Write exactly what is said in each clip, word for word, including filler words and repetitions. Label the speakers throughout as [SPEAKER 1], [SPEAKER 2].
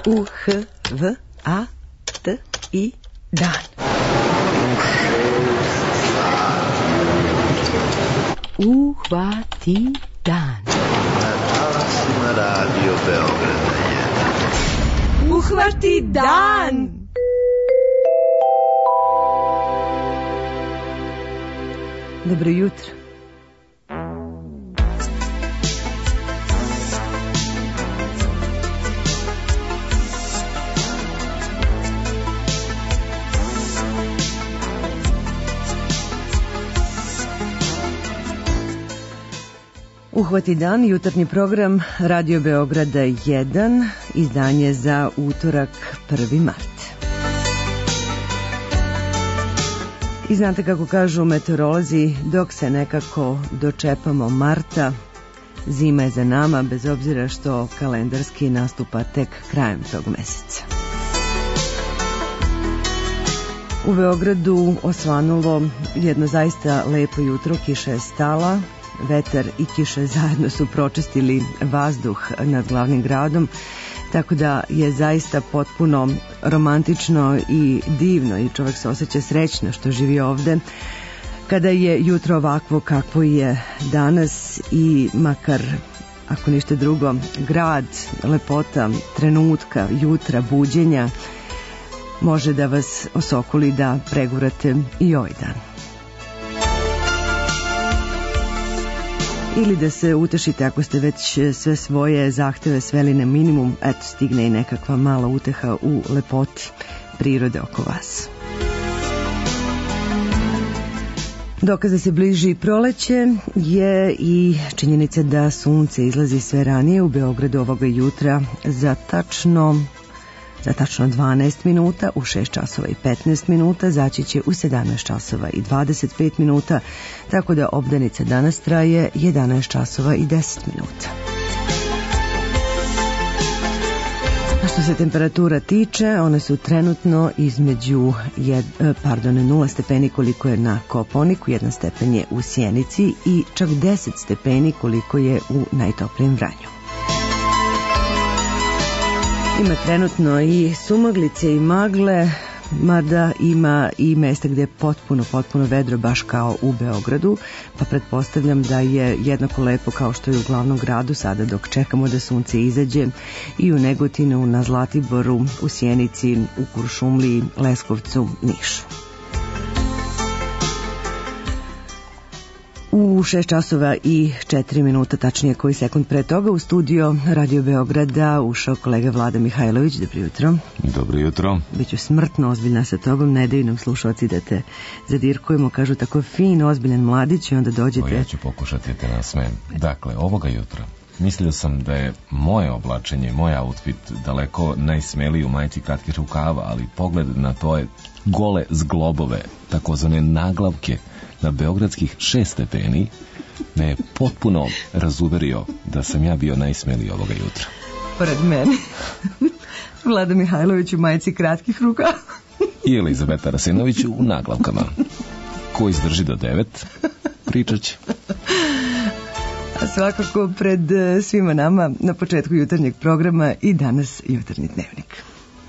[SPEAKER 1] U H V A T I dan. Uhvati dan.
[SPEAKER 2] Na talasima Radio Beograda jedan.
[SPEAKER 1] Uhvati dan. Dobro jutro. Uhvati dan, jutarnji program Radio Beograda jedan, izdanje za utorak prvi mart. I znate kako kažu meteorolozi, dok se nekako dočepamo marta, zima je za nama, bez obzira što kalendarski nastupa tek krajem tog meseca. U Beogradu osvanulo jedno zaista lepo jutro, kiša je stala, vetar i kiša zajedno su pročistili vazduh nad glavnim gradom, tako da je zaista potpuno romantično i divno i čovjek se osjeća srećno što živi ovde kada je jutro ovakvo kakvo je danas i makar, ako ništa drugo, grad, lepota trenutka, jutra, buđenja može da vas osokoli da pregurate i ovaj dan. Ili da se utešite ako ste već sve svoje zahteve sveli na minimum, eto stigne i nekakva mala uteha u lepoti prirode oko vas. Dokaz da se bliži proleće je i činjenica da sunce izlazi sve ranije u Beogradu ovoga jutra za tačno za tačno dvanaest minuta, u šest časova i petnaest minuta, zaći će u sedamnaest časova i dvadeset pet minuta, tako da obdanica danas traje jedanaest časova i deset minuta. A što se temperatura tiče, one su trenutno između jed, pardon, nula stepeni koliko je na Kopaoniku, jedan stepen je u Sjenici i čak deset stepeni koliko je u najtoplijem Vranju. Ima trenutno i sumaglice i magle, mada ima i mesta gdje je potpuno, potpuno vedro, baš kao u Beogradu, pa pretpostavljam da je jednako lepo kao što je u glavnom gradu sada dok čekamo da sunce izađe i u Negotinu, na Zlatiboru, u Sjenici, u Kuršumliji, Leskovcu, Nišu. U šest časova i četiri minuta, tačnije koji sekund pre toga, u studio Radio Beograda ušao kolega Vlada Mihajlović. Dobro jutro.
[SPEAKER 3] Dobro jutro.
[SPEAKER 1] Biću smrtno ozbiljna sa tobom, ne daju nam slušalci da te zadirkujemo, kažu tako fin, ozbiljan mladić i onda dođete...
[SPEAKER 3] O, ja ću pokušati da te nasmejem. Dakle, ovoga jutra mislio sam da je moje oblačenje, moj outfit daleko najsmeliji u majici kratkih rukava, ali pogled na to je gole zglobove, takozvane naglavke, na beogradskih šest stepeni me je potpuno razuverio da sam ja bio najsmeliji ovoga jutra.
[SPEAKER 1] Pored mene Vlada Mihajlović u majici kratkih ruka
[SPEAKER 3] i Elizabeta Rasinović u naglavkama. Ko izdrži do devet, pričat će.
[SPEAKER 1] A svakako pred svima nama na početku jutarnjeg programa i danas jutarnji dnevnik.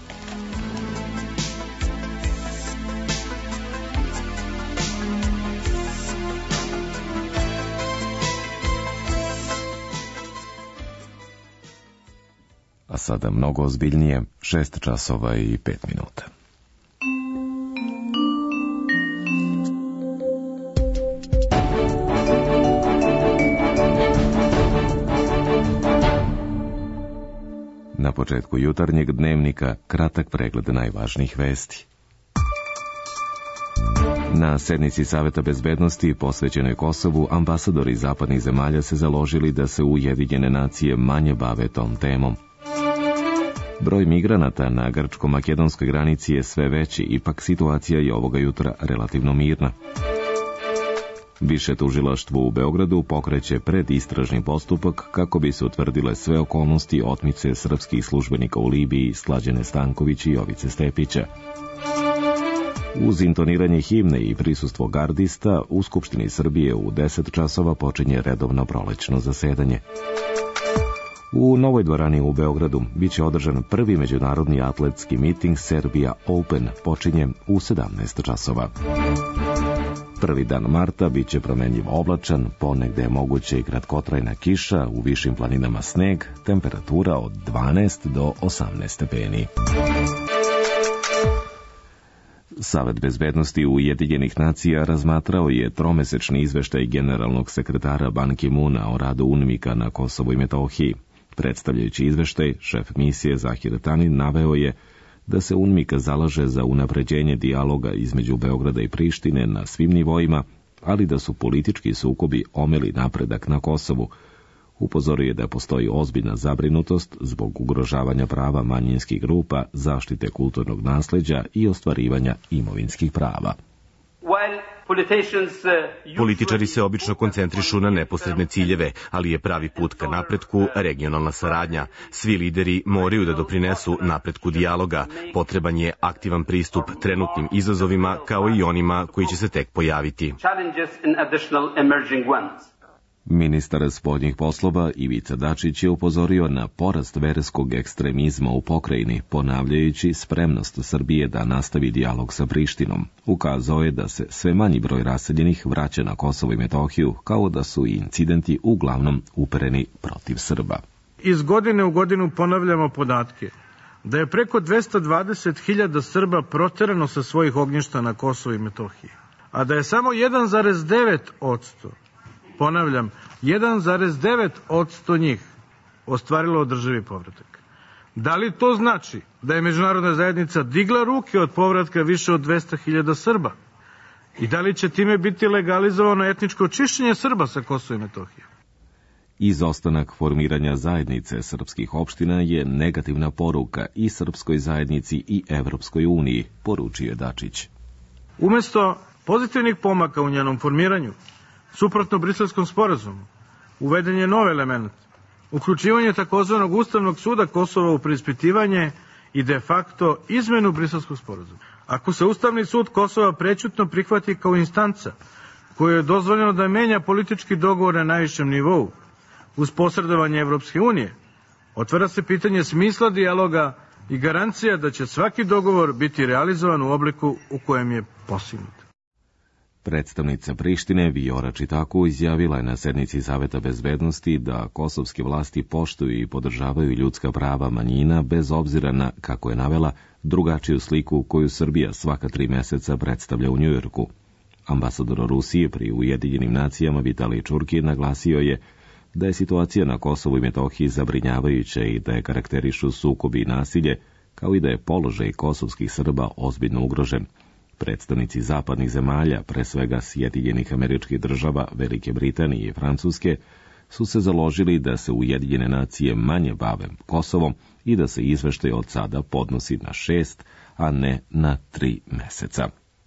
[SPEAKER 3] A sada mnogo ozbiljnije, šest časova i pet minuta. Na početku jutarnjeg dnevnika kratak pregled najvažnijih vesti. Na sednici Saveta bezbednosti posvećenoj Kosovu, ambasadori zapadnih zemalja se založili da se Ujedinjene nacije manje bave tom temom. Broj migranata na grčko-makedonskoj granici je sve veći, ipak situacija je ovoga jutra relativno mirna. Više tužilaštvo u Beogradu pokreće predistražni postupak kako bi se utvrdile sve okolnosti otmice srpskih službenika u Libiji Slađane Stanković i Jovice Stepića. Uz intoniranje himne i prisustvo gardista, u Skupštini Srbije u deset časova počinje redovno prolećno zasedanje. U Novoj dvorani u Beogradu biće održan prvi međunarodni atletski miting Serbia Open, počinje u sedamnaest časova. Prvi dan marta biće promenljivo oblačan, ponegde je moguće i kratkotrajna kiša, u višim planinama sneg, temperatura od dvanaest do osamnaest stepeni. Savet bezbednosti Ujedinjenih nacija razmatrao je tromesečni izveštaj generalnog sekretara Ban Ki-moona o radu UNMIK-a na Kosovu i Metohiji. Predstavljajući izveštaj, šef misije Zahir Tanin naveo je da se UNMIK zalaže za unapređenje dijaloga između Beograda i Prištine na svim nivoima, ali da su politički sukobi omeli napredak na Kosovu. Upozorio je da postoji ozbiljna zabrinutost zbog ugrožavanja prava manjinskih grupa, zaštite kulturnog nasleđa i ostvarivanja imovinskih prava.
[SPEAKER 4] Političari se obično koncentrišu na neposredne ciljeve, ali je pravi put ka napretku regionalna saradnja. Svi lideri moraju da doprinesu napretku dijaloga. Potreban je aktivan pristup trenutnim izazovima kao i onima koji će se tek pojaviti.
[SPEAKER 3] Ministar spoljnih poslova Ivica Dačić je upozorio na porast verskog ekstremizma u pokrajini, ponavljajući spremnost Srbije da nastavi dijalog sa Prištinom. Ukazao je da se sve manji broj raseljenih vraća na Kosovo i Metohiju, kao da su incidenti uglavnom upereni protiv Srba.
[SPEAKER 5] Iz godine u godinu ponavljamo podatke da je preko dvesta dvadeset hiljada Srba proterano sa svojih ognjišta na Kosovo i Metohiji, a da je samo jedan zarez devet posto Ponavljam, jedan zarez devet posto njih ostvarilo održivi povratak. Da li to znači da je međunarodna zajednica digla ruke od povratka više od dvesta hiljada Srba? I da li će time biti legalizovano etničko čišćenje Srba sa Kosova i Metohije?
[SPEAKER 3] Izostanak formiranja zajednice srpskih opština je negativna poruka i srpskoj zajednici i Evropskoj uniji, poručio je Dačić.
[SPEAKER 5] Umesto pozitivnih pomaka u njenom formiranju, suprotno Briselskom sporazumu, uveden je nov element, uključivanje takozvanog Ustavnog suda Kosova u preispitivanje i de facto izmenu Briselskog sporazuma. Ako se Ustavni sud Kosova prećutno prihvati kao instanca koju je dozvoljeno da menja politički dogovor na najvišem nivou uz posredovanje Evropske unije, otvara se pitanje smisla dijaloga i garancija da će svaki dogovor biti realizovan u obliku u kojem je postignut.
[SPEAKER 3] Predstavnica Prištine Vijora Čitaku izjavila je na sednici Saveta bezbednosti da kosovske vlasti poštuju i podržavaju ljudska prava manjina bez obzira na, kako je navela, drugačiju sliku koju Srbija svaka tri meseca predstavlja u Njujorku. Ambasador Rusije pri Ujedinjenim nacijama Vitalij Čurkin naglasio je da je situacija na Kosovu i Metohiji zabrinjavajuća i da je karakterišu sukobi i nasilje, kao i da je položaj kosovskih Srba ozbiljno ugrožen. Predstavnici zapadnih zemalja, pre svega Sjedinjenih Američkih Država, Velike Britanije i Francuske, su se založili da se Ujedinjene nacije manje bave Kosovom i da se izveštaj od sada podnosi na šest, a ne na tri meseca.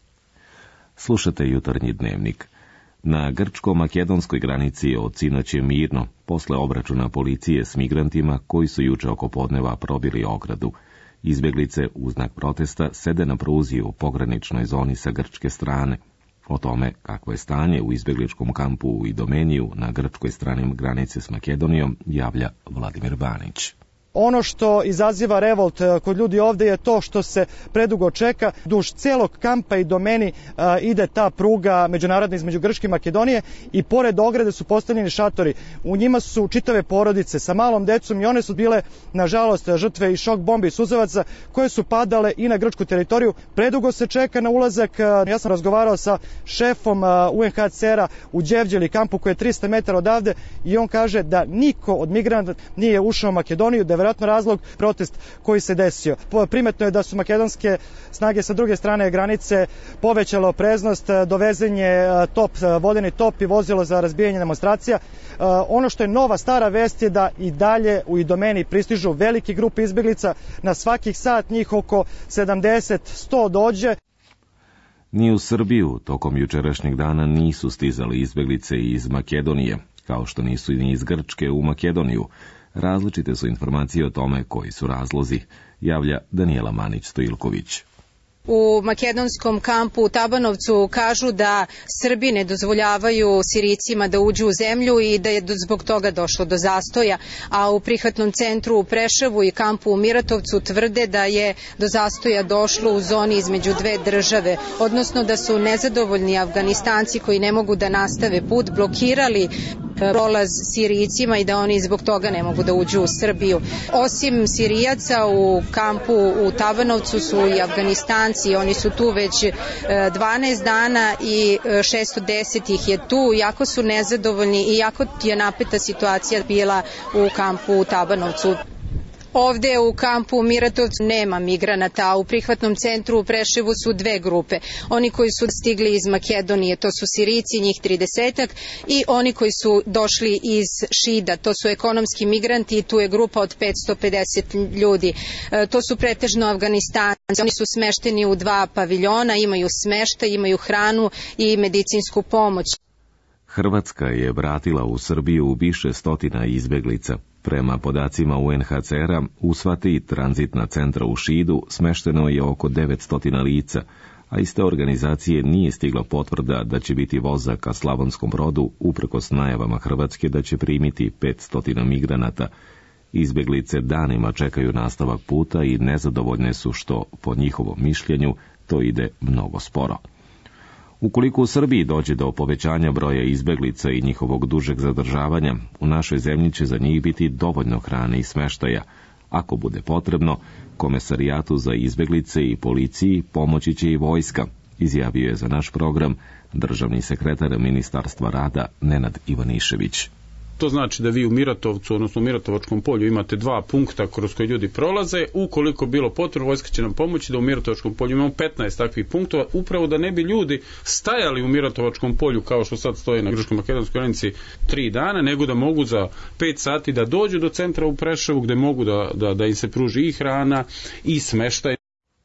[SPEAKER 3] Slušate Jutarnji dnevnik. Na grčko-makedonskoj granici od sinoć je mirno, posle obračuna policije s migrantima koji su juče oko podneva probili ogradu. Izbjeglice u znak protesta sede na pruzi u pograničnoj zoni sa grčke strane. O tome kakvo je stanje u izbjegličkom kampu u Idomeniju na grčkoj strani granice s Makedonijom javlja Vladimir Banić.
[SPEAKER 6] Ono što izaziva revolt kod ljudi ovde je to što se predugo čeka. Duž celog kampa i domeni a, ide ta pruga međunarodna između Grčke i Makedonije i pored ograde su postavljeni šatori. U njima su čitave porodice sa malom decom i one su bile, nažalost, žrtve i šok bombi i suzavaca koje su padale i na grčku teritoriju. Predugo se čeka na ulazak. Ja sam razgovarao sa šefom U N H C R-a u Đevđeli kampu koji je trista metara odavde i on kaže da niko od migranata nije ušao u Makedoniju, da je vjerojatno razlog protest koji se desio. Primetno je da su makedonske snage sa druge strane granice povećale opreznost, dovezen je top, vodeni top i vozilo za razbijanje demonstracija. Ono što je nova stara vest je da i dalje u Idomeni pristižu velike grupe izbjeglica, na svakih sat njih oko sedamdeset do sto dođe.
[SPEAKER 3] Ni u Srbiju tokom jučerašnjeg dana nisu stizali izbjeglice iz Makedonije, kao što nisu ni iz Grčke u Makedoniju. Različite su informacije o tome koji su razlozi, javlja Danijela Manić-Stojilković.
[SPEAKER 7] U makedonskom kampu u Tabanovcu kažu da Srbi ne dozvoljavaju Sirijcima da uđu u zemlju i da je zbog toga došlo do zastoja, a u prihvatnom centru u Preševu i kampu u Miratovcu tvrde da je do zastoja došlo u zoni između dve države, odnosno da su nezadovoljni Afganistanci koji ne mogu da nastave put blokirali prolaz Sirijcima i da oni zbog toga ne mogu da uđu u Srbiju. Osim Sirijaca u kampu u Tabanovcu su i Afganistanci, oni su tu već dvanaest dana i šesto deset ih je tu, jako su nezadovoljni i jako je napeta situacija bila u kampu u Tabanovcu. Ovde u kampu u Miratovcu nema migranata, a u prihvatnom centru u Preševu su dve grupe. Oni koji su stigli iz Makedonije, to su Sirijci, njih tridesetak, i oni koji su došli iz Šida, to su ekonomski migranti i tu je grupa od petsto pedeset ljudi. E, to su pretežno Afganistanci, oni su smešteni u dva paviljona, imaju smeštaj, imaju hranu i medicinsku pomoć.
[SPEAKER 3] Hrvatska je vratila u Srbiju više stotina izbeglica. Prema podacima U N H C R-a, u sva tri tranzitna centra u Šidu smešteno je oko devetsto lica, a iz te organizacije nije stigla potvrda da će biti voza ka Slavonskom Brodu, uprkos najavama Hrvatske da će primiti petsto migranata. Izbeglice danima čekaju nastavak puta i nezadovoljne su što, po njihovom mišljenju, to ide mnogo sporo. Ukoliko u Srbiji dođe do povećanja broja izbeglica i njihovog dužeg zadržavanja, u našoj zemlji će za njih biti dovoljno hrane i smeštaja. Ako bude potrebno, Komesarijatu za izbeglice i policiji pomoći će i vojska, izjavio je za naš program državni sekretar Ministarstva rada Nenad Ivanišević.
[SPEAKER 8] To znači da vi u Miratovcu, odnosno u Miratovačkom polju, imate dva punkta kroz koje ljudi prolaze. Ukoliko bilo potrebno, vojska će nam pomoći da u Miratovačkom polju imamo petnaest takvih punktova, upravo da ne bi ljudi stajali u Miratovačkom polju kao što sad stoje na grčko-makedonskoj granici tri dana, nego da mogu za pet sati da dođu do centra u Preševu gde mogu da, da, da im se pruži i hrana i smeštaj.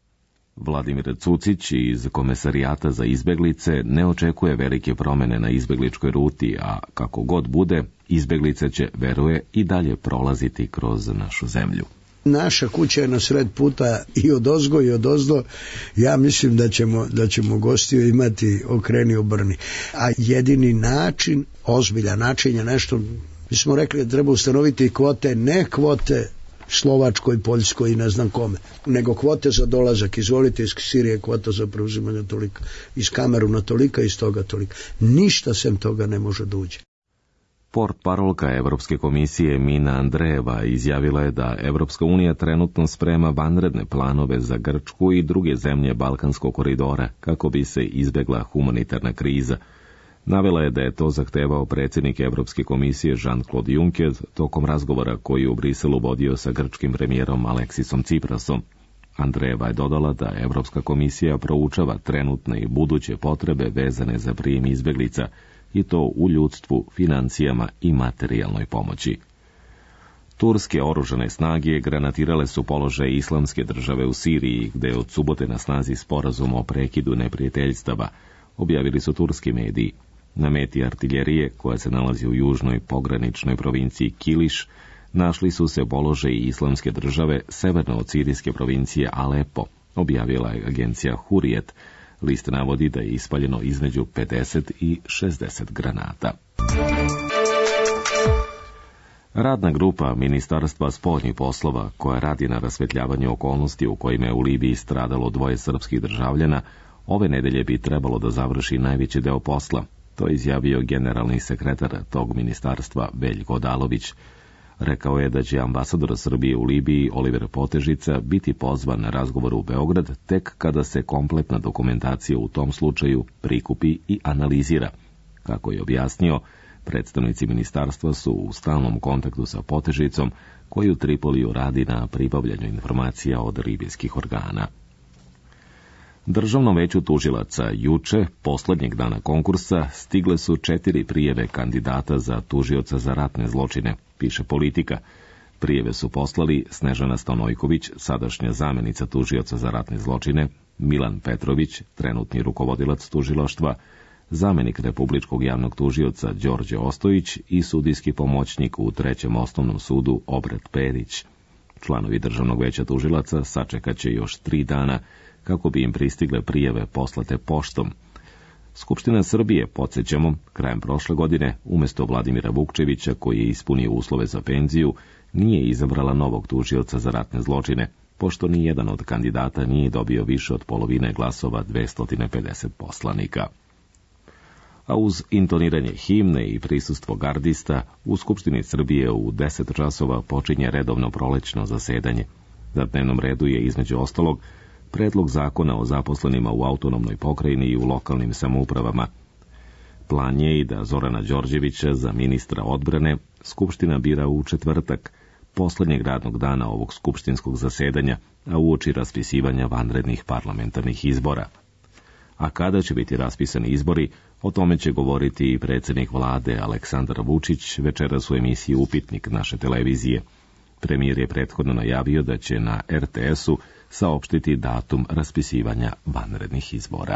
[SPEAKER 3] Vladimir Cucić iz Komesarijata za izbeglice ne očekuje velike promene na izbegličkoj ruti, a kako god bude, izbeglice će, veruje, i dalje prolaziti kroz našu zemlju.
[SPEAKER 9] Naša kuća je na sred puta i od ozgo i od ozdo. Ja mislim da ćemo, da ćemo gostiju imati okreni obrni. A jedini način, ozbiljan način je nešto, mi smo rekli da treba ustanoviti kvote, ne kvote Slovačkoj, Poljskoj i ne znam kome, nego kvote za dolazak. Izvolite, iz Sirije kvota za preuzimanje tolika, iz Kameruna tolika, iz toga tolika. Ništa sem toga ne može da uđe.
[SPEAKER 3] Portparolka Evropske komisije Mina Andrejeva izjavila je da Evropska unija trenutno sprema vanredne planove za Grčku i druge zemlje Balkanskog koridora kako bi se izbegla humanitarna kriza. Navela je da je to zahtevao predsjednik Evropske komisije Jean-Claude Juncker tokom razgovora koji je u Briselu vodio sa grčkim premijerom Aleksisom Tsiprasom. Andrejeva je dodala da Evropska komisija proučava trenutne i buduće potrebe vezane za prijem izbeglica, i to u ljudstvu, financijama i materijalnoj pomoći. Turske oružane snage granatirale su položaj Islamske države u Siriji, gde je od subote na snazi sporazum o prekidu neprijateljstava, objavili su turski mediji. Na meti artiljerije, koja se nalazi u južnoj pograničnoj provinciji Kiliš, našli su se položaji Islamske države severno od sirijske provincije Alepo, objavila je agencija Hurijet. List navodi da je ispaljeno između pedeset i šezdeset granata. Radna grupa Ministarstva spoljnih poslova, koja radi na rasvetljavanju okolnosti u kojima je u Libiji stradalo dvoje srpskih državljana, ove nedelje bi trebalo da završi najveći deo posla. To je izjavio generalni sekretar tog ministarstva Veljko Odalović. Rekao je da će ambasador Srbije u Libiji Oliver Potežica biti pozvan na razgovor u Beograd tek kada se kompletna dokumentacija u tom slučaju prikupi i analizira. Kako je objasnio, predstavnici ministarstva su u stalnom kontaktu sa Potežicom, koji u Tripoliju radi na pribavljanju informacija od libijskih organa. Državnom veću tužilaca juče, poslednjeg dana konkursa, stigle su četiri prijeve kandidata za tužioca za ratne zločine, piše Politika. Prijeve su poslali Snežana Stanojković, sadašnja zamenica tužioca za ratne zločine, Milan Petrović, trenutni rukovodilac tužilaštva, zamenik republičkog javnog tužioca Đorđe Ostojić i sudijski pomoćnik u trećem osnovnom sudu Obret Perić. Članovi Državnog veća tužilaca sačekat će još tri dana kako bi im pristigle prijave poslate poštom. Skupština Srbije, podsjećamo, krajem prošle godine, umjesto Vladimira Vukčevića, koji je ispunio uslove za penziju, nije izabrala novog tužioca za ratne zločine, pošto ni jedan od kandidata nije dobio više od polovine glasova dvesta pedeset poslanika. A uz intoniranje himne i prisustvo gardista, u Skupštini Srbije u deset časova počinje redovno prolećno zasedanje. Na dnevnom redu je, između ostalog, predlog zakona o zaposlenima u autonomnoj pokrajini i u lokalnim samoupravama. Plan je i da Zorana Đorđevića za ministra odbrane Skupština bira u četvrtak, poslednjeg radnog dana ovog skupštinskog zasedanja, a uoči raspisivanja vanrednih parlamentarnih izbora. A kada će biti raspisani izbori, o tome će govoriti i predsjednik vlade Aleksandar Vučić večeras u emisiji Upitnik naše televizije. Premijer je prethodno najavio da će na er te esu saopštiti datum raspisivanja vanrednih izbora.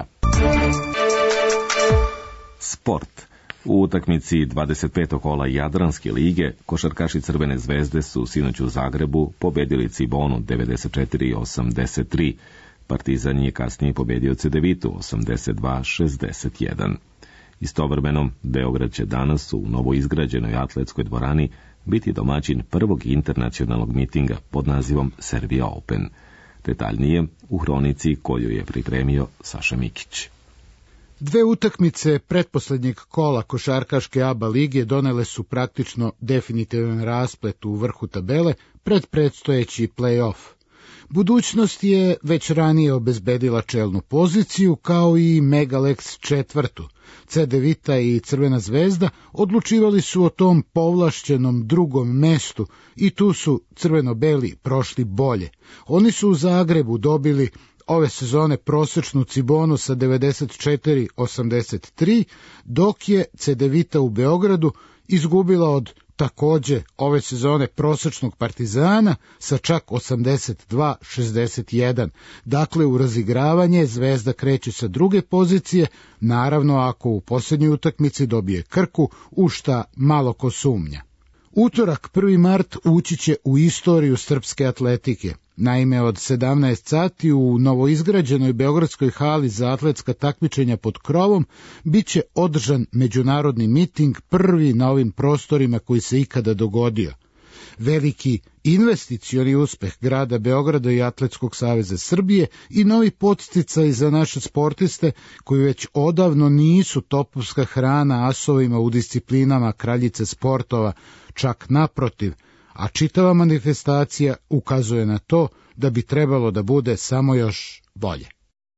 [SPEAKER 3] Sport. U utakmici dvadeset petog kola Jadranske lige košarkaši Crvene zvezde su sinoć u Zagrebu pobedili Cibonu devedeset četiri osamdeset tri. Partizan je kasnije pobedio Cedevitu osamdeset dva šezdeset jedan. Istovremeno, Beograd će danas u novoizgrađenoj atletskoj dvorani biti domaćin prvog internacionalnog mitinga pod nazivom Serbia Open. Detaljnije u hronici koju je pripremio Saša Mikić.
[SPEAKER 10] Dve utakmice pretposlednjeg kola košarkaške A B A lige donele su praktično definitivan rasplet u vrhu tabele pred predstojeći play-off. Budućnost je već ranije obezbedila čelnu poziciju, kao i Megalex četvrtu. Cedevita i Crvena zvezda odlučivali su o tom povlašćenom drugom mestu i tu su crveno-beli prošli bolje. Oni su u Zagrebu dobili ove sezone prosečnu Cibonu sa devedeset četiri osamdeset tri, dok je Cedevita u Beogradu izgubila od takođe ove sezone prosečnog Partizana sa čak osamdeset dva šezdeset jedan. Dakle, u razigravanje Zvezda kreće sa druge pozicije, naravno ako u posljednjoj utakmici dobije Krku, u šta malo ko sumnja. Utorak, prvi mart, ući će u istoriju srpske atletike. Naime, od sedamnaest sati u novoizgrađenoj beogradskoj hali za atletska takmičenja pod krovom bit će održan međunarodni miting, prvi na ovim prostorima koji se ikada dogodio. Veliki investicioni uspeh grada Beograda i Atletskog saveza Srbije i novi podsticaj za naše sportiste koji već odavno nisu topovska hrana asovima u disciplinama kraljice sportova, čak naprotiv, a čitava manifestacija ukazuje na to da bi trebalo da bude samo još bolje.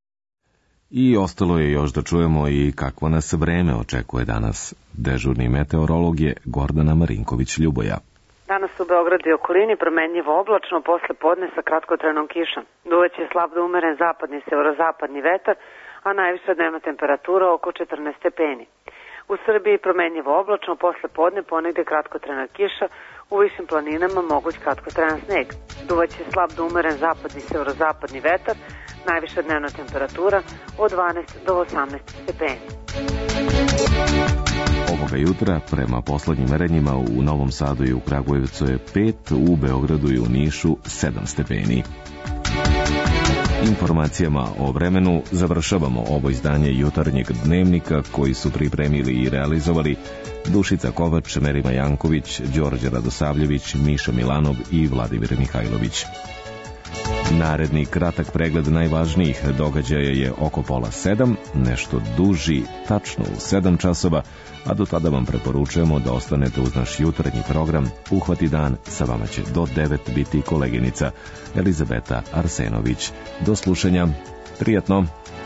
[SPEAKER 3] I ostalo je još da čujemo i kakvo nas vreme očekuje danas. Dežurni meteorolog je Gordana Marinković-Ljuboja.
[SPEAKER 11] Danas u Beogradu i okolini promenljivo oblačno, posle podne sa kratkotrenom kišom. Duvaće slab do umeren zapadni severozapadni vetar, a najviša dnevna temperatura oko četrnaest stepeni. U Srbiji promenljivo oblačno, posle podne ponegde kratkotrena kiša, u višim planinama moguć kratkotrenan sneg. Duvaće slab do umeren zapadni severozapadni vetar, najviša dnevna temperatura od dvanaest do osamnaest stepeni.
[SPEAKER 3] Ovoga jutra, prema poslednjim merenjima, u Novom Sadu i u Kragujevcu je pet, u Beogradu i u Nišu sedam stepeni. Informacijama o vremenu završavamo ovo izdanje jutarnjeg dnevnika koji su pripremili i realizovali Dušica Kovač, Merima Janković, Đorđe Radosavljević, Miša Milanov i Vladimir Mihajlović. Naredni kratak pregled najvažnijih događaja je oko pola sedam, nešto duži, tačno u sedam časova, a do tada vam preporučujemo da ostanete uz naš jutarnji program. Uhvati dan, sa vama će do devet biti koleginica Elizabeta Arsenović. Do slušanja, prijatno!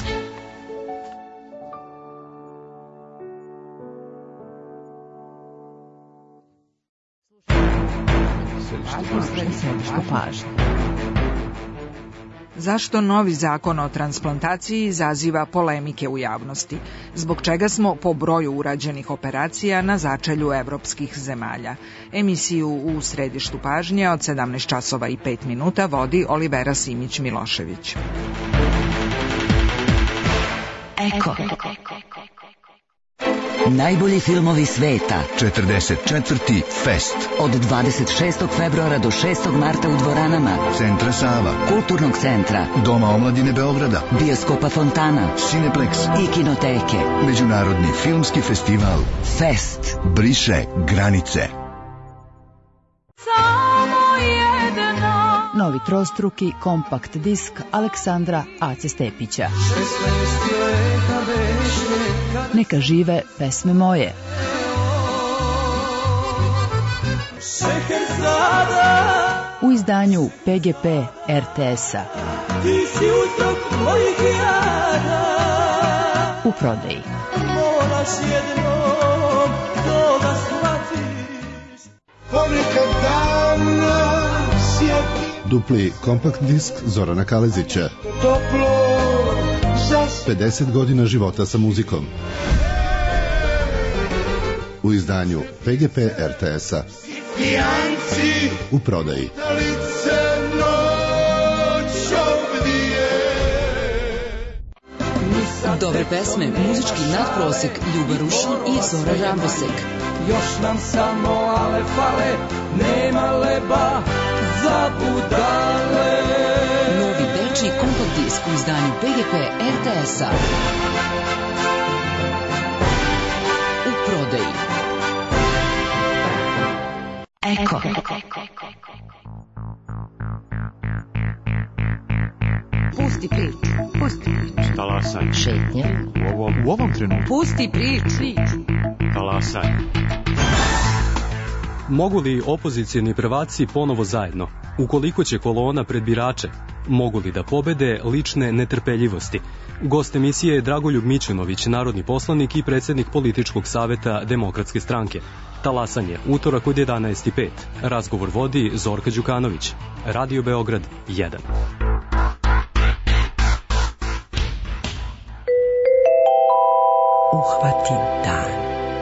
[SPEAKER 12] Zašto novi zakon o transplantaciji izaziva polemike u javnosti? Zbog čega smo po broju urađenih operacija na začelju evropskih zemalja? Emisiju U središtu pažnje od sedamnaest časova i pet minuta vodi Olivera Simić-Milošević.
[SPEAKER 13] Eko. Najbolji filmovi sveta.
[SPEAKER 14] četrdeset četvrti Fest.
[SPEAKER 13] Od dvadeset šestog februara do šestog marta u dvoranama
[SPEAKER 14] Centra Sava,
[SPEAKER 13] Kulturnog centra,
[SPEAKER 14] Doma omladine Beograda,
[SPEAKER 13] Bioskopa Fontana,
[SPEAKER 14] Cineplex
[SPEAKER 13] i Kinoteke.
[SPEAKER 14] Međunarodni filmski festival
[SPEAKER 13] Fest.
[SPEAKER 14] Briše granice.
[SPEAKER 15] Novi trostruki kompakt disk Aleksandra Ace Stepića. Neka žive pesme moje. U izdanju P G P R T S-a. U prodaji.
[SPEAKER 16] Dupli kompakt disk Zorana Kalezića. pedeset godina života sa muzikom. U izdanju P G P R T S-a. U prodaji.
[SPEAKER 15] Dobre pesme, muzički nadprosek, Ljuba Rušin i Zora Rambosek.
[SPEAKER 17] Još nam samo ale fale, nema leba za budale.
[SPEAKER 15] Novi dečiji kompakt disk u izdanju P G P R T S-a. U prodaji. Eko. Pusti priču. Pusti priču.
[SPEAKER 18] Talasaj.
[SPEAKER 15] Šetnje.
[SPEAKER 18] U ovom, u ovom trenutku.
[SPEAKER 15] Pusti priču.
[SPEAKER 18] Talasaj. Mogu li opozicijni prvaci ponovo zajedno? Ukoliko će kolona pred birače, mogu li da pobede lične netrpeljivosti? Gost emisije je Dragoljub Mićunović, narodni poslanik i predsjednik političkog saveta Demokratske stranke. Talasanje, utorak od jedanaest i pet. Razgovor vodi Zorka Đukanović. Radio Beograd jedan.
[SPEAKER 15] Uhvati dan.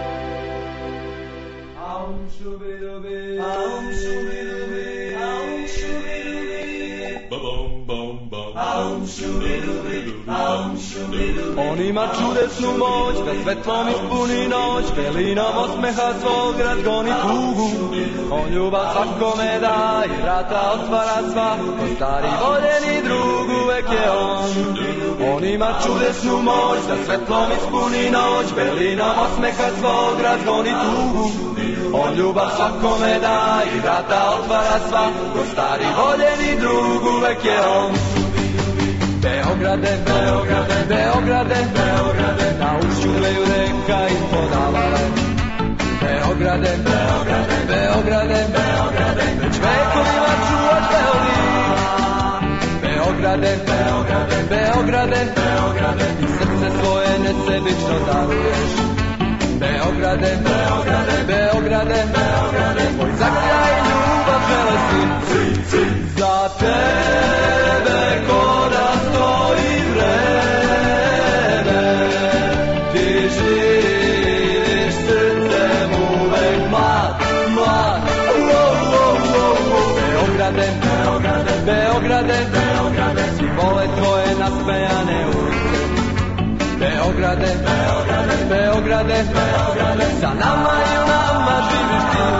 [SPEAKER 17] On ima čudesnu moć da svetlom ispuni noć, pelinom osmeha svog razgoni tugu. On ljubav svakome da i vrata otvara sva, ko stari voljeni drug uvek je on. On ima čudesnu moć da svetlom ispuni noć, pelinom osmeha svog razgoni tugu. On ljubav svakome da i vrata otvara sva, ko stari voljeni drug uvek je on. Beograde, Beograde, Beograde, Beograde, na ušću dveju reka ispod Avale. Beograde, Beograde, Beograde, Beograde, već vekovima čuvaš Beograd. Beograde, Beograde, Beograde, Beograde, i srce svoje nesebično daruješ. Beograde, Beograde, Beograde, Beograde, tvoj zagrljaj ljubav železim. Za tebe ko da stoji vreme, ti živiš srcem uvek mlad, mlad. Beograde, Beograde, Beograde, Beograde, svi vole tvoje naspejane ulice. Beograde, Beograde, Beograde, Beograde, sa nama i u nama živiš ti.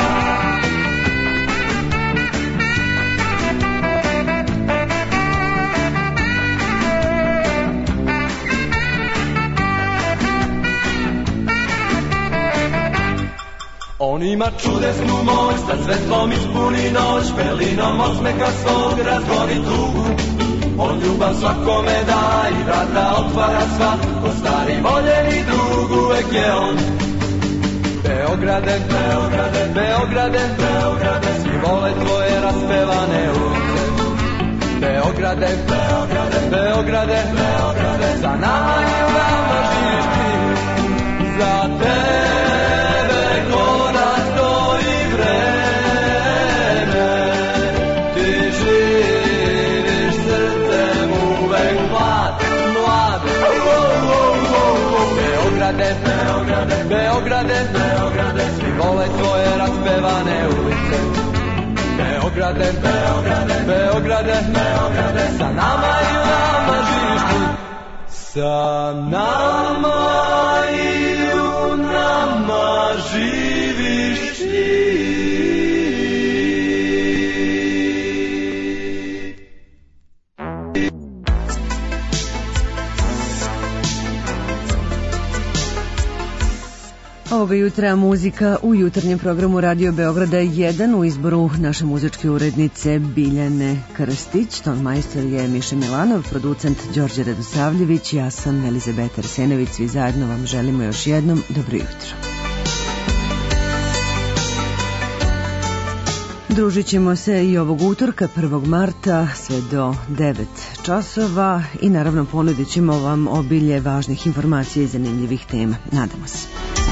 [SPEAKER 17] On ima čudesnu moć da svetlom ispuni noć, pelinom osmeha svog razgoni tugu. On ljubav svakome da i vrata otvara sva, ko stari voljeni drug uvek je on. Beograde, Beograde, Beograde, Beograde, svi vole tvoje raspevane ulice. Beograde, Beograde, Beograde, Beograde, za nama i u nama živiš ti. Za tebe ko da stoji vreme, ti živiš srcem uvek mlad, mlad. Beograde, Beograde, Beograde, Beograde, svi vole tvoje raspevane ulice. Beograde, Beograde, Beograde, Beograde, sa nama i u nama živiš ti. Sa nama i u nama nama živiš ti.
[SPEAKER 1] Ovoga jutra muzika u jutarnjem programu Radio Beograda jedan u izboru naše muzičke urednice Biljane Krstić. Tonmajstor je Miša Milanov, producent Đorđe Radosavljević, ja sam Elizabeta Arsenović. Svi zajedno vam želimo još jednom dobro jutro. Družit ćemo se i ovog utorka prvog marta sve do devet časova i naravno ponudit ćemo vam obilje važnih informacija i zanimljivih tema. Nadamo se.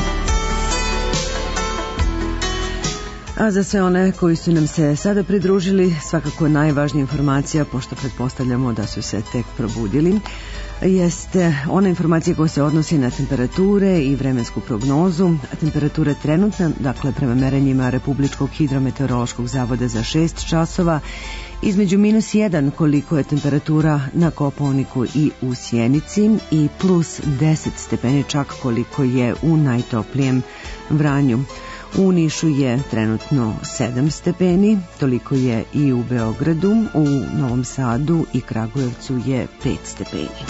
[SPEAKER 1] A za sve one koji su nam se sada pridružili, svakako najvažnija informacija, pošto pretpostavljamo da su se tek probudili, jeste ona informacija koja se odnosi na temperature i vremensku prognozu. Temperatura trenutna, dakle prema merenjima Republičkog hidrometeorološkog zavoda za šest časova, između minus jedan koliko je temperatura na Kopaoniku i u Sjenici i plus deset stepeni čak koliko je u najtoplijem Vranju. U Nišu je trenutno sedam stepeni, toliko je i u Beogradu, u Novom Sadu i Kragujevcu je pet stepeni.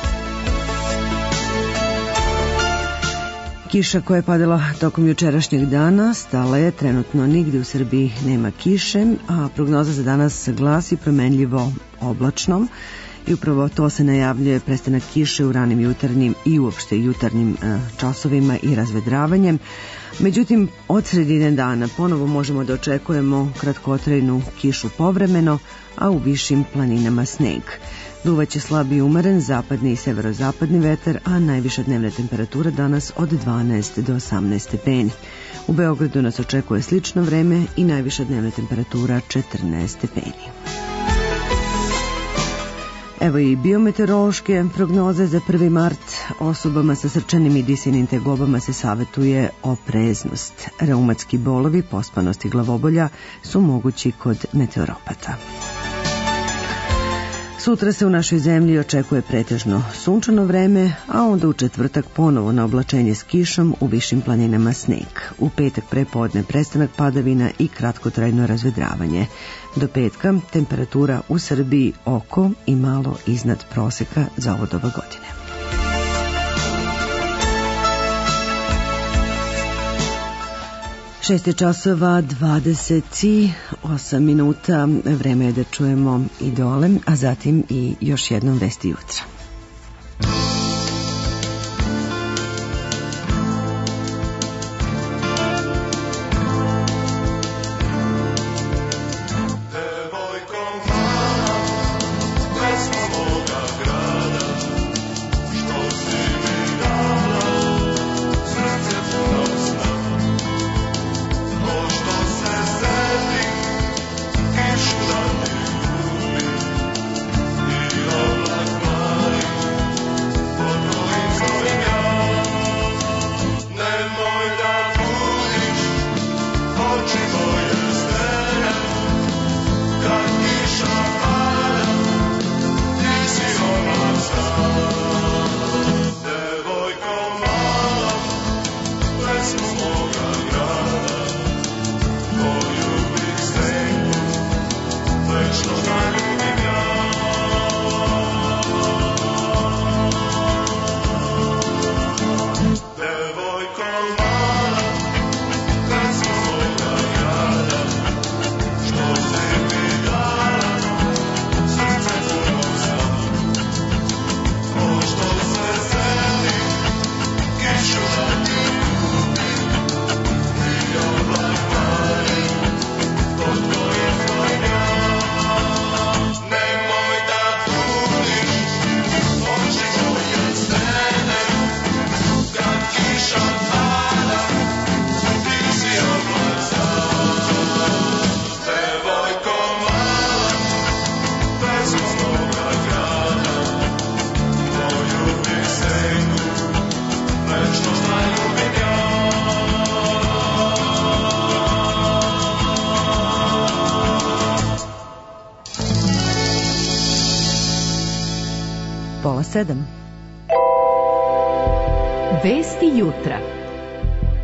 [SPEAKER 1] Kiša koja je padala tokom jučerašnjeg dana stala je, trenutno nigde u Srbiji nema kiše, a prognoza za danas glasi promenljivo oblačno i upravo to se najavljuje prestanak kiše u ranim jutarnjim i uopšte jutarnjim časovima i razvedravanjem. Međutim, od sredine dana ponovo možemo da očekujemo kratkotrajnu kišu povremeno, a u višim planinama sneg. Duvaće slab i umeren zapadni i severozapadni vetar, a najviša dnevna temperatura danas od dvanaest do osamnaest stepeni. U Beogradu nas očekuje slično vreme i najviša dnevna temperatura četrnaest stepeni. Evo i biometeorološke prognoze za prvi mart. Osobama sa srčanim i disajnim tegobama se savetuje opreznost. Reumatski bolovi, pospanost i glavobolja su mogući kod meteoropata. Sutra se u našoj zemlji očekuje pretežno sunčano vreme, a onda u četvrtak ponovo na oblačenje s kišom, u višim planinama sneg. U petak prepodne prestanak padavina i kratkotrajno razvedravanje. Do petka temperatura u Srbiji oko i malo iznad proseka za ovo doba godine. Šest časova dvadeset osam minuta, vreme je da čujemo Idole, a zatim i još jednom vesti jutra.
[SPEAKER 19] sedam. Vesti jutra.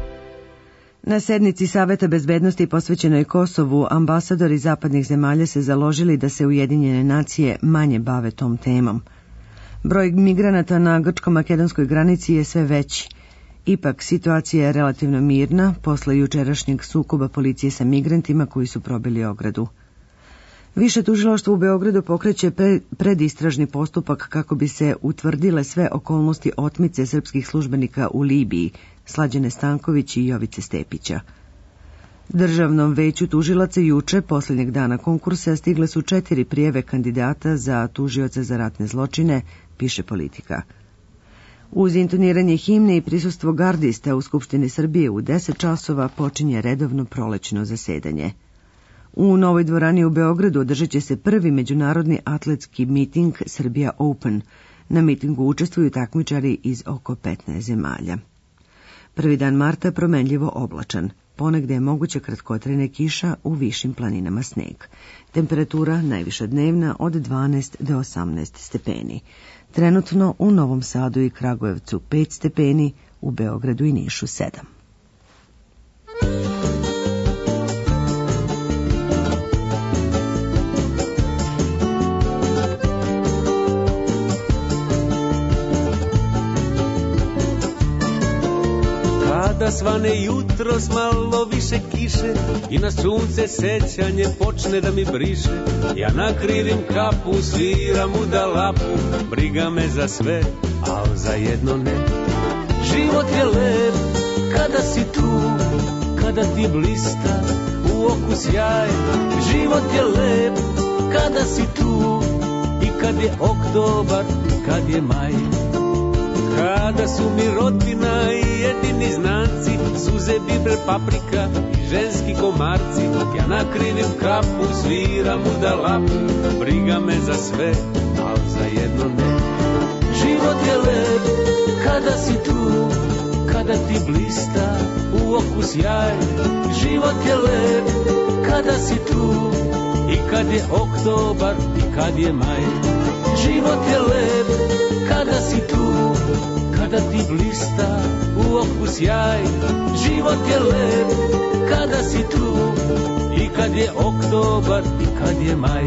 [SPEAKER 1] Na sednici Saveta bezbednosti posvećenoj Kosovu ambasadori zapadnih zemalja se založili da se Ujedinjene nacije manje bave tom temom. Broj migranata na grčko-makedonskoj granici je sve veći. Ipak, situacija je relativno mirna posle jučerašnjeg sukoba policije sa migrantima koji su probili ogradu. Više tužilaštvo u Beogradu pokreće predistražni postupak kako bi se utvrdile sve okolnosti otmice srpskih službenika u Libiji, Slađane Stanković i Jovice Stepića. Državnom veću tužilaca juče, posljednjeg dana konkursa, stigle su četiri prijave kandidata za tužioca za ratne zločine, piše Politika. Uz intoniranje himne i prisustvo gardista u Skupštini Srbije u deset časova počinje redovno prolećno zasedanje. U Novoj dvorani u Beogradu održat će se prvi međunarodni atletski miting Srbija Open. Na mitingu učestvuju takmičari iz oko petnaest zemalja. Prvi dan marta promenljivo oblačan. Ponegde je moguća kratkotrajna kiša, u višim planinama sneg. Temperatura najviša dnevna od dvanaest do osamnaest stepeni. Trenutno u Novom Sadu i Kragujevcu pet stepeni, u Beogradu i Nišu sedam.
[SPEAKER 19] Da svane jutro s malo više kiše i na sunce sećanje počne da mi briše, ja nakrivim kapu, sviram u dalapu, briga me za sve, al za jedno ne. Život je lep kada si tu, kada ti blista u oku sjaj. Život je lep kada si tu i kad je oktobar, kad je maj. Kada su mi rodbina i jedini znanci, suze, biber, paprika i ženski komarci, ja nakrivim kapu, sviram u dalapu, briga me za sve, al za jedno ne. Život je lep kada si tu, kada ti blista u oku sjaj. Život je lep kada si tu i kad je oktobar i kad je maj. Život je lep kada si tu, kada ti blista u oku sjaj. Život je lep kada si tu i kad je oktobar i kad je maj.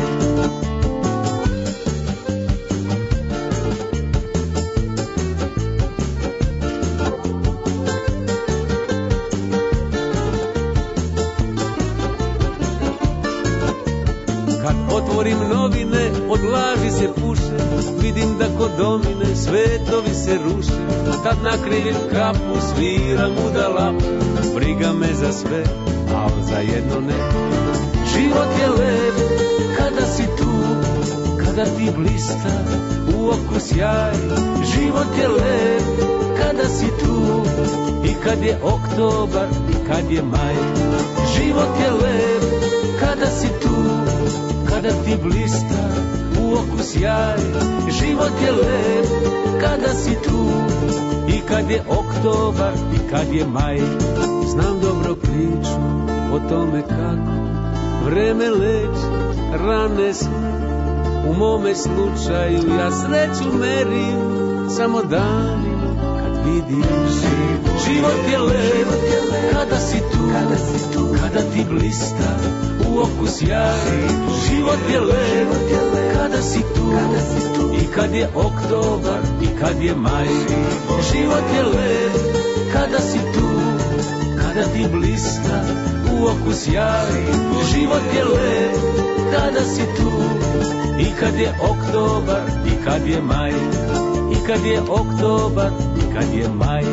[SPEAKER 19] Kad otvorim novine, od laži se puše, vidim da kod domine svetovi se ruše. Tad nakrivim kapu, sviram u dalapu, briga me za sve, al za jedno ne. Život je lep kada si tu, kada ti blista u oku sjaj. Život je lep kada si tu i kad je oktobar i kad je maj. Život je lep kada si tu, kada ti blista u oku sjaj. Život je lep kada si tu i kad je oktobar i kad je maj. Znam dobro priču o tome kako vreme leči rane sne. U mome slučaju ja sreću merim samo danima kad vidim život. Život je lep kada si tu, kada ti blista u oku sjaj. Život je lep kada si tu i kad je oktobar i kad je maj. Život je lep kada si tu, kada ti blista u oku sjaj. Život je lep kada si tu i kad je oktobar i kad je maj. I kad je oktobar i kad je maj.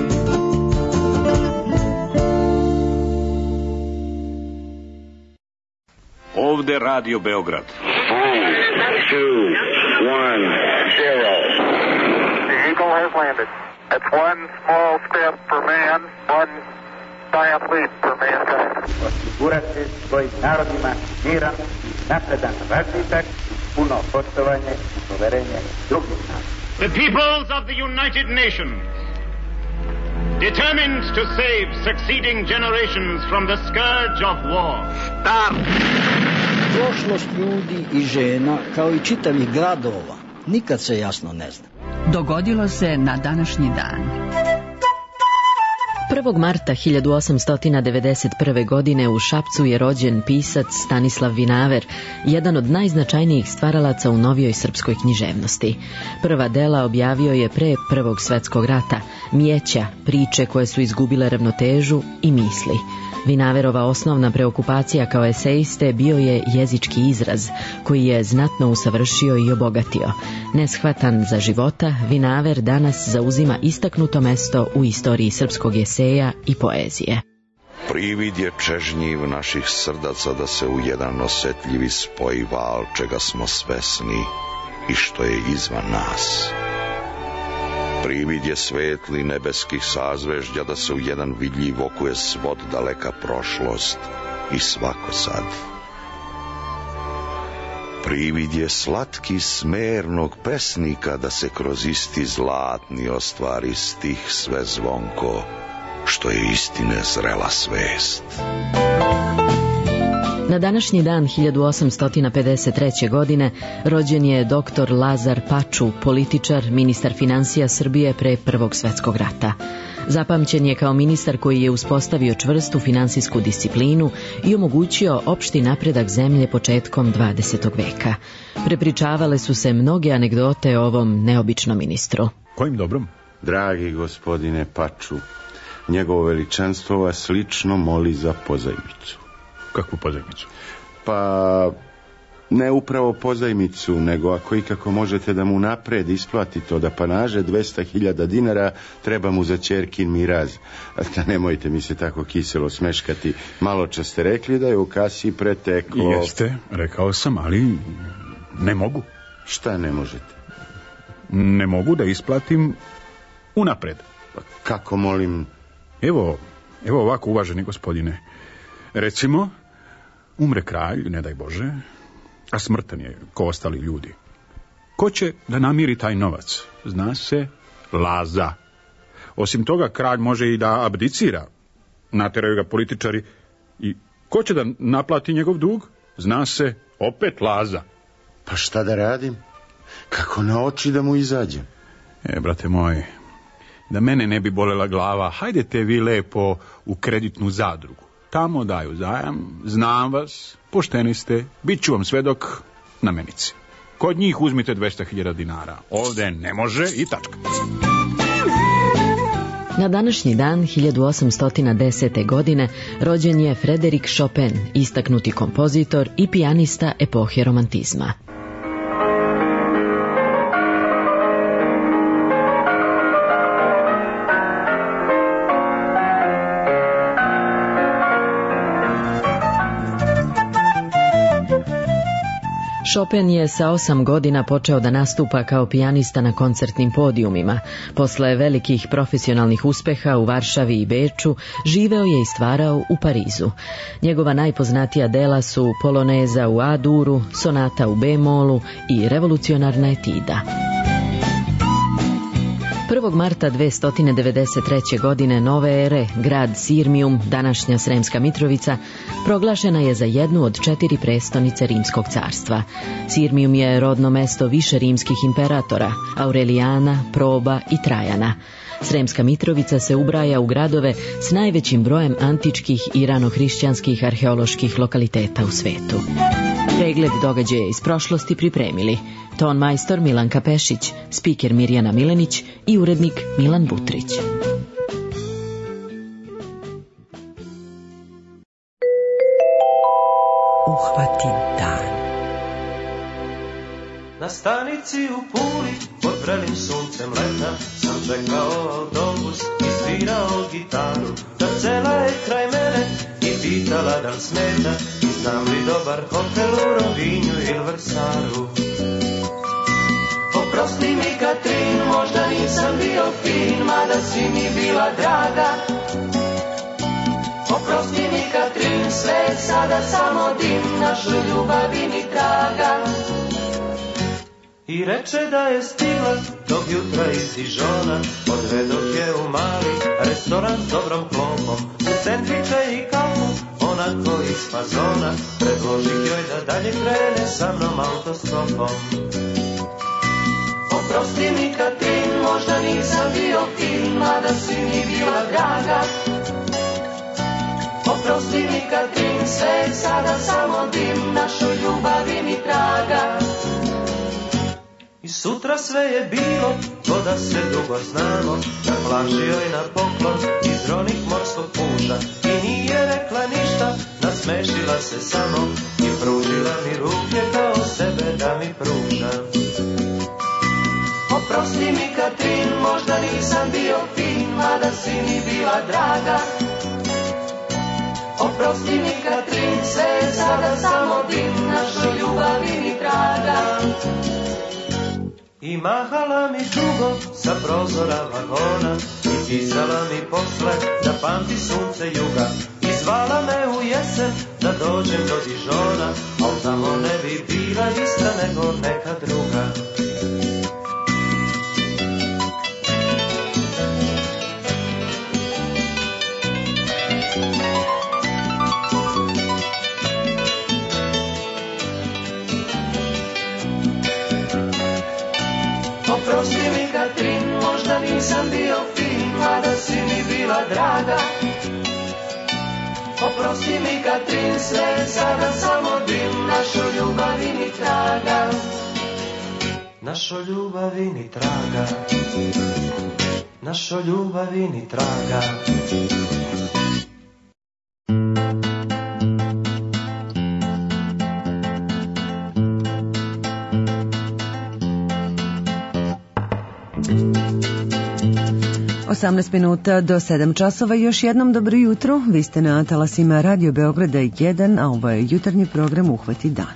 [SPEAKER 20] Ovde Radio Beograd.
[SPEAKER 21] three, two, one, zero. The Eagle has landed. It's one small step for man, one giant leap for mankind.
[SPEAKER 22] Osigurati svojim narodima miran, napredan razvitak, puno poštovanje i poverenje drugih naroda.
[SPEAKER 23] The peoples of the United Nations, determined to save succeeding generations from the scourge of war. Start!
[SPEAKER 24] Prošlost ljudi i žena, kao i čitavih gradova, nikad se jasno ne zna.
[SPEAKER 13] Dogodilo se na današnji dan.
[SPEAKER 2] prvog marta hiljadu osamsto devedeset prve. godine u Šapcu je rođen pisac Stanislav Vinaver, jedan od najznačajnijih stvaralaca u novijoj srpskoj književnosti. Prva dela objavio je pre Prvog svetskog rata, Mjeća, priče koje su izgubile ravnotežu i misli. Vinaverova osnovna preokupacija kao esejiste bio je jezički izraz, koji je znatno usavršio i obogatio. Neshvatan za života, Vinaver danas zauzima istaknuto mesto u istoriji srpskog eseja i poezije.
[SPEAKER 4] Privid je čežnjiv naših srdaca da se u jedan osetljivi spoj val čega smo svesni i što je izvan nas. Privid je svetli nebeskih sazvežđa da se u jedan vidljiv okuje svod daleka prošlost i svako sad. Privid je slatki smernog pesnika da se kroz isti zlatni ostvari stih sve zvonko, što je istine zrela svest.
[SPEAKER 2] Na današnji dan hiljadu osamsto pedeset treće. godine rođen je doktor Lazar Paču, političar, ministar financija Srbije pre Prvog svetskog rata. Zapamćen je kao ministar koji je uspostavio čvrstu finansijsku disciplinu i omogućio opšti napredak zemlje početkom dvadesetog veka. Prepričavale su se mnoge anegdote o ovom neobičnom ministru.
[SPEAKER 5] Kojim dobrom?
[SPEAKER 6] Dragi gospodine Paču, njegovo veličanstvo vas lično moli za pozajmicu.
[SPEAKER 5] Kakvu pozajmicu?
[SPEAKER 6] Pa, ne upravo pozajmicu, nego ako ikako možete da mu napred isplatite od apanaže dvesta hiljada dinara, treba mu za ćerkin miraz. Da nemojte mi se tako kiselo smeškati. Malo čas ste rekli da je u kasi preteklo...
[SPEAKER 5] Jeste, rekao sam, ali ne mogu.
[SPEAKER 6] Šta ne možete?
[SPEAKER 5] Ne mogu da isplatim unapred.
[SPEAKER 6] Pa kako, molim?
[SPEAKER 5] Evo, evo ovako, uvaženi gospodine. Recimo, umre kralj, ne daj Bože, a smrtan je ko ostali ljudi. Ko će da namiri taj novac? Zna se, Laza. Osim toga, kralj može i da abdicira. Nateraju ga političari. I ko će da naplati njegov dug? Zna se, opet Laza.
[SPEAKER 6] Pa šta da radim? Kako na oči da mu izađem?
[SPEAKER 5] E, brate moj, da mene ne bi bolela glava, hajdete vi lepo u kreditnu zadrugu. Tamo daju zajam, znam vas, pošteni ste, bit ću vam svedok na menici. Kod njih uzmite dvesta hiljada dinara, ovde ne može i tačka.
[SPEAKER 2] Na današnji dan hiljadu osamsto desete. godine rođen je Frederik Chopin, istaknuti kompozitor i pijanista epohe romantizma. Chopin je sa osam godina počeo da nastupa kao pijanista na koncertnim podijumima. Posle velikih profesionalnih uspeha u Varšavi i Beču, živeo je i stvarao u Parizu. Njegova najpoznatija dela su Poloneza u A-duru, Sonata u B-molu i Revolucionarna etida. prvog marta dvesta devedeset treće. godine nove ere, grad Sirmium, današnja Sremska Mitrovica, proglašena je za jednu od četiri prestonice Rimskog carstva. Sirmium je rodno mesto više rimskih imperatora, Aurelijana, Proba i Trajana. Sremska Mitrovica se ubraja u gradove s najvećim brojem antičkih i ranohrišćanskih arheoloških lokaliteta u svetu. Pregled događaja iz prošlosti pripremili ton majstor Milanka Pešić, spiker Mirjana Milenić i urednik Milan Butrić.
[SPEAKER 25] Uhvatim dan.
[SPEAKER 26] Na stanici u Puli, pod vrelim suncem leta, sam čekao autobus i svirao gitaru. Da cela je kraj mene i pitala da li smeta, i znam li dobar hotel u Rovinju ili Vrsaru. Oprosti mi Katrin, možda nisam bio fin, mada si mi bila draga. Oprosti mi Katrin, sve je sada samo dim, našoj ljubavi ni traga. I reče da je stigla tog jutra iz Dižona, odvedoh je u mali restoran s dobrom klopom, u sendviče i kafu, onako iz fazona, predložih joj da dalje krene sa mnom autostopom. Oprosti mi Katrin, možda nisam bio fin, mada si mi bila draga. Oprosti mi Katrin, sve je sada samo dim, našoj ljubavi ni traga. I sutra sve je bilo, ko da se dugo znamo, na plaži joj na poklon iz ronih morskog puža. I nije rekla ništa, nasmešila se samo i pružila mi ruke kao sebe da mi pruža. Oprosti mi Katrin, možda nisam bio fin, mada si mi bila draga. Oprosti mi Katrin, sve je sada samo dim, našoj ljubavi ni traga. I mahala mi dugo sa prozora vagona i pisala mi posle da pamti sunce juga. I zvala me u jesen da dođem do Dižona, al tamo ne bi bila ista nego neka druga. Oprosti mi Katrin, možda nisam bio fin, mada si mi bila draga. Oprosti mi Katrin, sve je sada samo dim, našoj ljubavi ni traga. Našoj ljubavi ni traga. Našoj ljubavi ni traga.
[SPEAKER 1] osamnaest minuta do sedam časova. Još jednom dobro jutro. Vi ste na talasima Radio Beograda jedan, a ovo je jutarnji program Uhvati dan.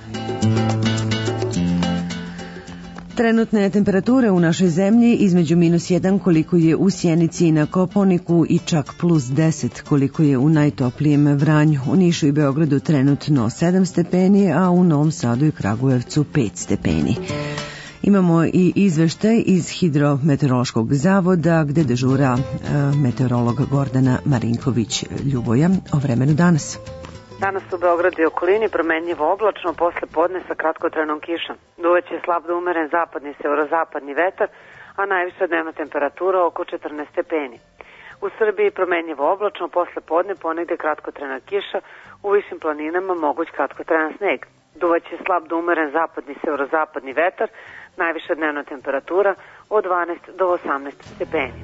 [SPEAKER 1] Trenutne temperature u našoj zemlji između minus jedan koliko je u Sjenici i na Kopaoniku i čak plus deset koliko je u najtoplijem Vranju. U Nišu i Beogradu trenutno sedam stepeni, a u Novom Sadu i Kragujevcu pet stepeni. Imamo i izveštaj iz Hidrometeorološkog zavoda gde dežura e, meteorolog Gordana Marinković-Ljuboja o vremenu danas.
[SPEAKER 3] Danas u Beogradu i okolini promenljivo oblačno, posle podne sa kratkotrajnom kišom. Duvaće slab do umeren zapadni severozapadni vetar, a najviša dnevna temperatura oko četrnaest stepeni. U Srbiji promenljivo oblačno, posle podne ponegde kratkotrajna kiša, u višim planinama moguć kratkotrajan sneg. Duvaće slab do umeren zapadni severozapadni vetar, najviša dnevna temperatura od dvanaest do osamnaest stepeni.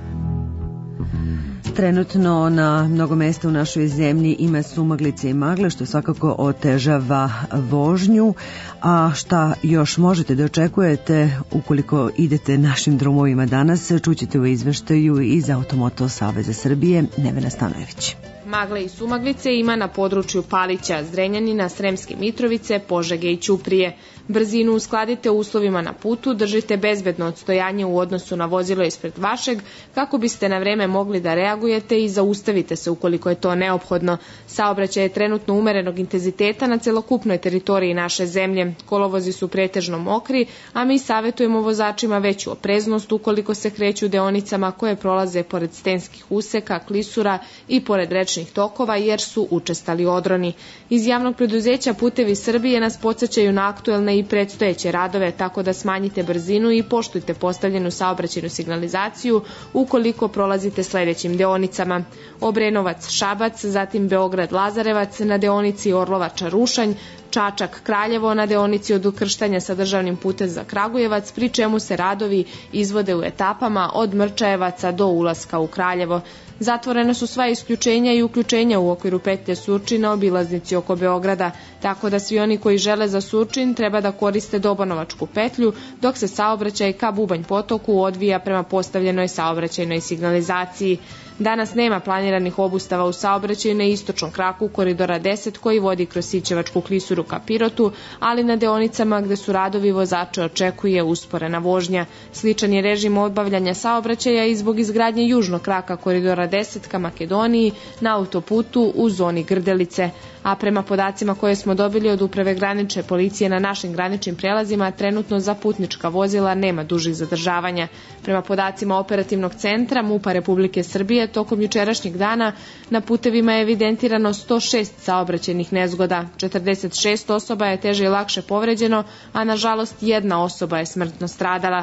[SPEAKER 1] Trenutno na mnogo mesta u našoj zemlji ima sumaglice i magle, što svakako otežava vožnju, a šta još možete da očekujete ukoliko idete našim drumovima danas, čućete u izveštaju iz Automoto Saveza Srbije Nevena Stanojević.
[SPEAKER 7] Magle i sumaglice ima na području Palića, Zrenjanina, Sremske Mitrovice, Požege i Ćuprije. Brzinu uskladite uslovima na putu, držite bezbedno odstojanje u odnosu na vozilo ispred vašeg, kako biste na vreme mogli da reagujete i zaustavite se ukoliko je to neophodno. Saobraćaj je trenutno umerenog intenziteta na celokupnoj teritoriji naše zemlje. Kolovozi su pretežno mokri, a mi savjetujemo vozačima veću opreznost ukoliko se kreću deonicama koje prolaze pored stenskih useka, klisura i pored rečnih tokova, jer su učestali odroni. Iz javnog preduzeća Putevi Srbije nas podsjećaju na aktuelne i predstojeće radove, tako da smanjite brzinu i poštujte postavljenu saobraćajnu signalizaciju ukoliko prolazite sledećim deonicama: Obrenovac Šabac, zatim Beograd Lazarevac na deonici Orlovača Rušanj, Čačak Kraljevo na deonici od ukrštanja sa državnim putem za Kragujevac, pri čemu se radovi izvode u etapama od Mrčajevaca do ulaska u Kraljevo. Zatvorene su sva isključenja i uključenja u okviru petlje Surčin na obilaznici oko Beograda, tako da svi oni koji žele za Surčin treba da koriste Dobanovačku petlju, dok se saobraćaj ka Bubanj potoku odvija prema postavljenoj saobraćajnoj signalizaciji. Danas nema planiranih obustava u saobraćaju na istočnom kraku koridora deset koji vodi kroz Sićevačku klisuru ka Pirotu, ali na deonicama gde su radovi vozače očekuje usporena vožnja. Sličan je režim obavljanja saobraćaja i zbog izgradnje južnog kraka koridora deset ka Makedoniji na autoputu u zoni Grdelice. A prema podacima koje smo dobili od Uprave granične policije na našim graničnim prelazima, trenutno za putnička vozila nema dužih zadržavanja. Prema podacima Operativnog centra MUP-a Republike Srbije, tokom jučerašnjeg dana na putevima je evidentirano sto šest saobraćajnih nezgoda, četrdeset šest osoba je teže i lakše povređeno, a nažalost jedna osoba je smrtno stradala.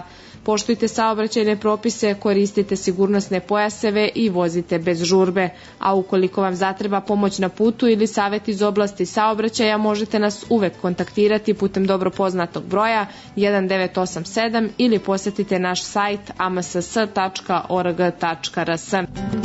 [SPEAKER 7] Poštujte saobraćajne propise, koristite sigurnosne pojaseve i vozite bez žurbe. A ukoliko vam zatreba pomoć na putu ili savjet iz oblasti saobraćaja, možete nas uvek kontaktirati putem dobro poznatog broja jedan devet osam sedam ili posjetite naš sajt a m s s tačka org tačka r s.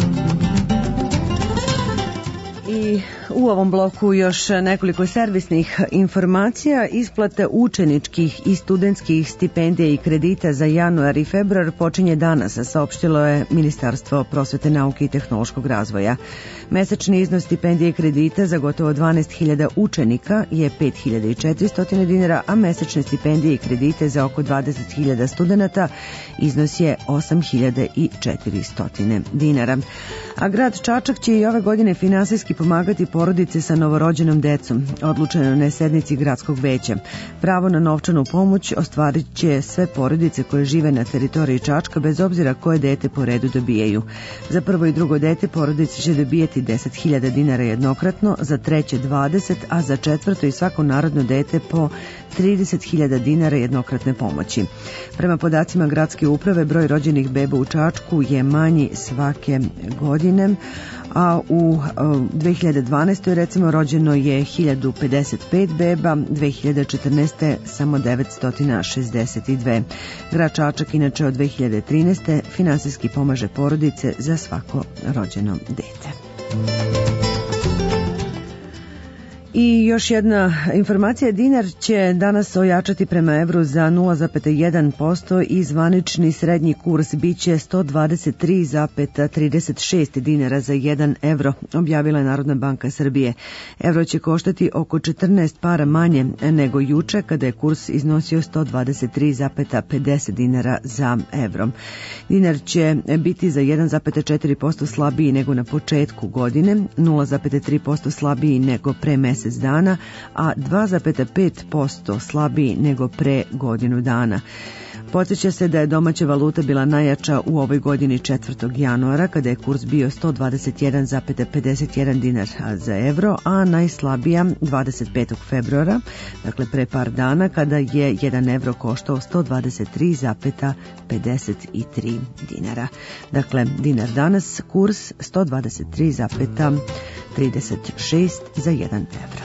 [SPEAKER 1] I u ovom bloku još nekoliko servisnih informacija. Isplata učeničkih i studentskih stipendija i kredita za januar i februar počinje danas, saopštilo je Ministarstvo prosvete, nauke i tehnološkog razvoja. Mesečni iznos stipendije i kredita za gotovo dvanaest hiljada učenika je pet hiljada četiristo dinara, a mesečne stipendije i kredite za oko dvadeset hiljada studenta iznos je osam hiljada četiristo dinara. A grad Čačak će i ove godine finansijski pomagati porodice sa novorođenom decom, odlučeno na sednici gradskog veća. Pravo na novčanu pomoć ostvarit će sve porodice koje žive na teritoriji Čačka, bez obzira koje dete po redu dobijaju. Za prvo i drugo dete porodice će dobijati deset hiljada dinara jednokratno, za treće dvadeset, a za četvrto i svako narodno dete po trideset hiljada dinara jednokratne pomoći. Prema podacima gradske uprave, broj rođenih beba u Čačku je manji svake godine, a u dve hiljade dvanaestoj recimo rođeno je hiljadu pedeset pet beba, dve hiljade četrnaeste samo devetsto šezdeset dve. Grad Čačak inače od dve hiljade trinaeste finansijski pomaže porodice za svako rođeno dete. I još jedna informacija, dinar će danas ojačati prema evru za nula zarez jedan posto i zvanični srednji kurs biće sto dvadeset tri zarez trideset šest dinara za jedan evro, objavila je Narodna banka Srbije. Evro će koštati oko četrnaest para manje nego juče, kada je kurs iznosio sto dvadeset tri zarez pedeset dinara za evro. Dinar će biti za jedan zarez četiri posto slabiji nego na početku godine, nula zarez tri posto slabiji nego pre mesec dana, a dva zarez pet posto slabiji nego pre godinu dana. Podsjeća se da je domaća valuta bila najjača u ovoj godini četvrtog januara, kada je kurs bio sto dvadeset jedan zarez pedeset jedan dinar za evro, a najslabija dvadeset petog februara, dakle pre par dana, kada je jedan evro koštao sto dvadeset tri zarez pedeset tri dinara. Dakle, dinar danas, kurs sto dvadeset tri zarez trideset šest za jedan evro.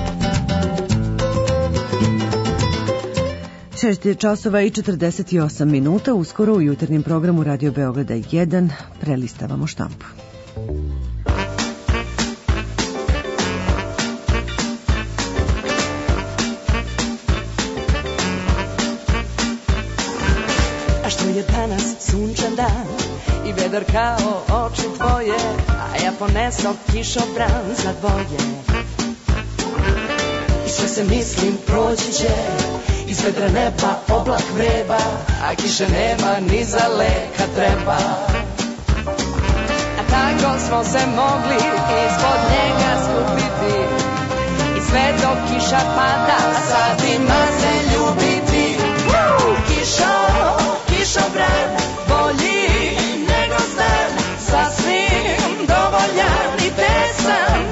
[SPEAKER 1] šest časova i četrdeset osam minuta, uskoro u jutarnjem programu Radio Beograda jedan prelistavamo štampu.
[SPEAKER 8] A što je danas sunčan dan i vedar kao oči tvoje, a ja poneso kišobran za dvoje. I sve se mislim proći će, iz vedra neba oblak vreba, a kiše nema ni za leka treba. A tako smo se mogli ispod njega skupiti, i sve dok kiša pada, sad ima se ljubiti. Kišo, kišobran, bolji nego znan, sasvim dovoljan i pesan.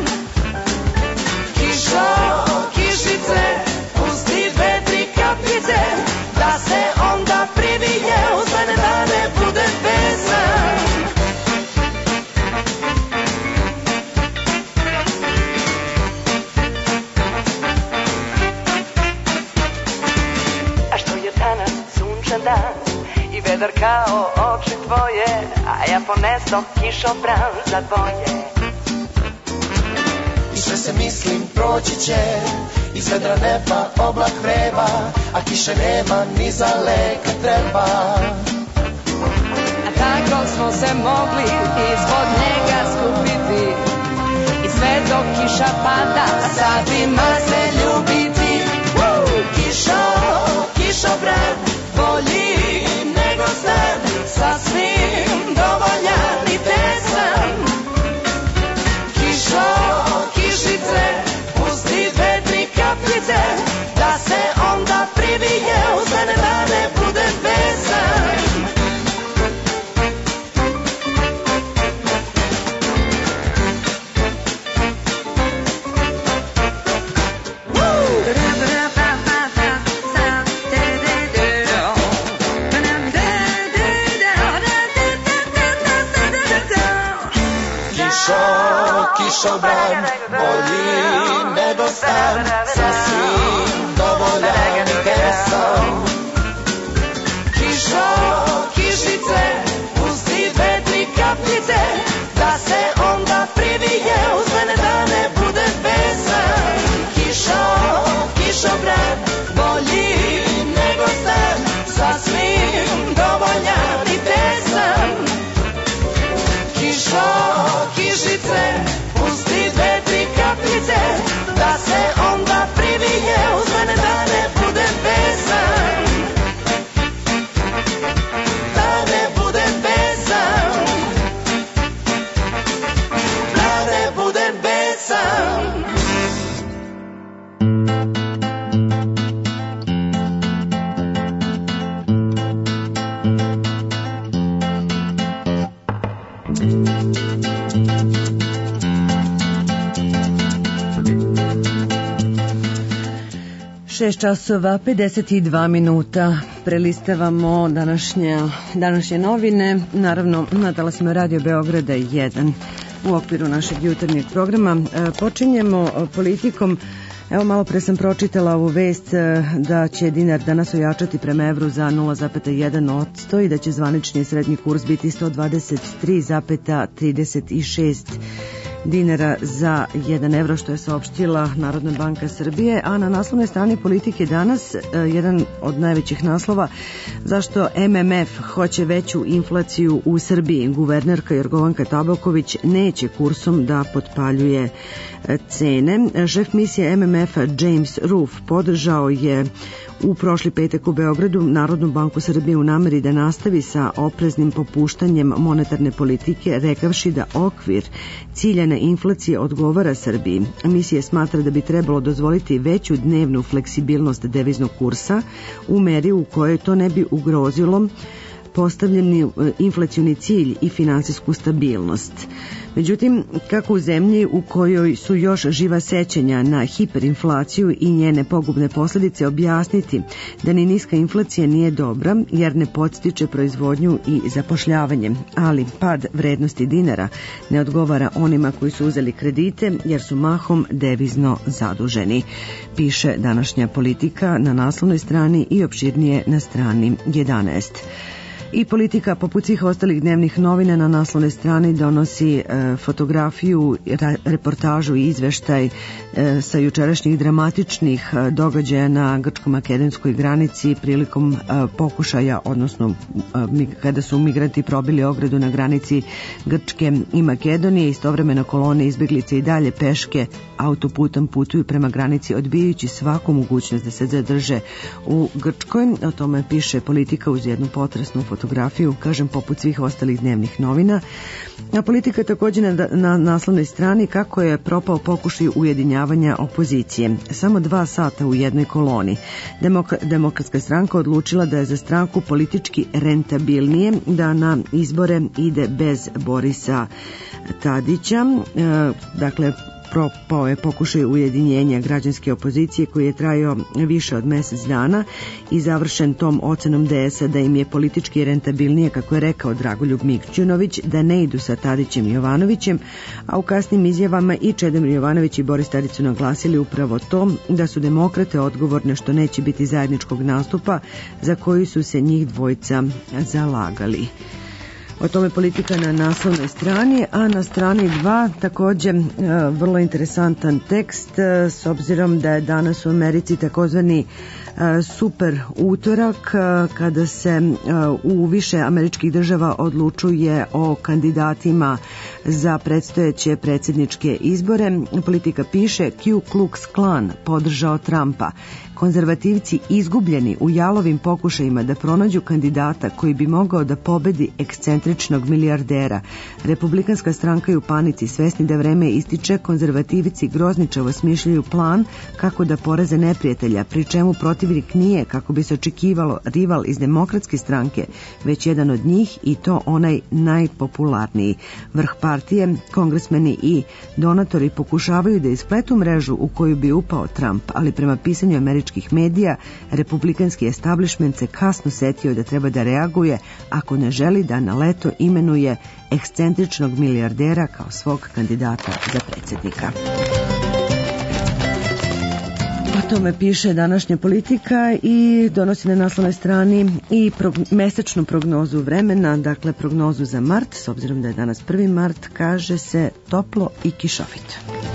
[SPEAKER 8] Kišo, kišice, pusti dve, tri kapljice, da se onda privije u sve da ne bude pesan. A što je danas sunčan dan i vedar kao oči tvoje, a ja poneso kišobran za dvoje. I sve se mislim proći će, iz vedra neba oblak vreba, a kiše nema ni za leka treba. A tako smo se mogli ispod njega skupiti, i sve dok kiša pada, sad ima se ljubiti. Kišo, kišobran, bolji nego znan, sasvim dovoljan i pesan. Kišo, kišice, pusti dve, tri kapljice, da se onda privije u sene da ne bude besan. kišobran, bolji nego san, sasvim dovoljan pesam. Kišo, kišice, pusti dve, tri kapljice, da se onda privije uz mene da ne bude besan. Kišo, kišobran, bolji nego san, sasvim dovoljan i pesan. Kišo, kišice, pusti dve, tri kapljice, da se onda privije uz mene da ne bude besan. Da ne bude besan, da ne bude besan.
[SPEAKER 1] šest časova pedeset dva minuta. Prelistavamo današnje, današnje novine, naravno na talasima Radio Beograda jedan u okviru našeg jutarnjeg programa. Počinjemo politikom. Evo, malo pre sam pročitala ovu vest da će dinar danas ojačati prema evru za nula zarez jedan posto i da će zvanični srednji kurs biti sto dvadeset tri zarez trideset šest dinara za jedan evro, što je saopštila Narodna banka Srbije. A na naslovnoj strani Politike danas jedan od najvećih naslova: zašto M M F hoće veću inflaciju u Srbiji. Guvernerka Jorgovanka Tabaković neće kursom da potpaljuje cene. Šef misije M M F-a James Roof podržao je u prošli petak u Beogradu Narodnu banku Srbije u nameri da nastavi sa opreznim popuštanjem monetarne politike, rekavši da okvir ciljane inflacije odgovara Srbiji. Misija smatra da bi trebalo dozvoliti veću dnevnu fleksibilnost deviznog kursa u meri u kojoj to ne bi ugrozilo postavljeni inflacioni cilj i finansijsku stabilnost. Međutim, kako u zemlji u kojoj su još živa sećanja na hiperinflaciju i njene pogubne posljedice objasniti da ni niska inflacija nije dobra jer ne podstiče proizvodnju i zapošljavanje, ali pad vrednosti dinara ne odgovara onima koji su uzeli kredite jer su mahom devizno zaduženi, piše današnja Politika na naslovnoj strani i opširnije na strani jedanaest. I Politika, poput svih ostalih dnevnih novina, na naslovnoj strani donosi e, fotografiju, ra, reportažu i izveštaj e, sa jučerašnjih dramatičnih e, događaja na grčko-makedonskoj granici prilikom e, pokušaja, odnosno e, kada su migranti probili ogradu na granici Grčke i Makedonije. Istovremeno kolone izbjeglice i dalje peške autoputom putuju prema granici, odbijajući svaku mogućnost da se zadrže u Grčkoj. O tome piše Politika uz jednu potresnu fotografiju, kažem, poput svih ostalih dnevnih novina. A Politika također na, na naslovnoj strani kako je propao pokušaj ujedinjavanja opozicije. Samo dva sata u jednoj koloni. Demok, Demokratska stranka odlučila da je za stranku politički rentabilnije da na izbore ide bez Borisa Tadića. E, dakle, propao je pokušaj ujedinjenja građanske opozicije koji je trajao više od mjesec dana i završen tom ocenom D S-a da im je politički rentabilnije, kako je rekao Dragoljub Mićunović, da ne idu sa Tadićem i Jovanovićem, a u kasnim izjavama i Čedomir Jovanović i Boris Tadić su naglasili upravo to da su demokrate odgovorne što neće biti zajedničkog nastupa za koji su se njih dvojica zalagali. O tome Politika na naslovnoj strani, a na strani dva također e, vrlo interesantan tekst e, s obzirom da je danas u Americi takozvani e, super utorak e, kada se e, u više američkih država odlučuje o kandidatima za predstojeće predsjedničke izbore. Politika piše: Ku Klux Klan podržao Trumpa. Konzervativci izgubljeni u jalovim pokušajima da pronađu kandidata koji bi mogao da pobedi ekscentričnog milijardera. Republikanska stranka je u panici, svesni da vreme ističe. Konzervativci grozničavo smišljaju plan kako da poreze neprijatelja, pri čemu protiv protivnik nije, kako bi se očekivalo, rival iz Demokratske stranke, već jedan od njih i to onaj najpopularniji. Vrh partije, kongresmeni i donatori pokušavaju da ispletu mrežu u koju bi upao Trump, ali prema pisanju američkih medija, republikanski establishment se kasno setio da treba da reaguje ako ne želi da na leto imenuje ekscentričnog milijardera kao svog kandidata za predsjednika. O tome piše današnja Politika i donosi na naslovnoj strani i prog- mesečnu prognozu vremena, dakle prognozu za mart, s obzirom da je danas prvi mart, kaže se toplo i kišovito.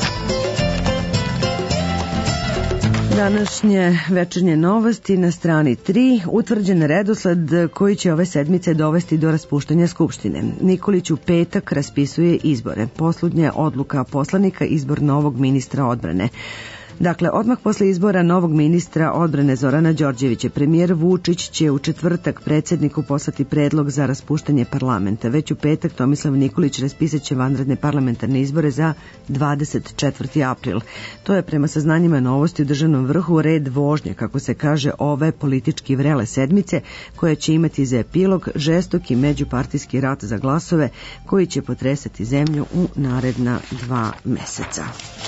[SPEAKER 1] Današnje večernje novosti na strani tri, utvrđen redosled koji će ove sedmice dovesti do raspuštanja Skupštine. Nikolić u petak raspisuje izbore. Posljednja odluka poslanika, izbor novog ministra odbrane. Dakle, odmah posle izbora novog ministra odbrane Zorana Đorđevića, premijer Vučić će u četvrtak predsjedniku poslati predlog za raspuštanje parlamenta. Već u petak Tomislav Nikolić raspisat će vanredne parlamentarne izbore za dvadeset četvrti april. To je prema saznanjima Novosti u državnom vrhu red vožnje, kako se kaže, ove politički vrele sedmice, koja će imati za epilog žestoki međupartijski rat za glasove koji će potresati zemlju u naredna dva meseca.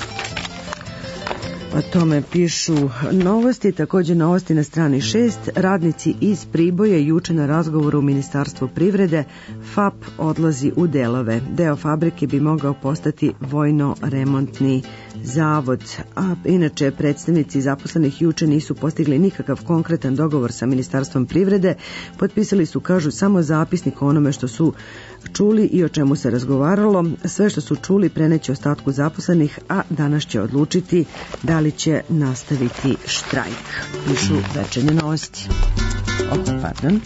[SPEAKER 1] O tome pišu Novosti, također Novosti na strani šest. Radnici iz Priboja juče na razgovoru u Ministarstvu privrede. F A P odlazi u delove. Deo fabrike bi mogao postati vojno-remontni zavod. A inače, predstavnici zaposlenih juče nisu postigli nikakav konkretan dogovor sa Ministarstvom privrede. Potpisali su, kažu, samo zapisnik o onome što su čuli i o čemu se razgovaralo. Sve što su čuli preneće ostatku zaposlenih, a danas će odlučiti da li će nastaviti štrajk. Pišu večernje Novosti. Oh, pardon.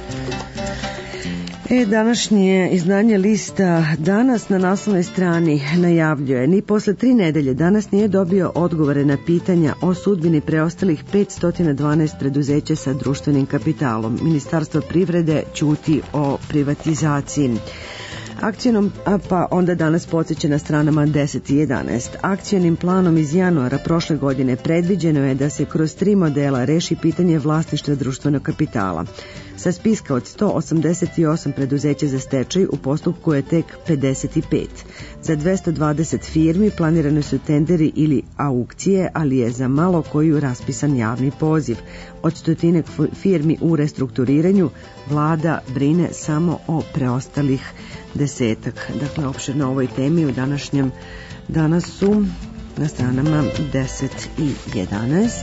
[SPEAKER 1] E, današnje izdanje lista Danas na naslovnoj strani najavljuje: ni posle tri nedelje danas nije dobio odgovore na pitanja o sudbini preostalih petsto dvanaest preduzeća sa društvenim kapitalom. Ministarstvo privrede ćuti o privatizaciji. Akcijnom, pa onda danas podsjeća na stranama deset i jedanaest. Akcijnim planom iz januara prošle godine predviđeno je da se kroz tri modela reši pitanje vlasništva društvenog kapitala. Sa spiska od sto osamdeset osam preduzeća za stečaj u postupku je tek pedeset pet. Za dvesta dvadeset firmi planirane su tenderi ili aukcije, ali je za malo koju raspisan javni poziv. Od stotinek firmi u restrukturiranju vlada brine samo o preostalih desetak. Dakle, opširno o ovoj temi u današnjem danas su na stranama deset i jedanaest.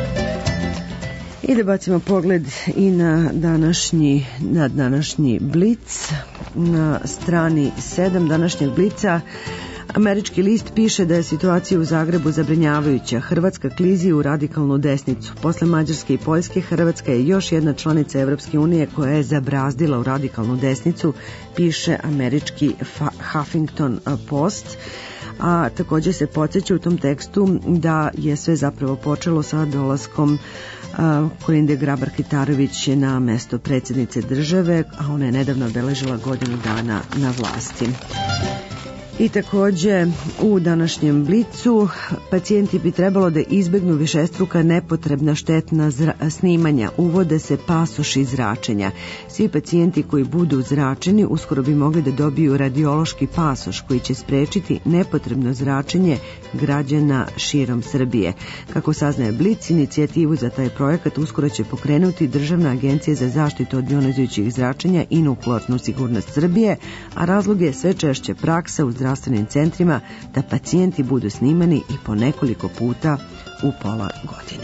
[SPEAKER 1] I da bacimo pogled i na današnji, na današnji Blic. Na strani sedam današnjeg Blica američki list piše da je situacija u Zagrebu zabrinjavajuća. Hrvatska klizi u radikalnu desnicu. Posle Mađarske i Poljske, Hrvatska je još jedna članica Evropske unije koja je zabrazdila u radikalnu desnicu, piše američki Huffington Post. A također se podsjeća u tom tekstu da je sve zapravo počelo sa dolaskom Kolinde Grabar-Kitarović na mesto predsjednice države, a ona je nedavno obeležila godinu dana na vlasti. I također u današnjem Blicu pacijenti bi trebalo da izbegnu višestruka nepotrebna štetna snimanja. Uvode se pasoši zračenja. Svi pacijenti koji budu zračeni uskoro bi mogli da dobiju radiološki pasoš koji će sprečiti nepotrebno zračenje građana širom Srbije. Kako saznaje Blic, inicijativu za taj projekat uskoro će pokrenuti Državna agencija za zaštitu od jonizujućih zračenja i nuklearnu sigurnost Srbije, a razlog je sve češće praksa u zdravstvenim centrima da pacijenti budu snimani i po nekoliko puta u pola godine.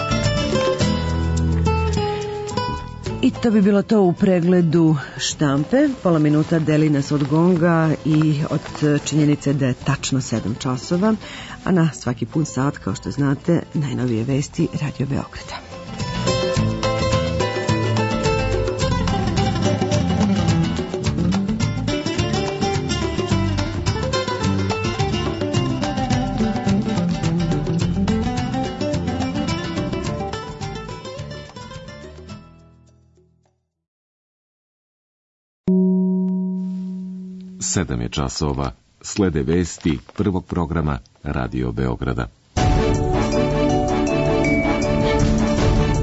[SPEAKER 1] I to bi bilo to u pregledu štampe. Pola minuta deli nas od gonga i od činjenice da je tačno sedam časova, a na svaki pun sat, kao što znate, najnovije vesti Radio Beograda.
[SPEAKER 9] Sedam je časova. Slede vesti prvog programa Radio Beograda.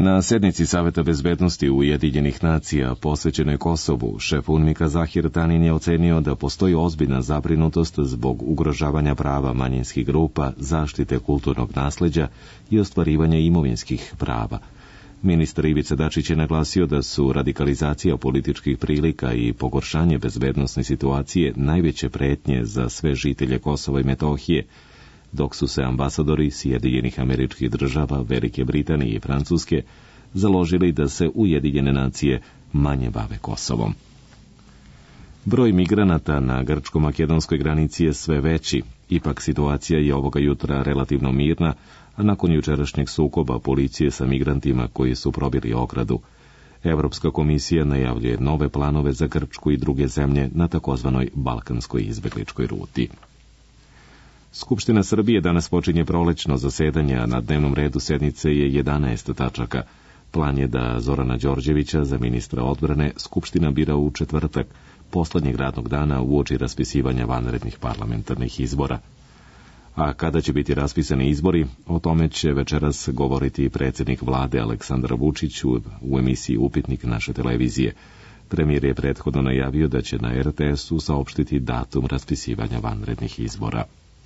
[SPEAKER 9] Na sednici Saveta bezbednosti Ujedinjenih nacija posvećenoj Kosovu, šef UNMIK-a Zahir Tanin je ocenio da postoji ozbiljna zabrinutost zbog ugrožavanja prava manjinskih grupa, zaštite kulturnog nasleđa i ostvarivanja imovinskih prava. Ministar Ivica Dačić je naglasio da su radikalizacija političkih prilika i pogoršanje bezbednosne situacije najveće pretnje za sve žitelje Kosova i Metohije, dok su se ambasadori Sjedinjenih Američkih Država, Velike Britanije i Francuske založili da se Ujedinjene nacije manje bave Kosovom. Broj migranata na grčko-makedonskoj granici je sve veći, ipak situacija je ovoga jutra relativno mirna, a nakon jučerašnjeg sukoba policije sa migrantima koji su probili ogradu. Evropska komisija najavljuje nove planove za Grčku i druge zemlje na takozvanoj balkanskoj izbegličkoj ruti. Skupština Srbije danas počinje prolećno zasedanje, a na dnevnom redu sednice je jedanaest tačaka. Plan je da Zorana Đorđevića za ministra odbrane Skupština bira u četvrtak, poslednjeg radnog dana uoči raspisivanja vanrednih parlamentarnih izbora. A kada će biti raspisani izbori, o tome će večeras govoriti predsjednik vlade Aleksandar Vučić u, u emisiji Upitnik naše televizije. Premijer je prethodno najavio da će na er te es-u saopštiti datum raspisivanja vanrednih izbora.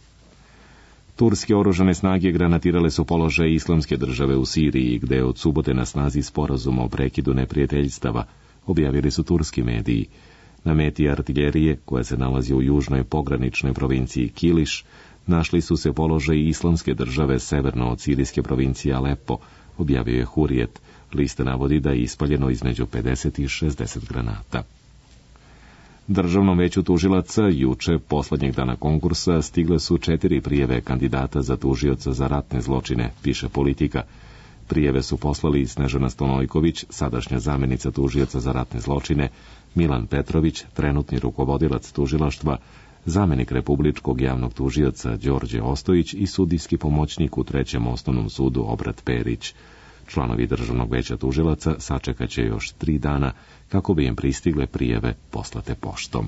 [SPEAKER 9] Turske oružane snage granatirale su položaj Islamske države u Siriji, gde je od subote na snazi sporazum o prekidu neprijateljstava, objavili su turski mediji. Na meti artiljerije, koja se nalazi u južnoj pograničnoj provinciji Kiliš, našli su se položaj Islamske države severno od sirijske provincije Alepo, objavio je Hurijet. Lista navodi da je ispaljeno između pedeset i šezdeset granata. Državnom veću tužilaca juče, poslednjeg dana konkursa, stigle su četiri prijeve kandidata za tužioca za ratne zločine, piše Politika. Prijeve su poslali Snežana Stonojković, sadašnja zamenica tužioca za ratne zločine, Milan Petrović, trenutni rukovodilac tužilaštva, zamenik republičkog javnog tužioca Đorđe Ostojić i sudijski pomoćnik u trećem osnovnom sudu Obrat Perić. Članovi Državnog veća tužilaca sačekaće još tri dana kako bi im pristigle prijeve poslate poštom.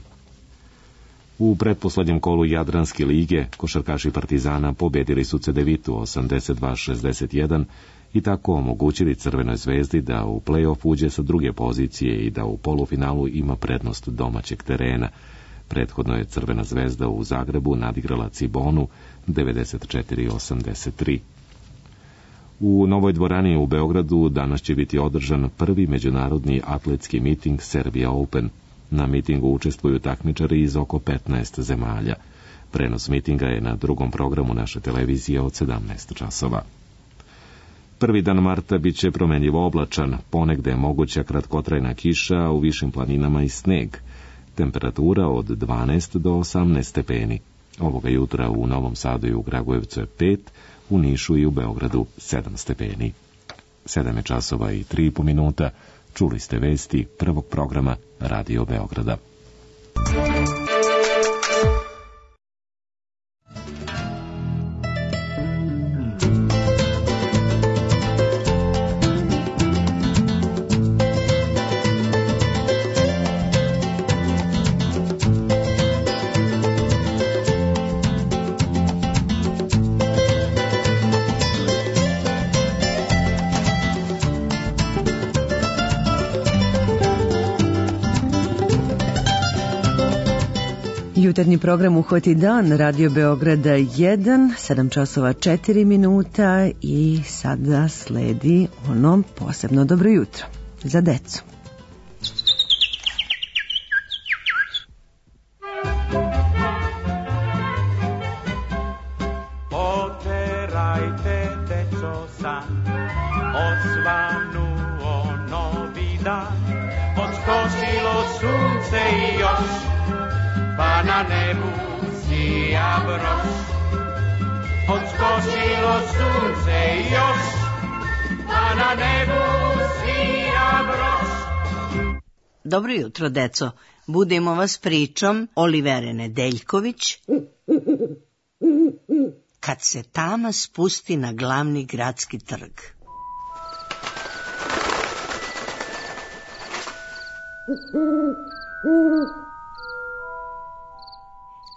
[SPEAKER 9] U pretposlednjem kolu Jadranske lige košarkaši Partizana pobedili su Cedevitu osamdeset dva šezdeset jedan i tako omogućili Crvenoj zvezdi da u play-off uđe sa druge pozicije i da u polufinalu ima prednost domaćeg terena. Prethodno je Crvena zvezda u Zagrebu nadigrala Cibonu devedeset četiri osamdeset tri. U Novoj dvorani u Beogradu danas će biti održan prvi međunarodni atletski miting Serbia Open. Na mitingu učestvuju takmičari iz oko petnaest zemalja. Prenos mitinga je na drugom programu naše televizije od sedamnaest časova. Prvi dan marta bit će promenljivo oblačan, ponegde je moguća kratkotrajna kiša, a u višim planinama i sneg. Temperatura od dvanaest do osamnaest stepeni. Ovoga jutra u Novom Sadu i u Kragujevcu je pet, u Nišu i u Beogradu sedam stepeni. Sedam je časova i tri i po minuta. Čuli ste vesti prvog programa Radio Beograda.
[SPEAKER 1] Jutarnji program Uhvati dan, Radio Beograda jedan, sedam časova četiri minuta i sada sledi ono posebno dobro jutro za decu.
[SPEAKER 10] Oterajte deco san, osvanuo novi dan, odskočilo sunce i još, pa na nebu sija broš. Odskočilo sunce i još, pa na nebu sija broš.
[SPEAKER 11] Dobro jutro, deco. Budimo vas pričom Olivere Nedeljković. Kad se tama spusti na glavni gradski trg.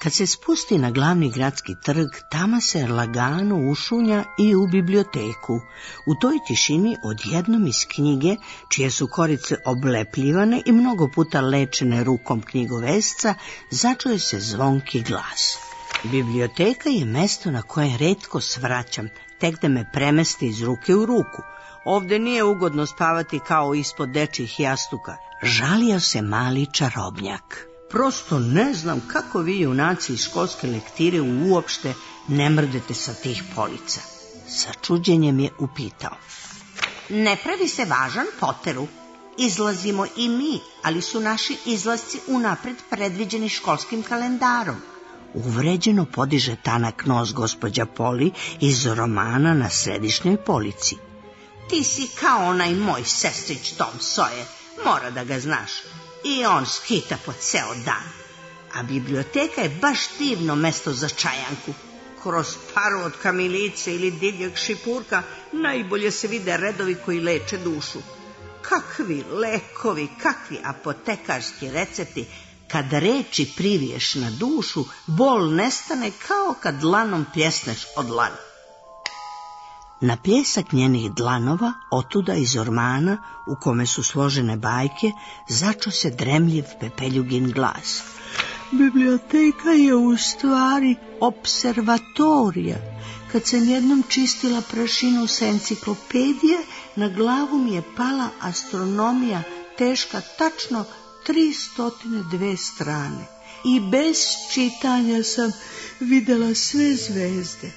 [SPEAKER 11] Kad se spusti na glavni gradski trg, tamo se lagano ušunja i u biblioteku. U toj tišini odjednom iz knjige, čije su korice oblepljivane i mnogo puta lečene rukom knjigovesca, začuje se zvonki glas. Biblioteka je mesto na koje retko svraćam, tek da me premeste iz ruke u ruku. Ovde nije ugodno spavati kao ispod dečjih jastuka. Žalio se mali čarobnjak. Prosto ne znam kako vi junaci iz školske lektire uopšte ne mrdete sa tih polica. Sa čuđenjem je upitao. Ne pravi se važan, Potteru. Izlazimo i mi, ali su naši izlasci unapred predviđeni školskim kalendarom. Uvređeno podiže tanak nos gospođa Poli iz romana na središnjoj polici. Ti si kao onaj moj sestrić Tom Sawyer, mora da ga znaš. I on skita po ceo dan. A biblioteka je baš divno mesto za čajanku. Kroz paru od kamilice ili divljeg šipurka najbolje se vide redovi koji leče dušu. Kakvi lekovi, kakvi apotekarski recepti. Kad reči priviješ na dušu, bol nestane kao kad dlanom pljesneš od dlana. Na pljesak njenih dlanova, otuda iz ormana u kome su složene bajke, začo se dremljiv Pepeljugin glas. Biblioteka je u stvari observatorija. Kad sam jednom čistila prašinu sa enciklopedije, na glavu mi je pala astronomija teška tačno tristo dve strane. I bez čitanja sam videla sve zvezde.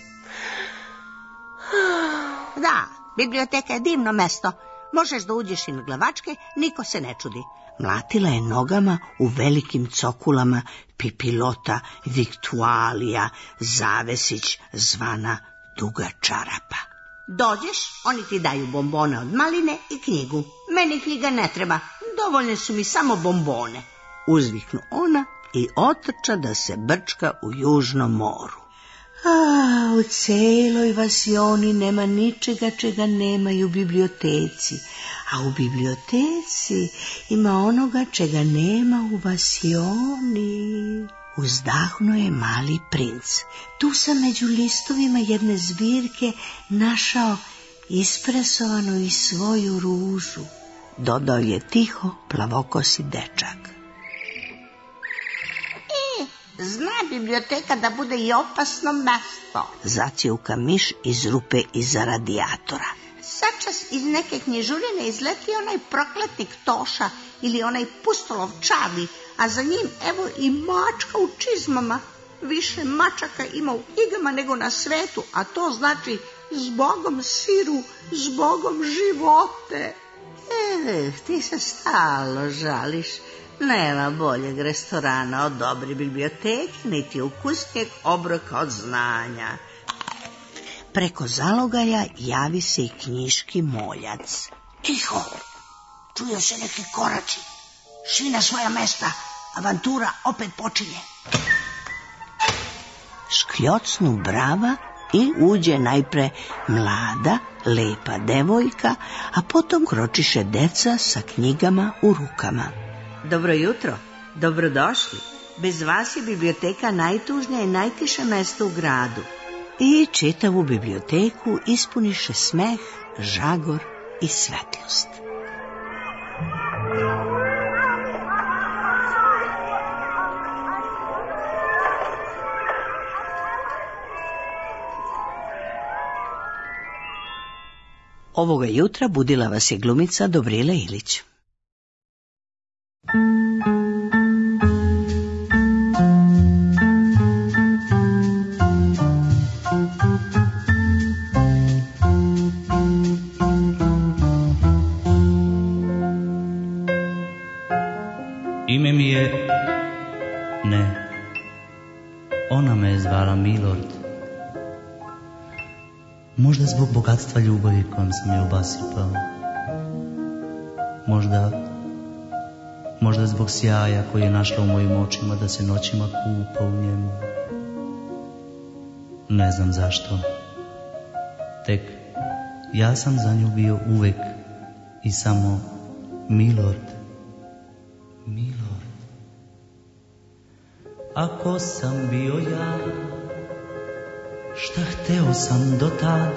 [SPEAKER 11] Da, biblioteka je divno mesto. Možeš da uđeš i na glavačke, niko se ne čudi. Mlatila je nogama u velikim cokulama Pipilota, Viktualija, Zavesić, zvana Duga čarapa. Dođeš, oni ti daju bombone od maline i knjigu. Meni knjiga ne treba, dovoljne su mi samo bombone. Uzviknu ona i otrča da se brčka u Južnom moru. A, u celoj vasioni nema ničega čega nema i u biblioteci, a u biblioteci ima onoga čega nema u vasioni. Uzdahnuo je mali princ. Tu sam među listovima jedne zbirke našao ispresovanu i svoju ružu, dodao je tiho plavokosi dečak. Zna biblioteka da bude i opasno mesto, zacijauka miš iz rupe iza radijatora. Sačas iz neke knjižurine izleti onaj prokletnik Toša ili onaj pustolov Čarli, a za njim evo i mačka u čizmama. Više mačaka ima u knjigama nego na svetu, a to znači zbogom siru, zbogom živote. E, ti se stalno žališ. Nema boljeg restorana od dobre biblioteke, niti ukusnijeg obroka od znanja. Preko zalogaja javi se i knjiški moljac. Tiho, čuju se neki koraci. Svi na svoja mesta, avantura opet počinje. Škljocnu brava i uđe najpre mlada, lepa devojka, a potom kročiše deca sa knjigama u rukama. Dobro jutro, dobrodošli. Bez vas je biblioteka najtužnija i najtiše mesto u gradu. I čitavu biblioteku ispuniše smeh, žagor i svetlost. Ovoga jutra budila vas je glumica Dobrila Ilić.
[SPEAKER 12] Ime mi je... Ne. Ona me je zvala Milord. Možda zbog bogatstva ljubavi kojom sam je obasipao. Možda... Možda zbog sjaja koji je našla u mojim očima da se noćima kupa u njemu. Ne znam zašto. Tek ja sam za nju bio uvek i samo Milord. Milord. ako sam bio ja, šta hteo sam do tad.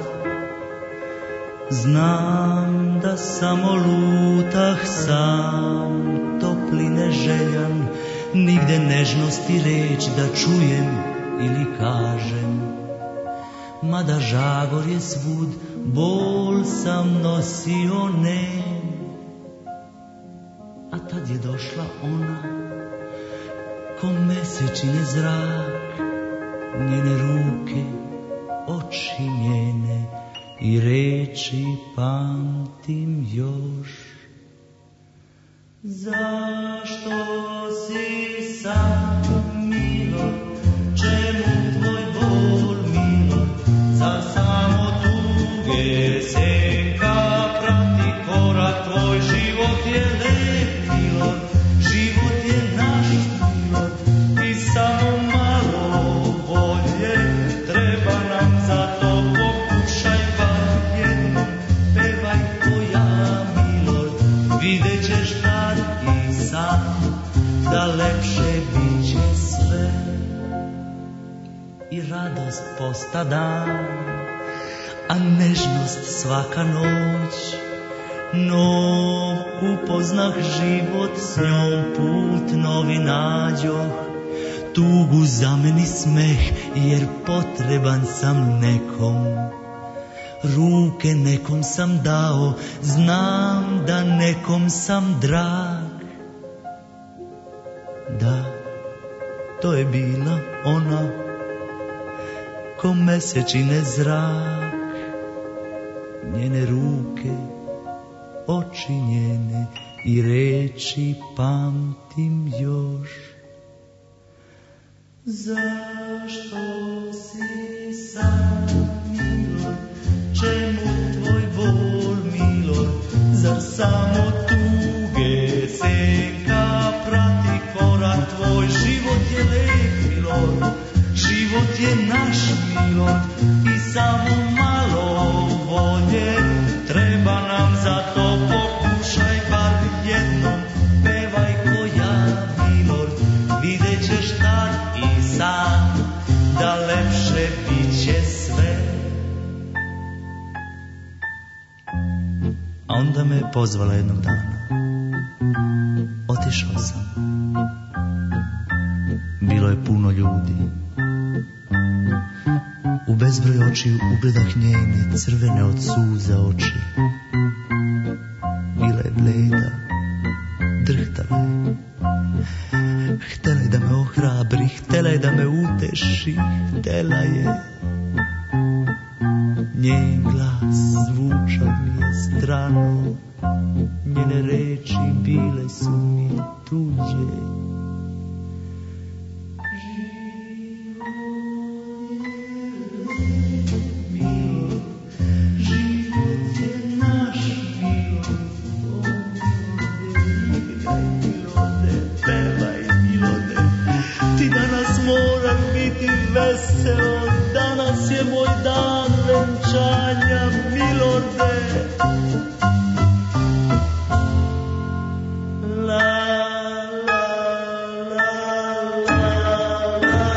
[SPEAKER 12] Znam da samo lutah sam, topline željan, nigde nežnosti reč da čujem ili kažem. Mada žagor je svud, bol sam nosio nem. A tad je došla ona, ko mesečine zrak, njene ruke, oči njene i reči pamtim još. Zašto si sam, milo, čemu tvoj bol, milo, za samo tuge senka prati korak, tvoj život je lep, milo, život je naš, milo, i samo malo volje treba nam, za to pokušaj bar jednom, pevaj ko ja, milo, vidjet ćeš tad i sam da lepše bit će sve i radost posta dan, a nežnost svaka noć. Nov upoznah život, s njom put novi nađoh, tugu zameni smeh, jer potreban sam nekom. Ruke nekom sam dao, znam da nekom sam drag. Da, to je bila ona, ko mesečine zrak, njene ruke, oči njene i reči pamtim još. Zašto si sam, milo, čemu tvoj bol, milo, zar samo tuge senka prati korak, tvoj život je lep, milo, život je naš, milo, i samo malo volje treba nam, za to pokušaj bar jednom, pevaj ko ja, milo, vidjet ćeš tad i sam da lepše bit će sve. A onda me je pozvala jednog dana, otišao sam, bilo je puno ljudi. U bezbroj očiju ugledah njene, crvene od suza oči. Bila je bleda, drhtala je. Htela je da me ohrabri, htela je da me uteši, htela je. Njen glas zvučao mi je strano, njene reči bile su mi tuđe. Veseo, danas je moj dan venčanja, milorde. La, la, la, la,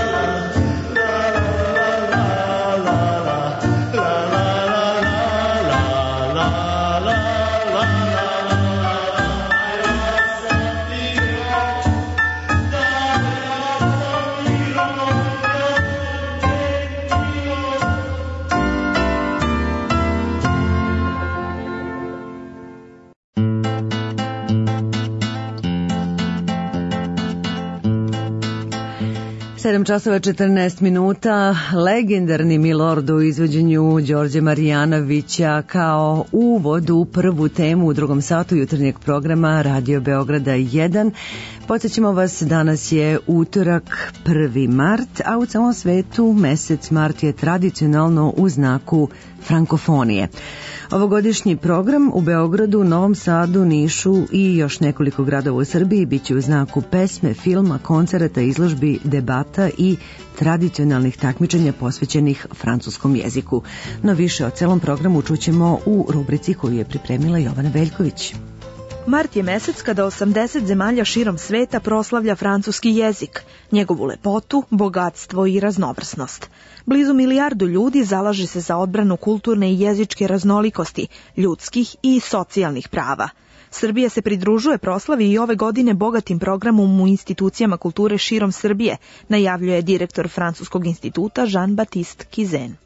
[SPEAKER 1] sedam časova četrnaest minuta, legendarni Milord u izvođenju Đorđe Marijanovića kao uvod u prvu temu u drugom satu jutarnjeg programa Radio Beograda jedan. Podsjećamo vas, danas je utorak prvi mart, a u celom svetu mesec mart je tradicionalno u znaku frankofonije. Ovogodišnji program u Beogradu, Novom Sadu, Nišu i još nekoliko gradova u Srbiji biće u znaku pesme, filma, koncerata, izložbi, debata i tradicionalnih takmičenja posvećenih francuskom jeziku. No više o celom programu čućemo u rubrici koju je pripremila Jovana Veljković.
[SPEAKER 14] Mart je mesec kada osamdeset zemalja širom sveta proslavlja francuski jezik, njegovu lepotu, bogatstvo i raznovrsnost. Blizu milijardu ljudi zalaže se za odbranu kulturne i jezičke raznolikosti, ljudskih i socijalnih prava. Srbija se pridružuje proslavi i ove godine bogatim programom u institucijama kulture širom Srbije, najavljuje direktor Francuskog instituta Jean-Baptiste Kizen.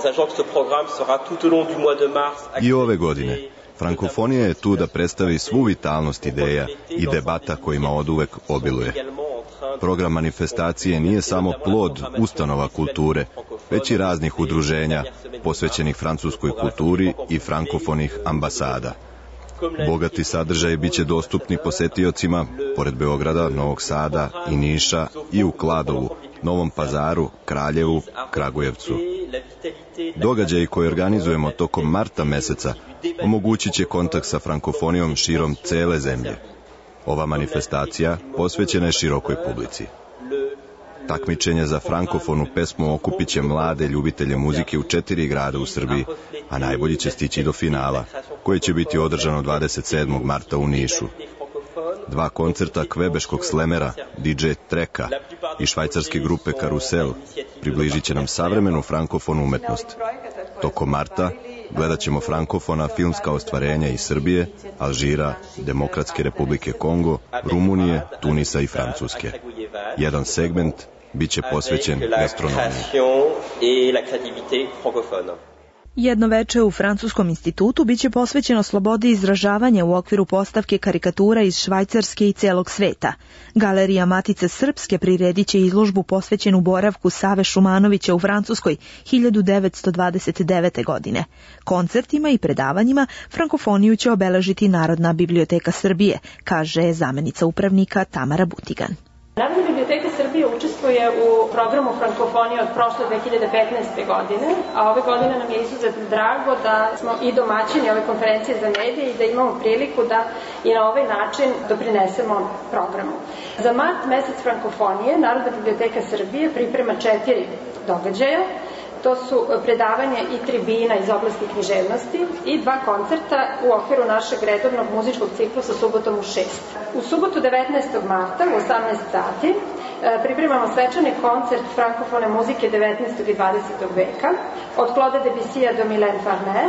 [SPEAKER 15] I ove godine frankofonija je tu da predstavi svu vitalnost ideja i debata kojima oduvek obiluje. Program manifestacije nije samo plod ustanova kulture, već i raznih udruženja posvećenih francuskoj kulturi i frankofonih ambasada. Bogati sadržaji biće dostupni posetiocima pored Beograda, Novog Sada i Niša i u Kladovu, Novom Pazaru, Kraljevu, Kragujevcu. Događaji koje organizujemo tokom marta meseca omogućit će kontakt sa frankofonijom širom cele zemlje. Ova manifestacija posvećena je širokoj publici. Takmičenje za frankofonu pesmu okupit će mlade ljubitelje muzike u četiri grada u Srbiji, a najbolji će stići do finala, koje će biti održano dvadeset sedmog marta u Nišu. Dva koncerta kvebeškog slemera, D J Treka i švajcarske grupe Karusel približit će nam savremenu frankofonu umetnost. Tokom marta gledat ćemo frankofona filmska ostvarenja iz Srbije, Alžira, Demokratske republike Kongo, Rumunije, Tunisa i Francuske. Jedan segment biće posvećen gastronomiji.
[SPEAKER 14] Jedno veče u Francuskom institutu biće posvećeno slobodi izražavanja u okviru postavke karikatura iz Švajcarske i celog sveta. Galerija Matice Srpske priredit će izložbu posvećenu boravku Save Šumanovića u Francuskoj hiljadu devetsto dvadeset devete. godine. Koncertima i predavanjima frankofoniju će obeležiti Narodna biblioteka Srbije, kaže zamenica upravnika Tamara Butigan.
[SPEAKER 16] Narodna biblioteka Srbije učestvuje u programu frankofonije od prošle dve hiljade petnaeste. godine, a ove godine nam je izuzetno drago da smo i domaćini ove konferencije za medije i da imamo priliku da i na ovaj način doprinesemo programu. Za mart mesec frankofonije Narodna biblioteka Srbije priprema četiri događaja. To su predavanje i tribina iz oblasti književnosti i dva koncerta u okviru našeg redovnog muzičkog ciklusa subotom u šest. U subotu devetnaestog marta u osamnaest sati pripremamo svečani koncert frankofone muzike devetnaestog i dvadesetog veka, od Claude Debussya do Mylène Farmer,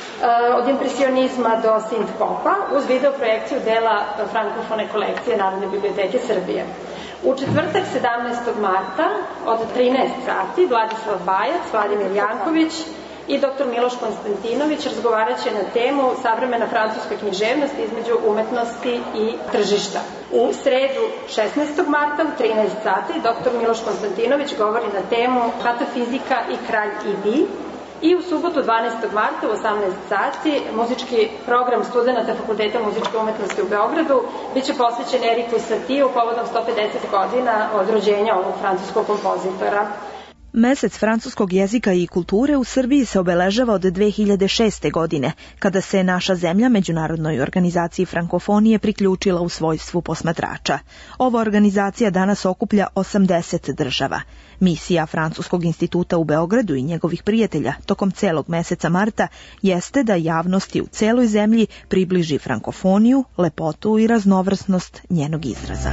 [SPEAKER 16] od impresionizma do synth popa, uz video projekciju dela frankofone kolekcije Narodne biblioteke Srbije. U četvrtak sedamnaestog marta od trinaest sati Vladislav Bajac, Vladimir Janković i doktor Miloš Konstantinović razgovarat će na temu savremena francuska književnost između umetnosti i tržišta. U sredu šesnaestog marta u trinaest sati doktor Miloš Konstantinović govori na temu Metafizika i kralj Ibi. I u subotu dvanaestog marta u osamnaest sati muzički program studenta Fakulteta muzičke umetnosti u Beogradu biće posvećen Eriku Satiju povodom sto pedeset godina od rođenja ovog francuskog kompozitora.
[SPEAKER 14] Mesec francuskog jezika i kulture u Srbiji se obeležava od dve hiljade šeste. godine, kada se naša zemlja Međunarodnoj organizaciji frankofonije priključila u svojstvu posmatrača. Ova organizacija danas okuplja osamdeset država. Misija Francuskog instituta u Beogradu i njegovih prijatelja tokom celog meseca marta jeste da javnosti u celoj zemlji približi frankofoniju, lepotu i raznovrsnost njenog izraza.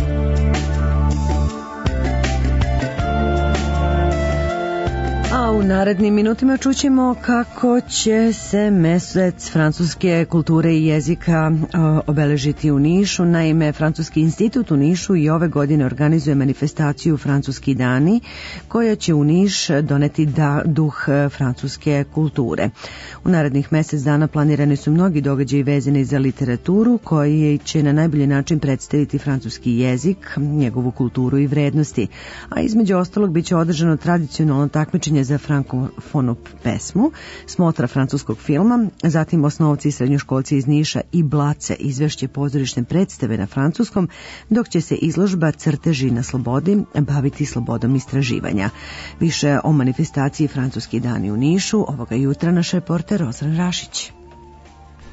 [SPEAKER 1] A u narednim minutima čućemo kako će se mesec francuske kulture i jezika obeležiti u Nišu. Naime, Francuski institut u Nišu i ove godine organizuje manifestaciju Francuski dani, koja će u Niš doneti da, duh francuske kulture. U narednih mesec dana planirani su mnogi događaji vezani za literaturu, koji će na najbolji način predstaviti francuski jezik, njegovu kulturu i vrednosti. A između ostalog biće održano tradicionalno takmičenje za frankofonu pesmu, smotra francuskog filma, zatim osnovci i srednjoškolci iz Niša i Blace izvešće pozorišne predstave na francuskom, dok će se izložba Crteži na slobodi baviti slobodom istraživanja. Više o manifestaciji Francuski dani u Nišu ovoga jutra naš reporter Ozran Rašić.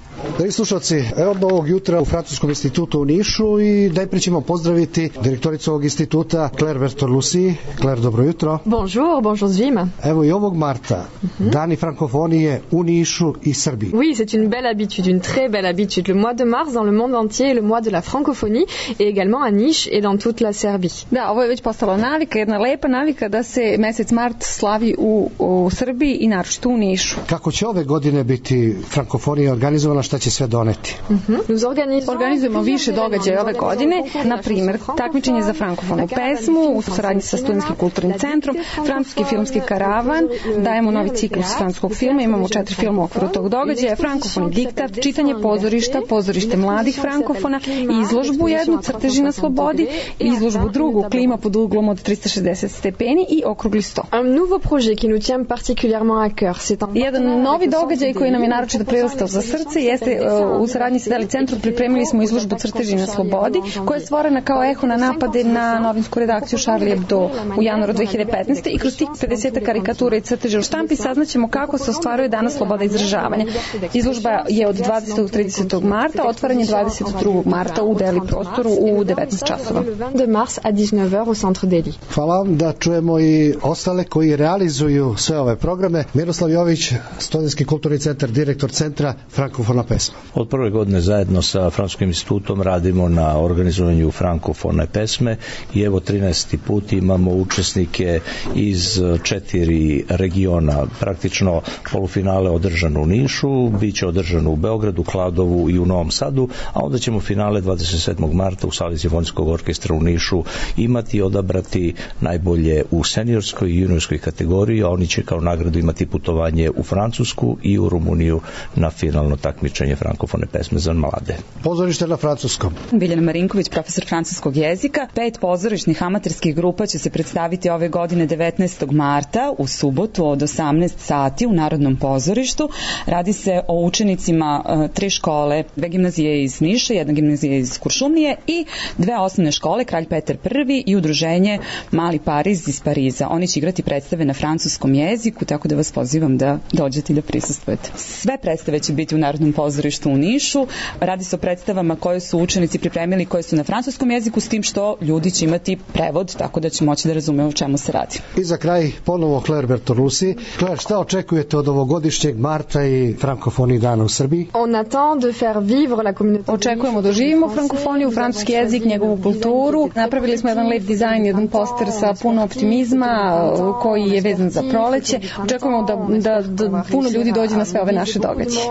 [SPEAKER 17] Dragi slušalci, evo od ovog jutra u Francuskom institutu u Nišu i najprije ćemo pozdraviti direktoricu ovog instituta Claire Bertolucci. Claire, dobro jutro.
[SPEAKER 18] Bonjour, bonjour Zvima.
[SPEAKER 17] Evo i ovog marta, mm-hmm. Dani frankofonije u Nišu i Srbiji.
[SPEAKER 18] Oui, c'est une belle habitude, une très belle habitude. Le mois de mars dans le monde entier est le mois de la francophonie et également à Niš et dans toute la Serbie.
[SPEAKER 19] Da, ovo je već postala navika, jedna lepa navika da se mesec mart slavi u, u Srbiji i naročito u Nišu.
[SPEAKER 17] Kako će ove godine biti frankofonija organizovana, šta će sve doneti?
[SPEAKER 19] Mm-hmm. Organizujemo više događaja ove godine, na primjer takmičenje za frankofonu pesmu u saradnji sa Studentskim kulturnim centrom, francuski filmski karavan, dajemo novi ciklus francuskog filma, imamo četiri filma u okviru tog događaja, frankofoni diktat, čitanje pozorišta, pozorište mladih frankofona, izložbu jednu crteži na slobodi, izložbu drugu klima pod uglom od trista šezdeset stepeni i okrugli sto.
[SPEAKER 18] Un nouveau projet qui nous tient particulièrement à cœur, c'est un
[SPEAKER 19] jedan novi događaj koji nam je naročito prilastao za srce jeste uh, u saradnji sa Deli centrom pripremili smo izložbu crteži na slobodi koja je stvorena kao eho na napade na novinsku redakciju Charlie Hebdo u januaru dve hiljade petnaeste. i kroz tih pedeset karikatura i crteža u štampi saznaćemo kako se ostvaruje danas sloboda izražavanja. Izložba je od dvadesetog do tridesetog marta, otvaranje dvadeset drugog marta u Deli prostoru u devetnaest časova.
[SPEAKER 18] de mars à dix-neuf heures au centre Deli.
[SPEAKER 17] Hvala vam, da čujemo i ostale koji realizuju sve ove programe. Miroslav Jović, Studentski kulturni centar, direktor centra Frankofona pesma.
[SPEAKER 20] Od prve godine zajedno sa Francuskim institutom radimo na organizovanju frankofone pesme i evo trinaesti put imamo učesnike iz četiri regiona. Praktično polufinale održano u Nišu, bit će održano u Beogradu, Kladovu i u Novom Sadu, a onda ćemo finale dvadeset sedmog marta u sali Simfonijskog orkestra u Nišu imati i odabrati najbolje u seniorskoj i juniorskoj kategoriji, a oni će kao nagradu imati putovanje u Francusku i u Rumuniju na finalno takmičenje frankofone pesme za mlade.
[SPEAKER 17] Pozorište na francuskom.
[SPEAKER 19] Biljana Marinković, profesor francuskog jezika. Pet pozorišnih amaterskih grupa će se predstaviti ove godine devetnaestog marta u subotu od osamnaest sati u Narodnom pozorištu. Radi se o učenicima uh, tri škole, dve gimnazije iz Niša, jedna gimnazija iz Kuršumlije i dve osnovne škole, Kralj Petar prvi i udruženje Mali Pariz iz Pariza. Oni će igrati predstave na francuskom jeziku, tako da vas pozivam da dođete i da prisustvujete. Sve predstave će biti u Narodnom pozorištu u Nišu. Radi se o predstavama koje su učenici pripremili, koje su na francuskom jeziku, s tim što ljudi će imati prevod, tako da će moći da razume o čemu se radi.
[SPEAKER 17] I za kraj ponovo Claire Bertolucci. Claire, šta očekujete od ovogodišnjeg marta i frankofoniji dana u Srbiji?
[SPEAKER 18] On attend de faire vivre la communauté.
[SPEAKER 19] Očekujemo da živimo frankofoniju, francuski jezik, njegovu kulturu. Napravili smo jedan lep dizajn, jedan poster sa puno optimizma koji je vezan za proleće. Očekujemo da, da, da puno ljudi dođe na sve ove naše događaje.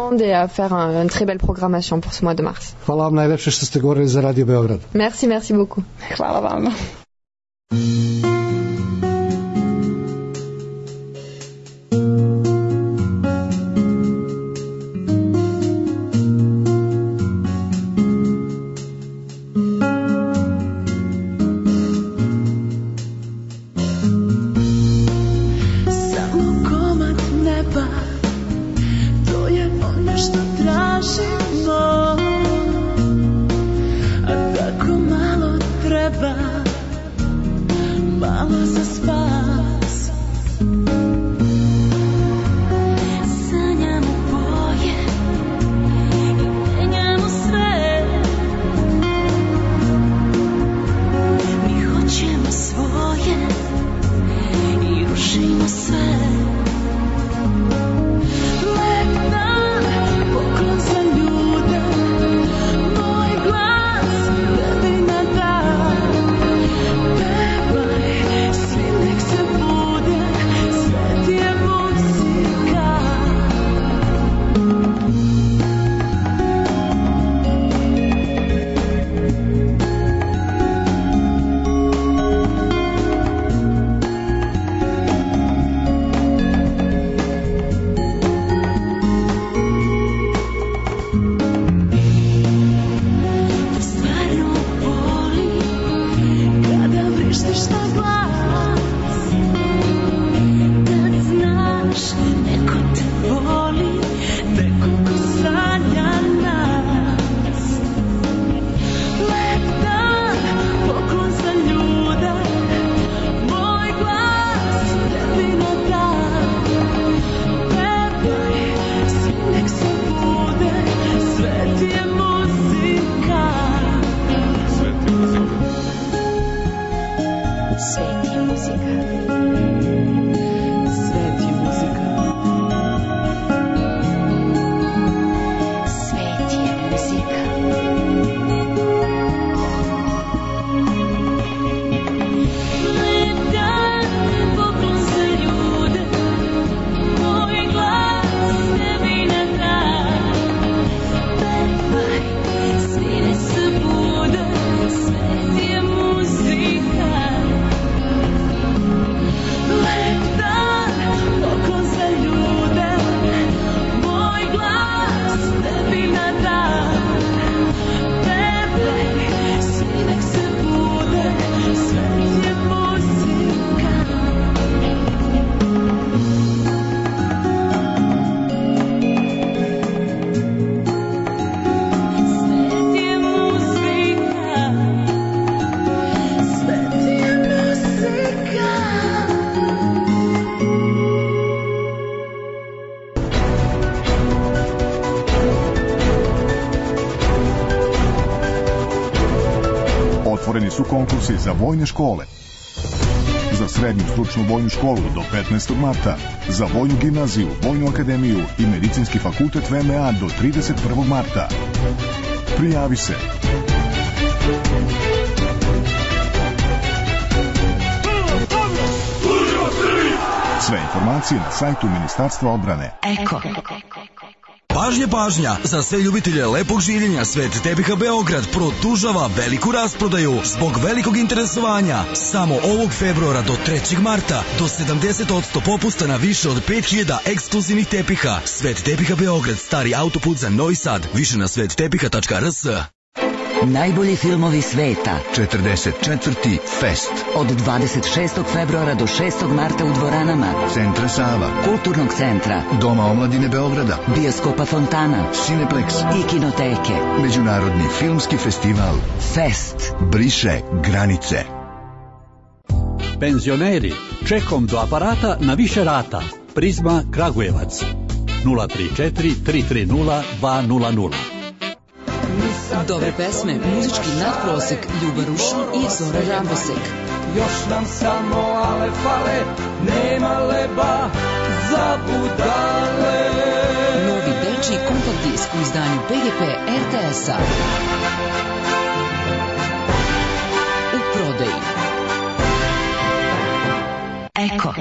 [SPEAKER 17] Hvala vam najlepše što ste govorili za Radio Beograd.
[SPEAKER 18] Merci, merci beaucoup.
[SPEAKER 19] Hvala vama.
[SPEAKER 4] Otvoreni su konkursi za vojne škole. Za srednju stručnu vojnu školu do petnaestog marta, za vojnu gimnaziju, vojnu akademiju i medicinski fakultet V M A do trideset prvog marta. Prijavi se. Sve informacije na sajtu Ministarstva odbrane.
[SPEAKER 13] Eko. Pažnja, pažnja, za sve ljubitelje lepog življenja Svet tepiha Beograd produžava veliku rasprodaju zbog velikog interesovanja. Samo ovog februara do trećeg marta do sedamdeset posto popusta na više od pet hiljada ekskluzivnih tepiha. Svet tepiha Beograd, stari autoput za Novi Sad. Više na svet tepiha tačka r s.
[SPEAKER 21] Najbolji filmovi sveta.
[SPEAKER 22] četrdeset četvrti Fest.
[SPEAKER 21] Od dvadeset šestog februara do šestog marta u dvoranama
[SPEAKER 22] Centra Sava,
[SPEAKER 21] Kulturnog centra,
[SPEAKER 22] Doma omladine Beograda,
[SPEAKER 21] Bioskopa Fontana,
[SPEAKER 22] Cineplex
[SPEAKER 21] i Kinoteke.
[SPEAKER 22] Međunarodni filmski festival
[SPEAKER 21] Fest.
[SPEAKER 22] Briše granice.
[SPEAKER 23] Penzioneri, čekom do aparata na više rata. Prizma Kragujevac. nula tri četiri tri tri nula dva nula nula.
[SPEAKER 24] Dobre pesme, muzički nadprosek, Ljuba Rušan i Zora Rambosek.
[SPEAKER 8] Još nam samo ale fale, nema leba za budale.
[SPEAKER 24] Novi dečiji kompakt disk u izdanju P G P R T S-a. U prodaji.
[SPEAKER 13] Eko.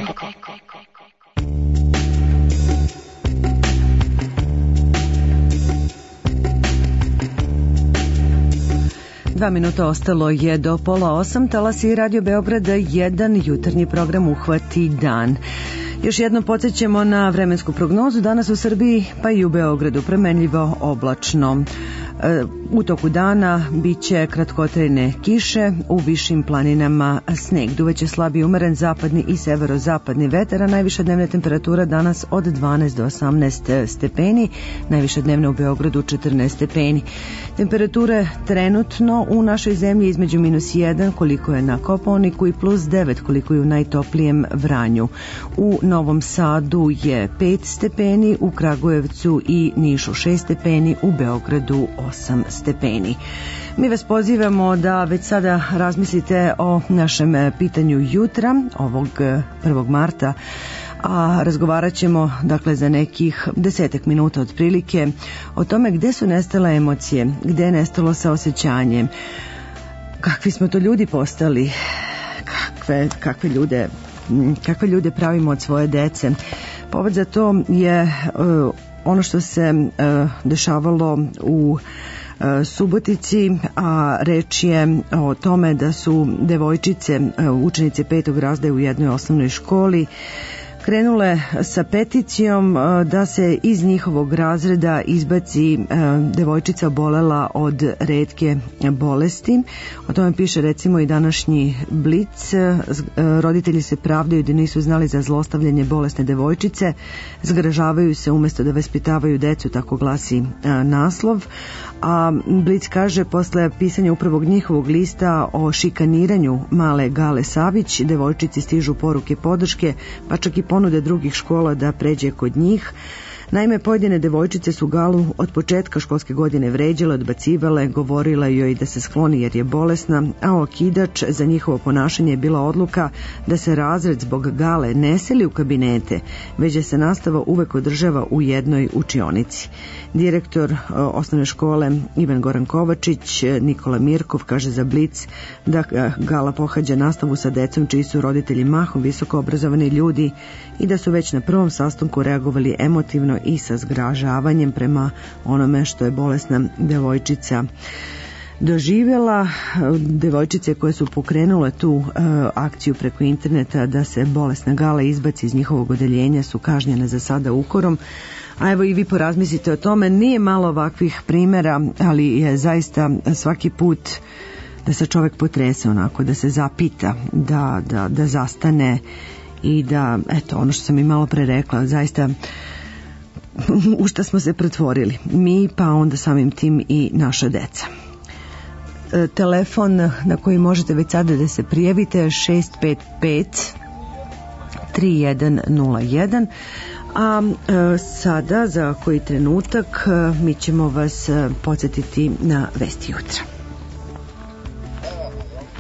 [SPEAKER 1] Dva minuta ostalo je do pola osam, talasi Radio Beograda, jedan jutarnji program Uhvati dan. Još jednom podsjećamo na vremensku prognozu. Danas u Srbiji pa i u Beogradu promenljivo oblačno. U toku dana biće kratkotrajne kiše, u višim planinama sneg. Duvaće slabi umeren zapadni i severozapadni vetar, a najviša dnevna temperatura danas od dvanaest do osamnaest stepeni, najviša dnevna u Beogradu četrnaest stepeni. Temperature trenutno u našoj zemlji između minus jedan koliko je na Kopaoniku i plus devet koliko je u najtoplijem Vranju. U Novom Sadu je pet stepeni, u Kragujevcu i Nišu šest stepeni, u Beogradu osam stepeni. Mi vas pozivamo da već sada razmislite o našem pitanju jutra, ovog prvog marta, a razgovarat ćemo dakle za nekih desetak minuta otprilike o tome gde su nestale emocije, gde je nestalo saosećanje, kakvi smo to ljudi postali, kakve, kakve ljude kakve ljude pravimo od svoje dece. Povod za to je uh, ono što se uh, dešavalo u uh, Subotici, a reč je o tome da su devojčice, uh, učenice petog razreda u jednoj osnovnoj školi, krenule sa peticijom da se iz njihovog razreda izbaci devojčica obolela od retke bolesti. O tome piše recimo i današnji Blic. Roditelji se pravdaju da nisu znali za zlostavljanje bolesne devojčice, zgražavaju se umesto da vaspitavaju decu, tako glasi naslov. A Blic kaže, posle pisanja upravog njihovog lista o šikaniranju male Gale Savić, devojčici stižu poruke podrške, pa čak i ponude drugih škola da pređe kod njih. Naime, pojedine devojčice su Galu od početka školske godine vređale, odbacivale, govorile joj da se skloni jer je bolesna, a okidač za njihovo ponašanje je bila odluka da se razred zbog Gale ne seli u kabinete, već da se nastava uvek održava u jednoj učionici. Direktor osnovne škole Ivan Goran Kovačić, Nikola Mirkov, kaže za Blic da Gala pohađa nastavu sa decom čiji su roditelji mahom visoko obrazovani ljudi i da su već na prvom sastanku reagovali emotivno i sa zgražavanjem prema onome što je bolesna devojčica doživjela. Devojčice koje su pokrenule tu uh, akciju preko interneta da se bolesna Gala izbaci iz njihovog odeljenja su kažnjene za sada ukorom. A evo i vi porazmislite o tome, nije malo ovakvih primjera, ali je zaista svaki put da se čovjek potrese onako, da se zapita, da, da, da zastane i da, eto, ono što sam i malo pre rekla, zaista u šta smo se pretvorili. Mi, pa onda samim tim i naša deca. E, telefon na koji možete već sada da se prijavite šest pet pet tri jedan nula jedan. A e, sada za koji trenutak e, mi ćemo vas e, podsjetiti na vesti jutra.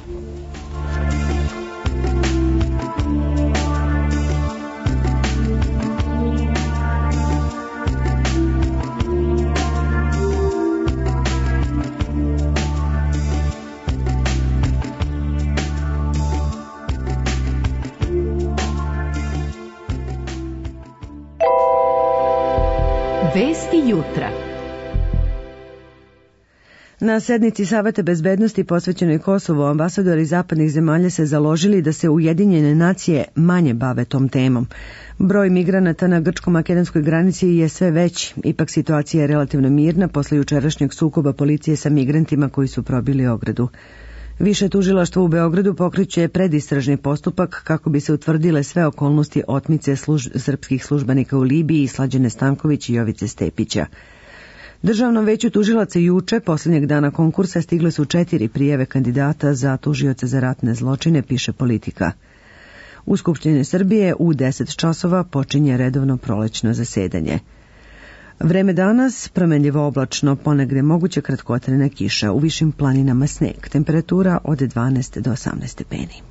[SPEAKER 1] Na sednici Saveta bezbednosti posvećenoj Kosovu ambasadori zapadnih zemalja se založili da se Ujedinjene nacije manje bave tom temom. Broj migranata na grčko-makedonskoj granici je sve veći, ipak situacija je relativno mirna posle jučerašnjeg sukoba policije sa migrantima koji su probili ogradu. Više tužilaštvo u Beogradu pokreće predistražni postupak kako bi se utvrdile sve okolnosti otmice služ... srpskih službenika u Libiji Slađane Stanković i Jovice Stepića. Državnom veću tužilaca juče, posljednjeg dana konkursa, stigle su četiri prijave kandidata za tužioce za ratne zločine, piše Politika. U Skupštini Srbije u deset časova počinje redovno prolećno zasedanje. Vreme danas promenljivo oblačno, ponegde moguće kratkotrajna kiša, u višim planinama sneg. Temperatura od dvanaest do osamnaest stepeni.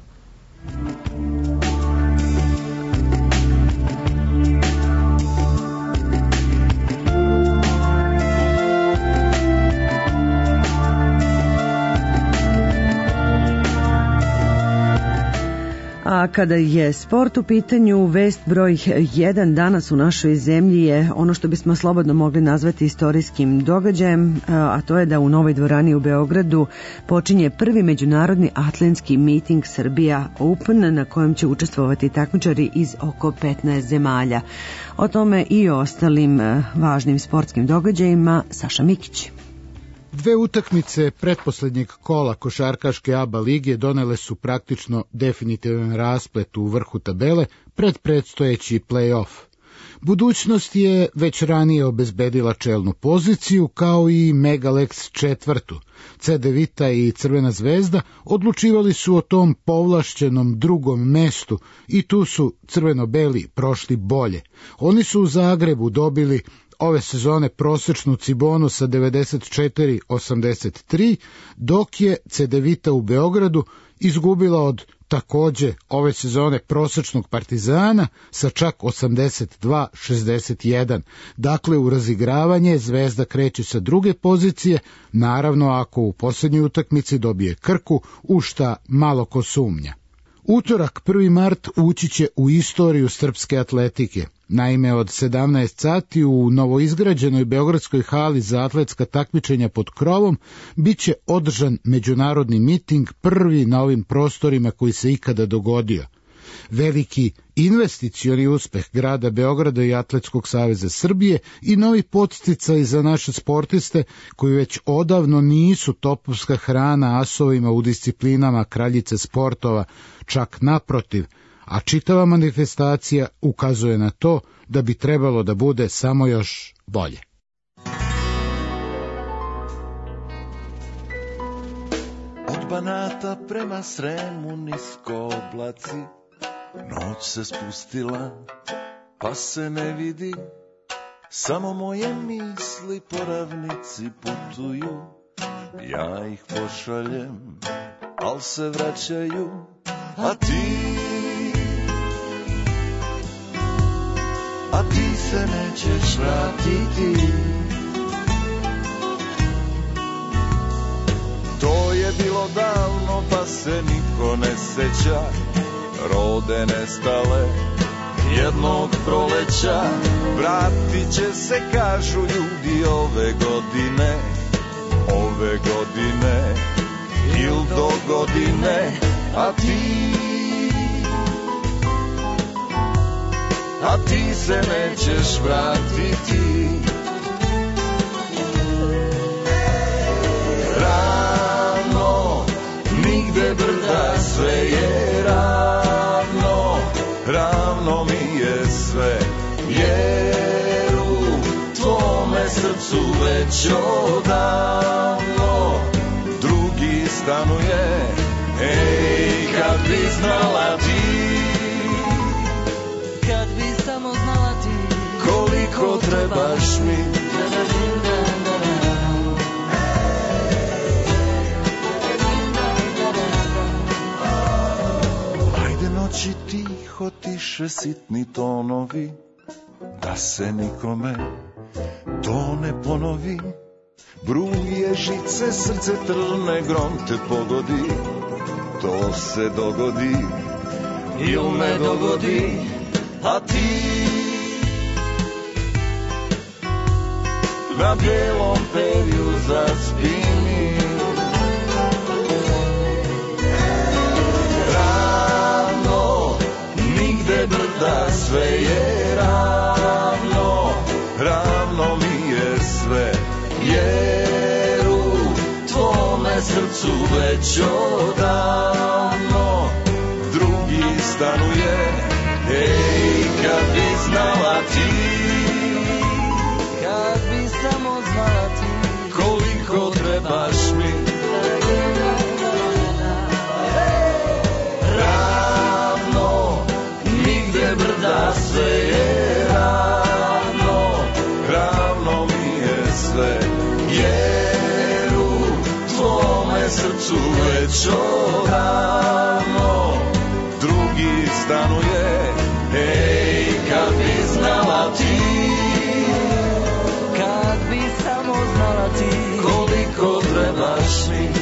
[SPEAKER 1] A kada je sport u pitanju, vest broj jedan danas u našoj zemlji je ono što bismo slobodno mogli nazvati istorijskim događajem, a to je da u Novoj dvorani u Beogradu počinje prvi međunarodni atletski miting Srbija Open, na kojem će učestvovati takmičari iz oko petnaest zemalja. O tome i o ostalim važnim sportskim događajima Saša Mikić.
[SPEAKER 2] Dve utakmice pretposlednjeg kola košarkaške A B A lige donele su praktično definitivan rasplet u vrhu tabele pred predstojeći play-off. Budućnost je već ranije obezbedila čelnu poziciju, kao i Megalex četvrtu. C D Vita i Crvena zvezda odlučivali su o tom povlašćenom drugom mestu i tu su crveno-beli prošli bolje. Oni su u Zagrebu dobili ove sezone prosečnu Cibonu sa devedeset četiri osamdeset tri, dok je C D Vita u Beogradu izgubila od takođe ove sezone prosečnog Partizana sa čak osamdeset dva šezdeset jedan. Dakle, u razigravanje Zvezda kreće sa druge pozicije, naravno ako u posljednjoj utakmici dobije Krku, u šta malo ko sumnja. Utorak, prvi mart, ući će u istoriju srpske atletike. Naime, od sedamnaest sati u novoizgrađenoj beogradskoj hali za atletska takmičenja pod krovom bit će održan međunarodni miting, prvi na ovim prostorima koji se ikada dogodio. Veliki investicioni uspeh grada Beograda i Atletskog saveza Srbije i novi podsticaj za naše sportiste koji već odavno nisu topovska hrana asovima u disciplinama kraljice sportova, čak naprotiv, a čitava manifestacija ukazuje na to da bi trebalo da bude samo još bolje.
[SPEAKER 3] Od Banata prema Sremu nisko oblaci, noć se spustila, pa se ne vidi, samo moje misli po ravnici putuju, ja ih pošaljem, al se vraćaju, a ti, a ti se nećeš vratiti. To je bilo davno, pa se niko ne seća, rode nestale jednog proleća. Vratit će se, kažu ljudi, ove godine, ove godine il do godine, a ti, a ti se nećeš vratiti. Ravno, nigde brda, sve je ravno, ravno mi je sve, jer u tvome srcu već odavno drugi stanuje. Ej, kad bi znala ti,
[SPEAKER 8] kad bi samo znala ti,
[SPEAKER 3] koliko trebaš mi, ajde noći tiho, tiše sitni tonovi, da se nikome to ne ponovi. Bruje žice, srce trne, grom te pogodi, to se dogodi il ne dogodi, a ti na bijelom perju zaspini. Ravno, nigde brda, sve je ravno, ravno mi je sve, jer u tvome srcu već odavno drugi stanuje. Ej, kad bi znala ti, kad bi samo znala ti, koliko trebaš mi. Ravno, nigde brda, sve je ravno, ravno mi je sve, jer u tvome srcu već odavno drugi stanuje. Ej, kad bi znala ti, kad bi samo znala ti, koliko trebaš mi.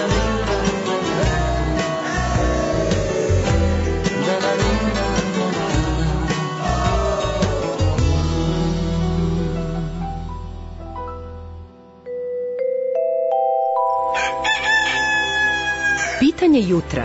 [SPEAKER 5] Pitanje jutra.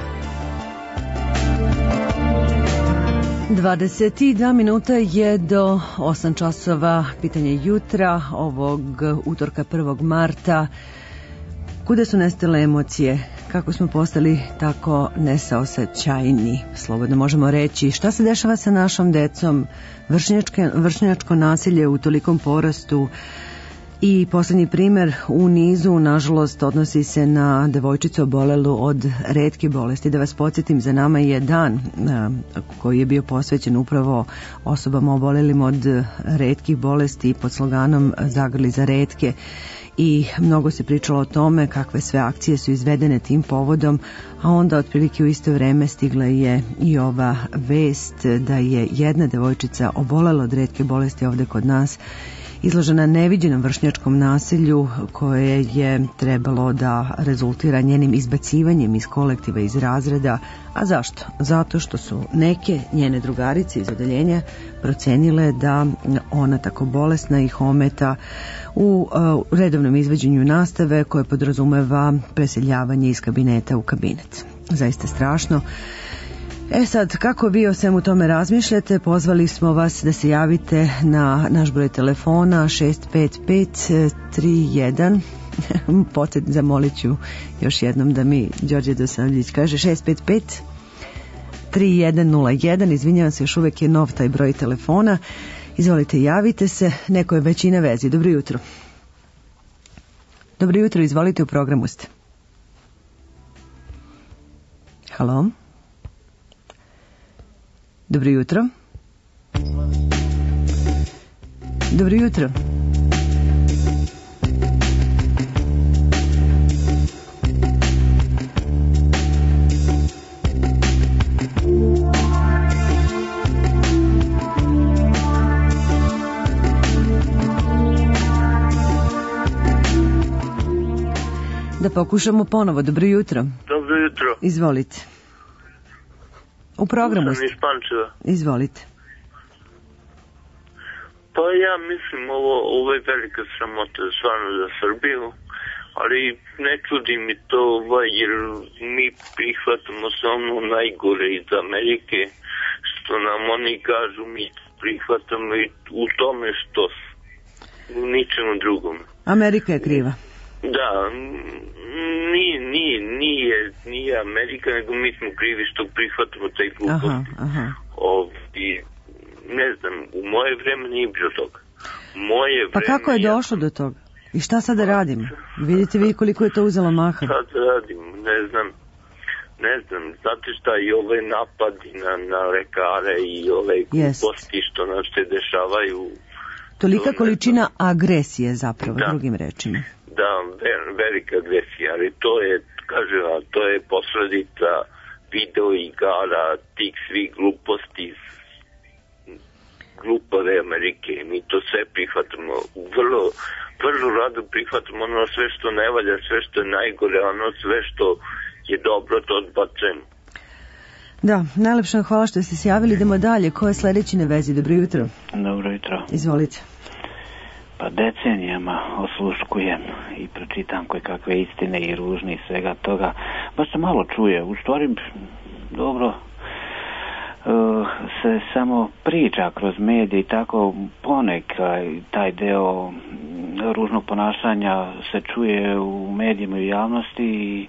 [SPEAKER 1] dvadeset dva minuta je do osam časova. Pitanje jutra ovog utorka prvog marta. Kuda su nestale emocije? Kako smo postali tako nesaosećajni? Slobodno možemo reći. Šta se dešava sa našom decom? Vršnjačko nasilje u tolikom porastu. I poslednji primer u nizu, nažalost, odnosi se na devojčicu obolelu od retke bolesti. Da vas podsjetim, za nama je dan koji je bio posvećen upravo osobama obolelim od retkih bolesti pod sloganom Zagrli za retke. I mnogo se pričalo o tome kakve sve akcije su izvedene tim povodom, a onda otprilike u isto vreme stigla je i ova vest da je jedna devojčica obolela od retke bolesti ovde kod nas, izložena neviđenom vršnjačkom nasilju koje je trebalo da rezultira njenim izbacivanjem iz kolektiva, iz razreda. A zašto? Zato što su neke njene drugarice iz odeljenja procenile da ona tako bolesna ih ometa u uh, redovnom izvođenju nastave koje podrazumeva preseljavanje iz kabineta u kabinet. Zaista strašno. E sad, kako vi o svemu tome razmišljate, pozvali smo vas da se javite na naš broj telefona šest pet pet tri jedan. Potet, zamolit ću još jednom da mi Đorđe Dosavljić kaže šest pet pet tri jedan nula jedan. Izvinjavam se, još uvek je nov taj broj telefona. Izvolite, javite se. Neko je već i na vezi. Dobro jutro. Dobro jutro, izvolite, u programu ste. Halo. Dobro jutro. Dobro jutro. Da pokušamo ponovo. Dobro jutro.
[SPEAKER 6] Dobro jutro.
[SPEAKER 1] Izvolite. U programu
[SPEAKER 6] ste. Iz Pančeva.
[SPEAKER 1] Izvolite.
[SPEAKER 6] Pa ja mislim ovo, ovo je velika sramota stvarno za Srbiju, ali ne čudi mi to ovaj, jer mi prihvatamo se ono najgore iz Amerike, što nam oni kažu, mi prihvatamo i u tome što u ničemu drugom.
[SPEAKER 1] Amerika je kriva.
[SPEAKER 6] Da, nije, nije, nije, nije Amerika, nego mi smo krivi što prihvatamo taj gluposti.
[SPEAKER 1] Aha, aha.
[SPEAKER 6] I, ne znam, u moje vreme nije bilo toga. Moje
[SPEAKER 1] pa
[SPEAKER 6] vreme,
[SPEAKER 1] kako je došlo
[SPEAKER 6] ja...
[SPEAKER 1] do toga? I šta sad da radimo? Vidite vi koliko je to uzelo maha?
[SPEAKER 6] Šta da radim, ne znam. Ne znam, znate šta, i ove napadi na, na lekare i ove gluposti što nam se dešavaju.
[SPEAKER 1] Tolika količina agresije zapravo,
[SPEAKER 6] da.
[SPEAKER 1] Drugim rečima.
[SPEAKER 6] Da, velika agresija, ali to je, kažem vam, to je posledica video igara, tih svih gluposti, glupave Amerike. Mi to sve prihvatamo, vrlo, vrlo rado prihvatamo ono sve što ne valja, sve što je najgore, ono sve što je dobro, to odbacujemo.
[SPEAKER 1] Da, najlepša hvala što ste se javili, idemo dalje. Ko je sledeći na vezi? Dobro jutro.
[SPEAKER 7] Dobro jutro.
[SPEAKER 1] Izvolite.
[SPEAKER 7] Pa decenijama osluškujem i pročitam koje kakve istine i ružne i svega toga. Baš se malo čuje. U stvari, dobro, uh, se samo priča kroz medije i tako ponekad taj deo ružnog ponašanja se čuje u medijima i javnosti i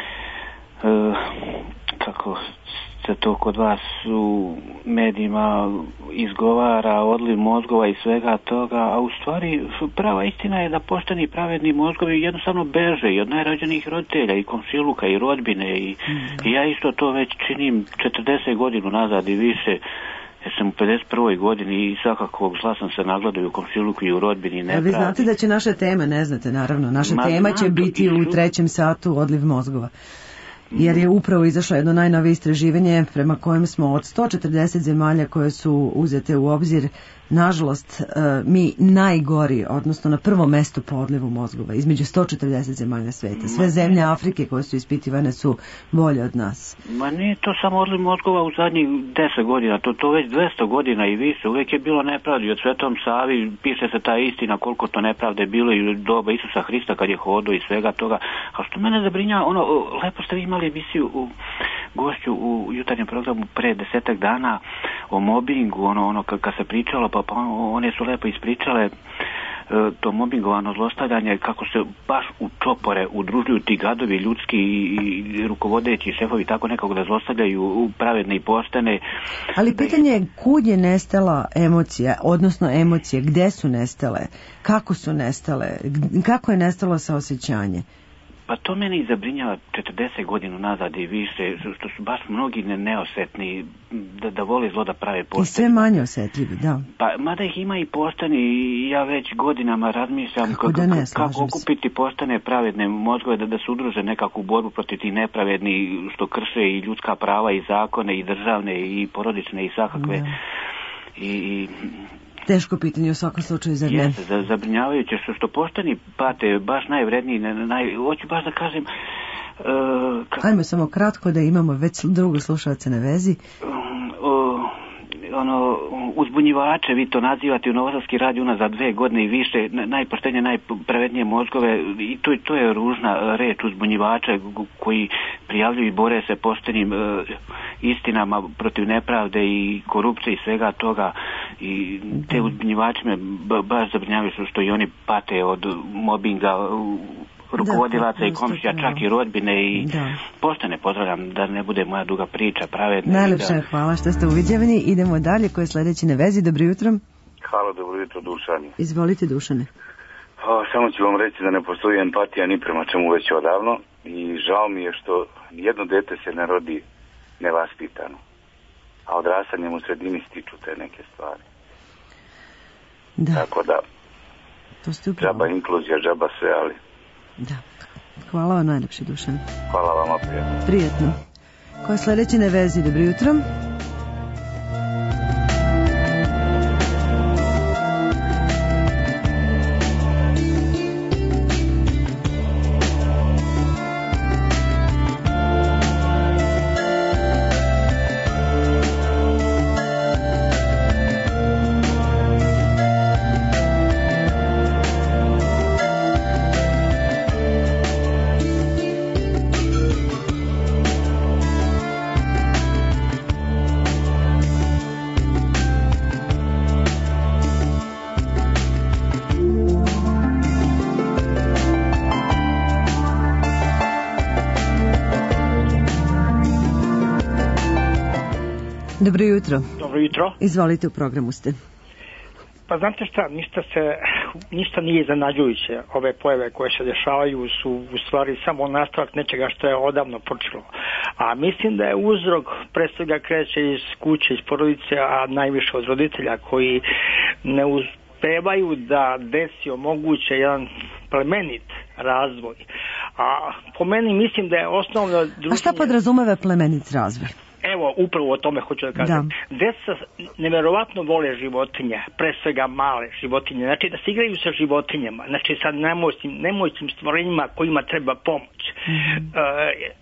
[SPEAKER 7] uh, kako se to kod vas u medijima izgovara, odliv mozgova i svega toga, a u stvari prava istina je da pošteni i pravedni mozgovi jednostavno beže i od najrađenijih roditelja i komšiluka i rodbine i, mm. i ja isto to već činim četrdeset godinu nazad i više, jer sam u pedeset prvoj godini i svakakvog zla sam se nagledao u komšiluku i u rodbini. Ne
[SPEAKER 1] vi znate da će naša tema, ne znate naravno, naša Ma, tema će biti u trećem satu odliv mozgova. Jer je upravo izašlo jedno najnovije istraživanje prema kojem smo od sto četrdeset zemalja koje su uzete u obzir, nažalost, mi najgori, odnosno na prvom mestu po odlivu mozgova, između sto četrdeset zemalja sveta. Sve zemlje Afrike koje su ispitivane su bolje od nas.
[SPEAKER 7] Ma nije to samo odliv mozgova u zadnjih deset godina, to, to već dvesta godina i više. Uvijek je bilo nepravdi. Od Svetom Savi piše se ta istina koliko to nepravde je bilo i u doba Isusa Hrista kad je hodao i svega toga. A što mene zabrinjava, ono, lepo ste vi imali emisiju u gošću u jutarnjem programu pre desetak dana o mobingu, ono, ono kad se pričalo, pa, pa one su lepo ispričale to mobingovano zlostavljanje, kako se baš u čopore udružuju ti gadovi ljudski i rukovodeći šefovi tako nekako da zlostavljaju pravedne i poštene.
[SPEAKER 1] Ali pitanje je kud je nestala emocija, odnosno emocije, gde su nestale, kako su nestale, kako je nestalo saosećanje?
[SPEAKER 7] Pa to mene i zabrinjava četrdeset godinu nazad i više, što su baš mnogi neosetni, da, da vole zlo da prave pošteni.
[SPEAKER 1] I sve manje osjetljivi, da.
[SPEAKER 7] Pa mada ih ima i pošteni i ja već godinama razmišljam kako, kako, ne, kako okupiti poštene pravedne mozgove da, da se udruže nekakvu borbu protiv tih nepravedni što krše i ljudska prava i zakone i državne i porodične i svakakve. Da. I... i
[SPEAKER 1] teško pitanje u svakom slučaju za ne.
[SPEAKER 7] Jeste, za, zabrinjavajuće što, što pošteni pate baš najvredniji, naj, hoću baš da kažem... Uh,
[SPEAKER 1] kak... Ajmo samo kratko da imamo već drugo slušalce na vezi.
[SPEAKER 7] Um, uh, ono, uzbunjivače, vi to nazivate u Novosadski radio unazad dve godine i više, najpoštenije, najpravednije mozgove i to, to je ružna reč, uzbunjivače koji prijavljuju i bore se poštenim uh, istinama protiv nepravde i korupcije i svega toga i te uzbunjivači me baš zabrinjavaju što i oni pate od mobinga rukovodilaca i komšija, čak i rodbine i da. Poštene pozdravljam, da ne bude moja duga priča, pravedna.
[SPEAKER 1] Najlepša
[SPEAKER 7] da...
[SPEAKER 1] hvala što ste uviđavani. Idemo dalje, ko je sledeći na vezi. Dobro jutro.
[SPEAKER 9] Hvala, dobro jutro, Dušane.
[SPEAKER 1] Izvolite, Dušane.
[SPEAKER 9] O, samo ću vam reći da ne postoji empatija ni prema čemu već odavno i žao mi je što jedno dete se ne rodi nevaspitano, a odrastanjem u sredini stiču te neke stvari.
[SPEAKER 1] Da.
[SPEAKER 9] Tako da,
[SPEAKER 1] to ste upravo.
[SPEAKER 9] Džaba inkluzija, džaba sve, ali...
[SPEAKER 1] Da. Hvala vam najlepše, Dušan.
[SPEAKER 9] Hvala vama, prijatno.
[SPEAKER 1] Prijetno. Ko je sledeći na vezi? Dobro jutro. Dobro jutro.
[SPEAKER 10] Dobro jutro.
[SPEAKER 1] Izvolite, u programu ste.
[SPEAKER 10] Pa znate šta, ništa, se, ništa nije iznenađujuće. Ove pojave koje se dešavaju su u stvari samo nastavak nečega što je odavno počelo. A mislim da je uzrok pre svega kreće iz kuće, iz porodice, a najviše od roditelja koji ne uspevaju da deci omoguće jedan plemenit razvoj. A po meni mislim da je osnovno... Druženje...
[SPEAKER 1] A šta podrazumeva plemenit razvoj?
[SPEAKER 10] Evo, upravo o tome hoću da kažem. Da. Deca neverovatno vole životinje, pre svega male životinje. Znači da se igraju sa životinjama, znači sa nemoćnim, nemoćnim stvorenjima kojima treba pomoć. Mm-hmm. E,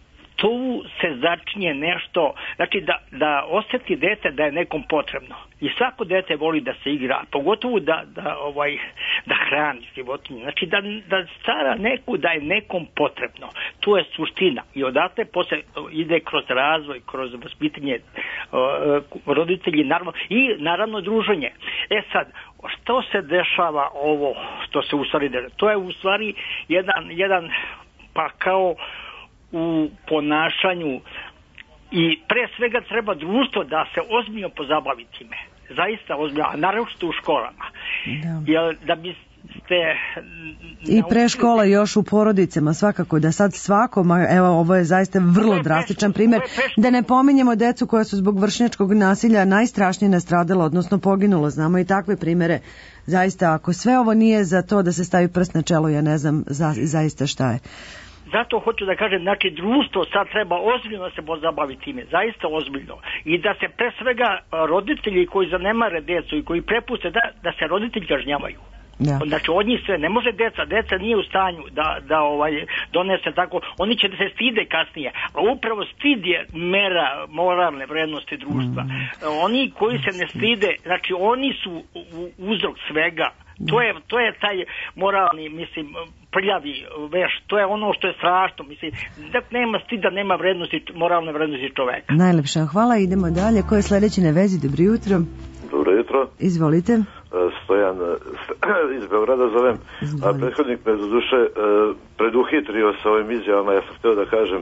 [SPEAKER 10] tu se začinje nešto, znači da, da osjeti dete da je nekom potrebno. I svako dete voli da se igra, pogotovo da, da, ovaj, da hrani životinje. Znači da, da stvara neku da je nekom potrebno. Tu je suština. I odatle posle ide kroz razvoj, kroz vaspitanje uh, roditelji naravno, i naravno druženje. E sad, što se dešava ovo što se u stvari dešava? To je u stvari jedan, jedan pa kao u ponašanju i pre svega treba društvo da se ozbiljno pozabavi time. Zaista ozbiljno, a naravno u školama. Da. Jer da bi ste
[SPEAKER 1] i pre škola još u porodicama svakako da sad svakom, evo ovo je zaista vrlo drastičan primjer, da ne pominjemo decu koja su zbog vršnjačkog nasilja najstrašnije nastradala, odnosno poginulo, znamo i takve primjere. Zaista ako sve ovo nije za to da se stavi prst na čelo, ja ne znam za, zaista šta je.
[SPEAKER 10] Zato hoću da kažem, znači društvo sad treba ozbiljno se pozabaviti time, zaista ozbiljno. I da se pre svega roditelji koji zanemare decu i koji prepuste da, da se roditelji kažnjavaju. Ja. Znači od njih sve, ne može deca, deca nije u stanju da, da ovaj, donese tako, oni će da se stide kasnije, a upravo stid je mera moralne vrednosti društva. Mm. Oni koji se ne stide, znači oni su uzrok svega. To je, to je taj moralni, mislim, prljavi veš, to je ono što je strašno, mislim, da nema stida, nema vrednosti, moralne vrednosti čoveka.
[SPEAKER 1] Najlepša hvala, idemo dalje. Ko je sledeći na vezi? Dobro jutro.
[SPEAKER 11] Dobro jutro.
[SPEAKER 1] Izvolite.
[SPEAKER 11] Stojan iz Beograda zovem. A prethodnik me do duše preduhitrio sa ovim izjavama, ja sam htio da kažem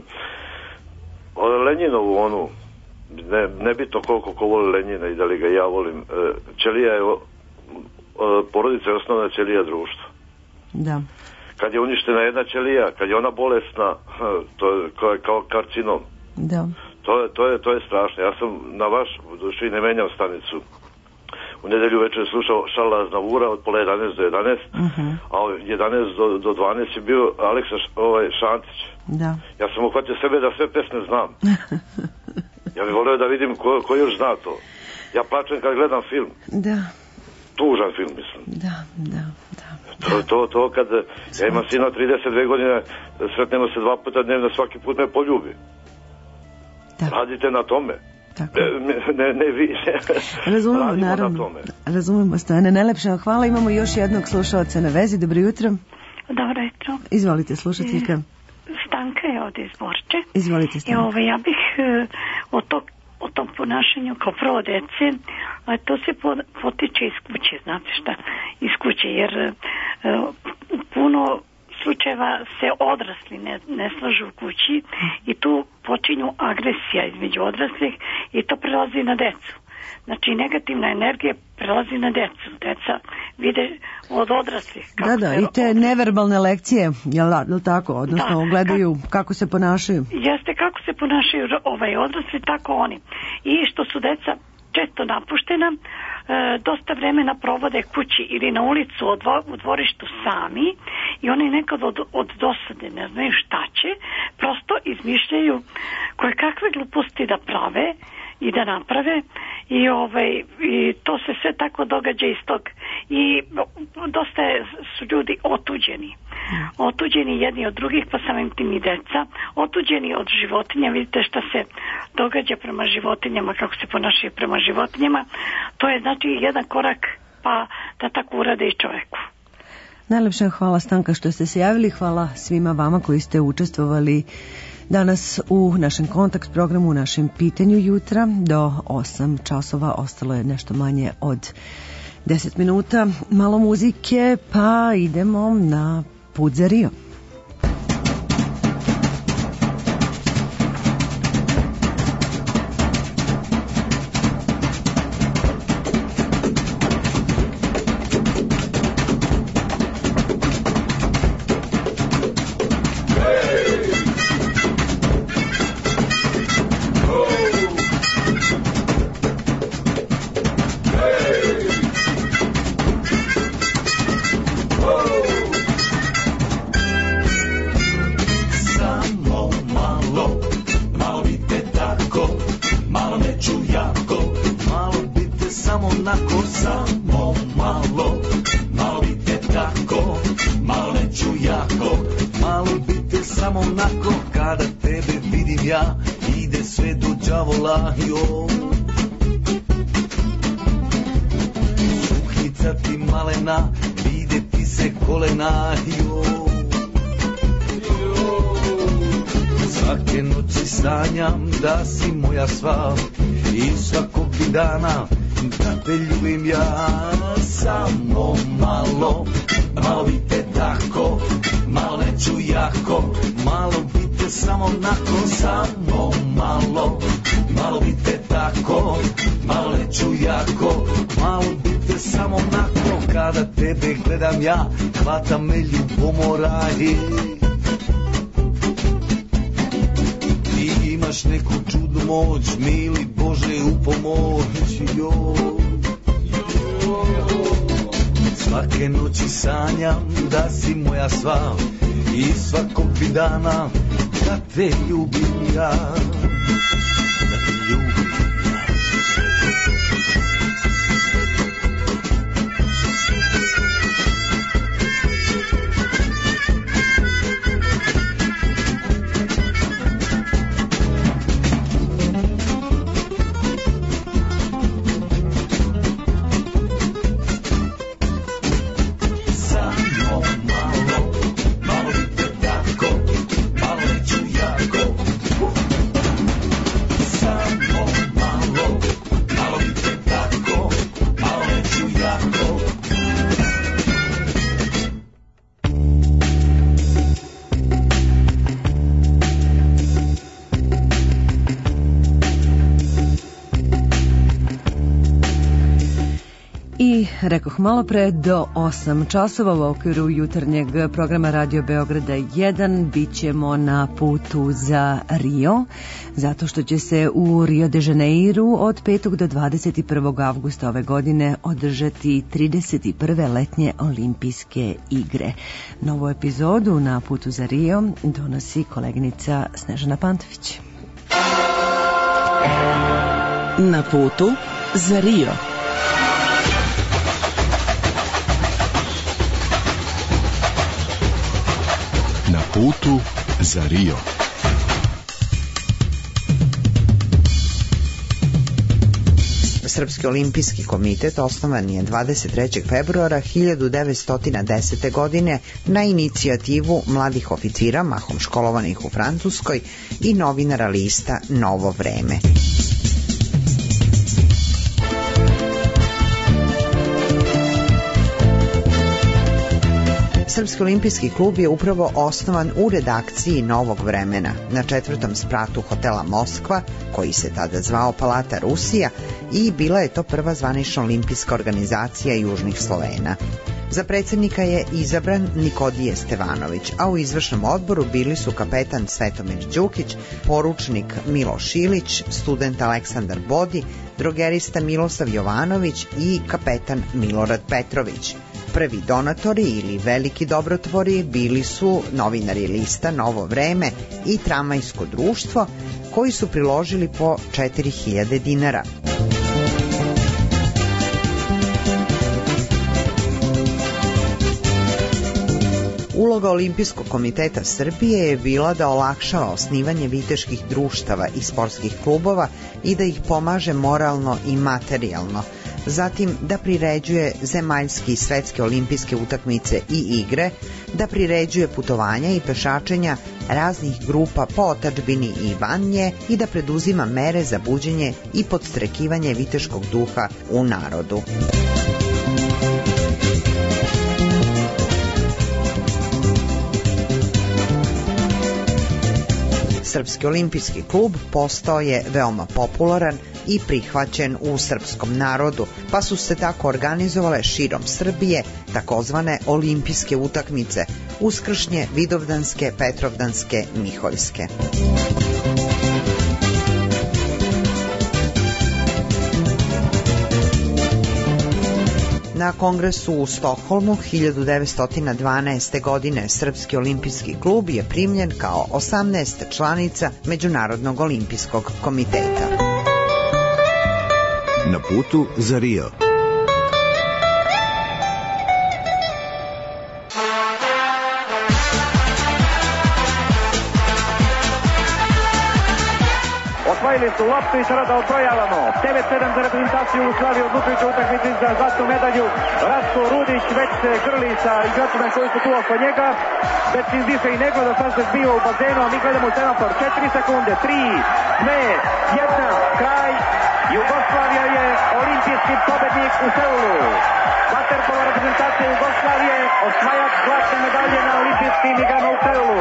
[SPEAKER 11] o Lenjinovu onu, ne, ne bitno koliko ko voli Lenjina i da li ga ja volim, ćelija je porodica je osnovna ćelija društva.
[SPEAKER 1] Da.
[SPEAKER 11] Kad je uništena jedna ćelija, kad je ona bolesna, to je kao, kao karcinom.
[SPEAKER 1] Da.
[SPEAKER 11] To je, to je, to je strašno. Ja sam na vaš duši ne menjao stanicu. U nedelju večer slušao Šala Aznavura od pola jedanaest do jedanaest, uh-huh. a od jedanaest do, do dvanaest je bio Aleksa ovaj, Šantić.
[SPEAKER 1] Da.
[SPEAKER 11] Ja sam uhvatio sebe da sve pesme znam. Ja bih volio da vidim ko, ko još zna to. Ja plačem kad gledam film.
[SPEAKER 1] Da.
[SPEAKER 11] Tužan film, mislim.
[SPEAKER 1] Da, da, da.
[SPEAKER 11] To, to, to kad ja imam sina od trideset dve godine, sretnemo se dva puta dnevno, svaki put me poljubi. Da. Radite na tome.
[SPEAKER 1] Tako.
[SPEAKER 11] Ne, ne, ne vi.
[SPEAKER 1] Razumemo, naravno. Razumemo, Stojane. Najlepša hvala. Imamo još jednog slušalca na vezi. Dobro jutro.
[SPEAKER 12] Dobro jutro.
[SPEAKER 1] Izvolite, slušateljka.
[SPEAKER 12] Stanka je ovdje iz Borče.
[SPEAKER 1] Izvolite, Stanka.
[SPEAKER 12] I ovaj, ja bih uh, o, to, o tom ponašanju kao prvo dece, a to se potiče iz kuće, znate šta, iz kuće, jer uh, puno slučajeva se odrasli ne, ne slažu u kući i tu počinju agresija između odraslih i to prelazi na decu. Znači negativna energija prelazi na decu. Deca vide od odraslih. Kako
[SPEAKER 1] da, da, i te odrasli. Neverbalne lekcije, jel, jel tako? Odnosno, da, gledaju kako, kako se ponašaju.
[SPEAKER 12] Jeste, kako se ponašaju ovaj odrasli, tako oni. I što su deca često napuštena, e, dosta vremena provode kući ili na ulicu odvo, u dvorištu sami i oni nekad od, od dosade ne znaju šta će, prosto izmišljaju koje kakve gluposti da prave i da naprave i, ovaj, i to se sve tako događa iz tog i dosta su ljudi otuđeni otuđeni jedni od drugih, pa samim tim i deca otuđeni od životinja. Vidite šta se događa prema životinjama, kako se ponašaju prema životinjama. To je znači jedan korak pa da tako urade i čoveku.
[SPEAKER 1] Najlepša hvala, Stanka, što ste se javili. Hvala svima vama koji ste učestvovali danas u našem kontakt programu, u našem pitanju jutra. Do osam časova ostalo je nešto manje od deset minuta. Malo muzike, pa idemo na put za Rio.
[SPEAKER 3] ja, ide sve do đavola, jo. Suhica ti malena, vide ti se kolena, jo. Svake noći sanjam da si moja sva i svakog dana da te ljubim ja. Samo malo, malo bite tako, malo neću jako, malo bite samo nako. Samo malo, malo bite tako, malo neću jako, malo bite samo nako. Kada tebe gledam ja, hvata me ljubomora. Ti imaš neku čudnu moć, mili Bože u pomoć, joj. Svake noći sanjam da si moja sva i svakog bi dana da te ljubim ja, da te ljubim ja.
[SPEAKER 1] Rekoh malo pre, do osam časova u okviru jutarnjeg programa Radio Beograda jedan bit ćemo na putu za Rio, zato što će se u Rio de Janeiru od petog do dvadeset prvog avgusta ove godine održati trideset prve letnje olimpijske igre. Novu epizodu na putu za Rio donosi koleginica Snežana Pantović.
[SPEAKER 24] Na putu za Rio.
[SPEAKER 22] Na putu za Rio.
[SPEAKER 14] Srpski olimpijski komitet osnovan je dvadeset trećeg februara hiljadu devetsto desete. godine na inicijativu mladih oficira, mahom školovanih u Francuskoj, i novinara lista Novo vreme. Srpski olimpijski klub je upravo osnovan u redakciji Novog vremena na četvrtom spratu hotela Moskva, koji se tada zvao Palata Rusija, i bila je to prva zvanična olimpijska organizacija Južnih Slovena. Za predsjednika je izabran Nikodije Stevanović, a u izvršnom odboru bili su kapetan Svetomir Đukić, poručnik Miloš Ilić, student Aleksandar Bodi, drogerista Milosav Jovanović i kapetan Milorad Petrović. Prvi donatori ili veliki dobrotvori bili su novinari lista Novo vreme i Tramvajsko društvo, koji su priložili po četiri hiljade dinara. Uloga Olimpijskog komiteta Srbije je bila da olakšava osnivanje viteških društava i sportskih klubova i da ih pomaže moralno i materijalno. Zatim da priređuje zemaljske i svetske olimpijske utakmice i igre, da priređuje putovanja i pešačenja raznih grupa po otadžbini i van nje i da preduzima mere za buđenje i podstrekivanje viteškog duha u narodu. Srpski olimpijski klub postao je veoma popularan i prihvaćen u srpskom narodu, pa su se tako organizovale širom Srbije takozvane olimpijske utakmice, uskršnje, vidovdanske, petrovdanske, miholjske. Na kongresu u Stokholmu hiljadu devetsto dvanaeste. godine Srpski olimpijski klub je primljen kao osamnaesta članica Međunarodnog olimpijskog komiteta.
[SPEAKER 22] Na putu za Rio.
[SPEAKER 15] osvojili su loptu i sada da odbrojavamo. devet sedam za reprezentaciju Jugoslavije, odlučujući utakmici za zlatnu medalju. Ratko Rudić već se grli sa igračima koji su tu oko njega. Već izdiše i ne gleda, sad se zbiva u bazenu, a mi gledamo semafor. četiri sekunde, tri, dve, jedna, kraj. Jugoslavija je olimpijski pobednik u Seulu. Vaterpolo reprezentacija Jugoslavije osvaja zlatne medalje na olimpijskim igrama u Seulu.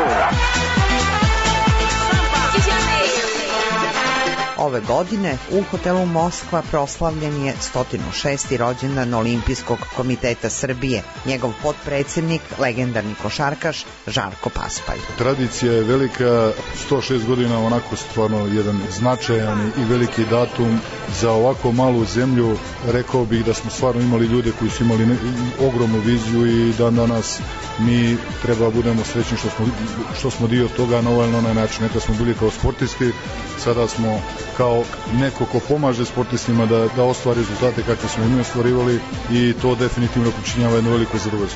[SPEAKER 14] Ove godine u hotelu Moskva proslavljen je sto šesti rođendan Olimpijskog komiteta Srbije. Njegov potpredsjednik, legendarni košarkaš Žarko Paspalj.
[SPEAKER 16] Tradicija je velika, sto šest godina onako stvarno jedan značajan i veliki datum za ovako malu zemlju. Rekao bih da smo stvarno imali ljude koji su imali ne, ogromnu viziju i dan danas mi treba budemo srećni što smo, što smo dio toga na ovaj onaj način. Nekada smo bili kao sportisti, sada smo kao neko ko pomaže sportistima da, da ostvari rezultate kakve smo im ostvarivali i to definitivno pričinjava jedno veliko zadovoljstvo.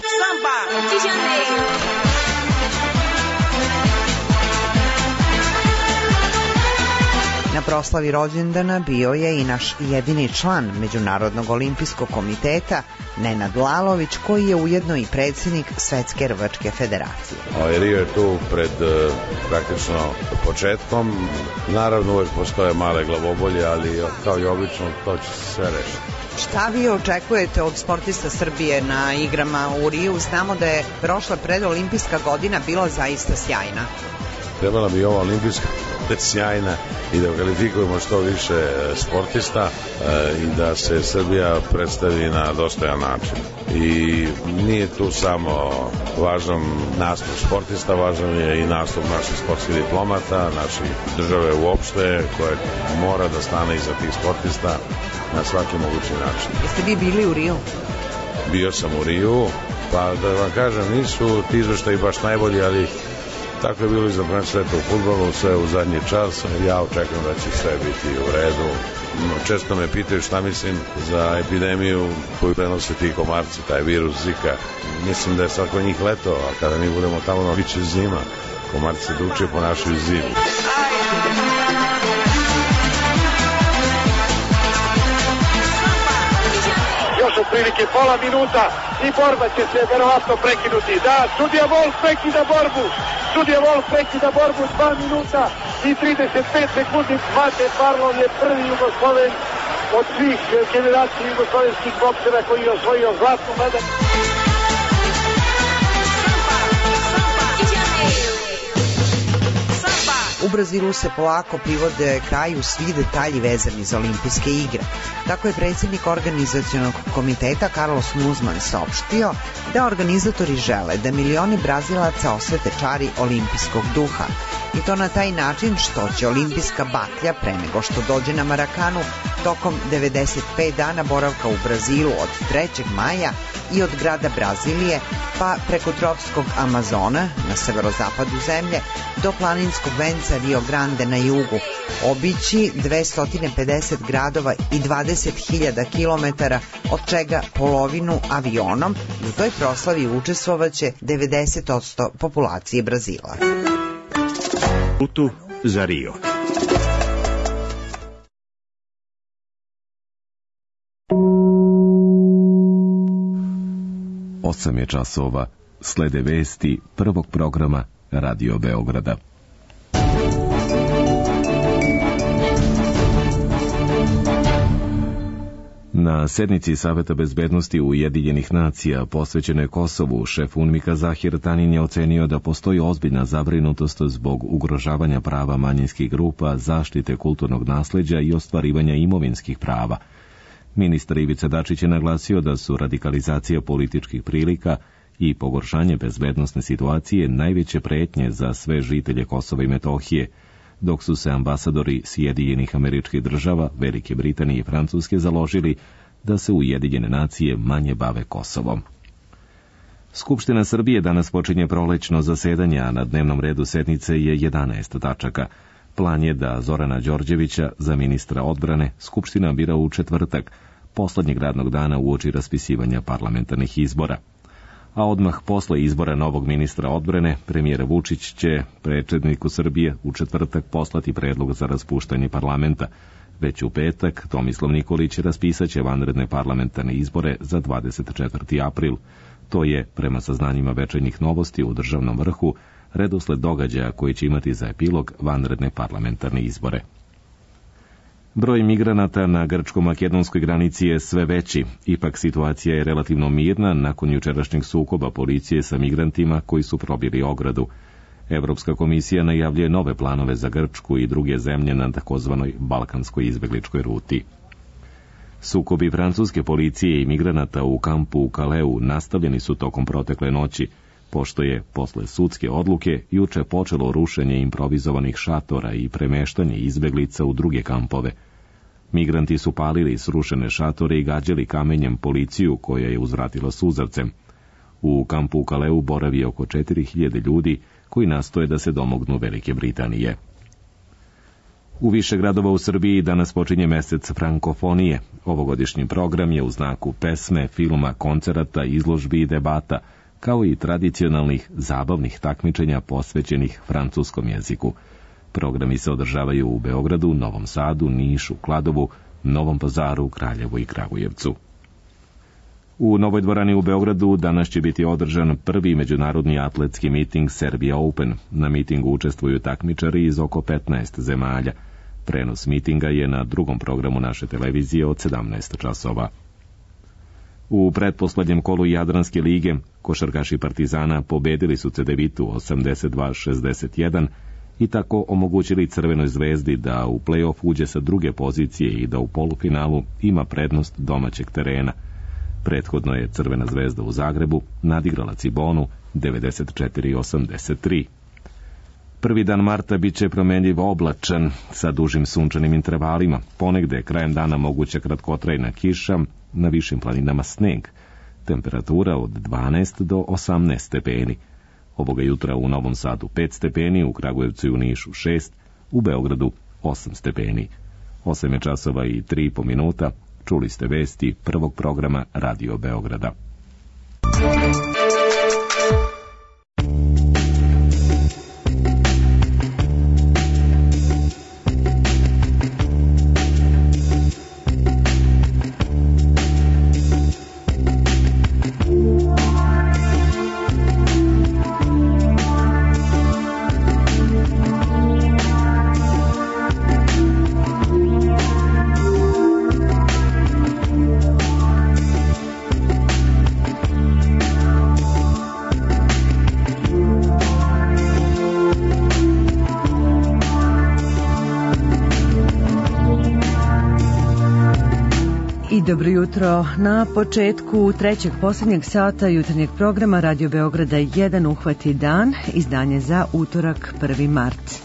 [SPEAKER 14] Na proslavi rođendana bio je i naš jedini član Međunarodnog olimpijskog komiteta Nenad Lalović, koji je ujedno i predsjednik Svetske rvačke federacije.
[SPEAKER 17] Rio je tu pred praktično početkom. Naravno uvijek postoje male glavobolje, ali kao i obično to će se sve rešiti.
[SPEAKER 14] Šta vi očekujete od sportista Srbije na igrama u Riju? Znamo da je prošla predolimpijska godina bila zaista sjajna.
[SPEAKER 17] Trebala bi ova olimpijska biti sjajna i da kvalifikujemo što više sportista e, i da se Srbija predstavi na dostojan način. I nije tu samo važan nastup sportista, važan je i nastup naših sportskih diplomata, naših države uopšte, koje mora da stane iza tih sportista na svaki mogući način.
[SPEAKER 14] Jeste vi bili u Riju?
[SPEAKER 17] Bio sam u Riju, pa da vam kažem, nisu ti izveštaji baš najbolji, ali tako je bilo i za sveta u fudbalu, sve u zadnji čas. Ja očekujem da će sve biti u redu. Često me pitaju šta mislim za epidemiju koju prenose ti komarci, taj virus Zika. Mislim da je svako njih leto, a kada mi budemo tamo, bit će zima. Komarci se duče po našoj zimi.
[SPEAKER 15] Još otprilike pola minuta i borba će se verovatno prekinuti. Da, sudija Wolf prekida borbu. Sudija Wolf prekida borbu, dva minuta i trideset pet sekundi. Mate Parlov je prvi Jugosloven od svih generacija jugoslovenskih boksera koji je osvojio zlatnu medalju.
[SPEAKER 14] U Brazilu se polako privode kraju svi detalji vezani za olimpijske igre. Tako je predsjednik organizacionog komiteta Carlos Muzman saopštio da organizatori žele da milioni Brazilaca osvete čari olimpijskog duha. I to na taj način što će olimpijska baklja pre nego što dođe na Marakanu tokom devedeset pet dana boravka u Brazilu od trećeg maja i od grada Brazilije pa preko tropskog Amazona na severozapadu zemlje do planinskog venca Rio Grande na jugu, obići dvesta pedeset gradova i dvadeset hiljada kilometara, od čega polovinu avionom, i u toj proslavi učestvovaće devedeset posto populacije Brazila.
[SPEAKER 22] Putu za Rio.
[SPEAKER 20] Osam je časova. Slede vesti prvog programa Radio Beograda. Na sednici Saveta bezbednosti Ujedinjenih nacija posvećenoj Kosovu, šef UNMIK-a Zahir Tanin je ocenio da postoji ozbiljna zabrinutost zbog ugrožavanja prava manjinskih grupa, zaštite kulturnog nasleđa i ostvarivanja imovinskih prava. Ministar Ivica Dačić je naglasio da su radikalizacija političkih prilika i pogoršanje bezbednosne situacije najveće pretnje za sve žitelje Kosova i Metohije, dok su se ambasadori Sjedinjenih Američkih Država, Velike Britanije i Francuske založili da se Ujedinjene nacije manje bave Kosovom. Skupština Srbije danas počinje prolećno zasedanje, a na dnevnom redu sednice je jedanaest tačaka. Plan je da Zorana Đorđevića za ministra odbrane Skupština bira u četvrtak, poslednjeg radnog dana uoči raspisivanja parlamentarnih izbora. a odmah posle izbora novog ministra odbrane, premijer Vučić će predsjedniku Srbije u četvrtak poslati predlog za raspuštanje parlamenta. Već u petak Tomislav Nikolić raspisaće vanredne parlamentarne izbore za dvadeset četvrti april. To je, prema saznanjima večernjih novosti u državnom vrhu, redosled događaja koji će imati za epilog vanredne parlamentarne izbore. Broj migranata na grčko-makedonskoj granici je sve veći, ipak situacija je relativno mirna nakon jučerašnjeg sukoba policije sa migrantima koji su probili ogradu. Evropska komisija najavljuje nove planove za Grčku i druge zemlje na takozvanoj balkanskoj izbegličkoj ruti. Sukobi francuske policije i migranata u kampu u Kaleu nastavljeni su tokom protekle noći, pošto je, posle sudske odluke, juče počelo rušenje improvizovanih šatora i premeštanje izbeglica u druge kampove. Migranti su palili srušene šatore i gađali kamenjem policiju koja je uzvratila suzavcem. U kampu u Kaleu boravi oko četiri hiljade ljudi koji nastoje da se domognu Velike Britanije. U više gradova u Srbiji danas počinje mesec frankofonije. Ovogodišnji program je u znaku pesme, filma, koncerata, izložbi i debata, kao i tradicionalnih zabavnih takmičenja posvećenih francuskom jeziku. Programi se održavaju u Beogradu, Novom Sadu, Nišu, Kladovu, Novom Pazaru, Kraljevu i Kragujevcu. U Novoj dvorani u Beogradu danas će biti održan prvi međunarodni atletski miting Serbia Open. Na mitingu učestvuju takmičari iz oko petnaest zemalja. Prenos mitinga je na drugom programu naše televizije od sedamnaest časova. U pretposlednjem kolu Jadranske lige košarkaši Partizana pobedili su Cedevitu osamdeset dva šezdeset jedan i tako omogućili Crvenoj zvezdi da u play-off uđe sa druge pozicije i da u polufinalu ima prednost domaćeg terena. Prethodno je Crvena zvezda u Zagrebu nadigrala Cibonu devedeset četiri osamdeset tri. Prvi dan marta bit će promenljivo oblačan sa dužim sunčanim intervalima. Ponegde krajem dana moguća kratkotrajna kiša, na višim planinama sneg. Temperatura od dvanaest do osamnaest stepeni. Ovoga jutra u Novom Sadu pet stepeni, u Kragujevcu i u Nišu šest, u Beogradu osam stepeni. osam je časova i tri po minuta. Čuli ste vesti prvog programa Radio Beograda.
[SPEAKER 1] Dobro jutro. Na početku trećeg posljednjeg sata jutarnjeg programa Radio Beograda jedan uhvati dan, izdanje za utorak prvi mart.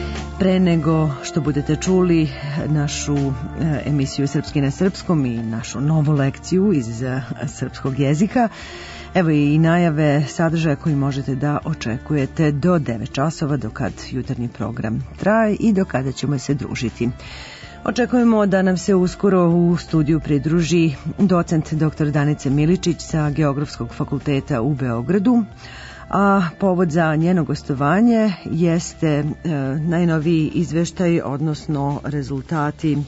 [SPEAKER 1] Pre nego što budete čuli našu emisiju Srpski na srpskom i našu novu lekciju iz srpskog jezika, evo i najave sadržaja koji možete da očekujete do devet časova, do kad jutarnji program traje i do kada ćemo se družiti. Očekujemo da nam se uskoro u studiju pridruži docent doktor Danica Miličić sa Geografskog fakulteta u Beogradu, a povod za njeno gostovanje jeste e, najnoviji izveštaj, odnosno rezultati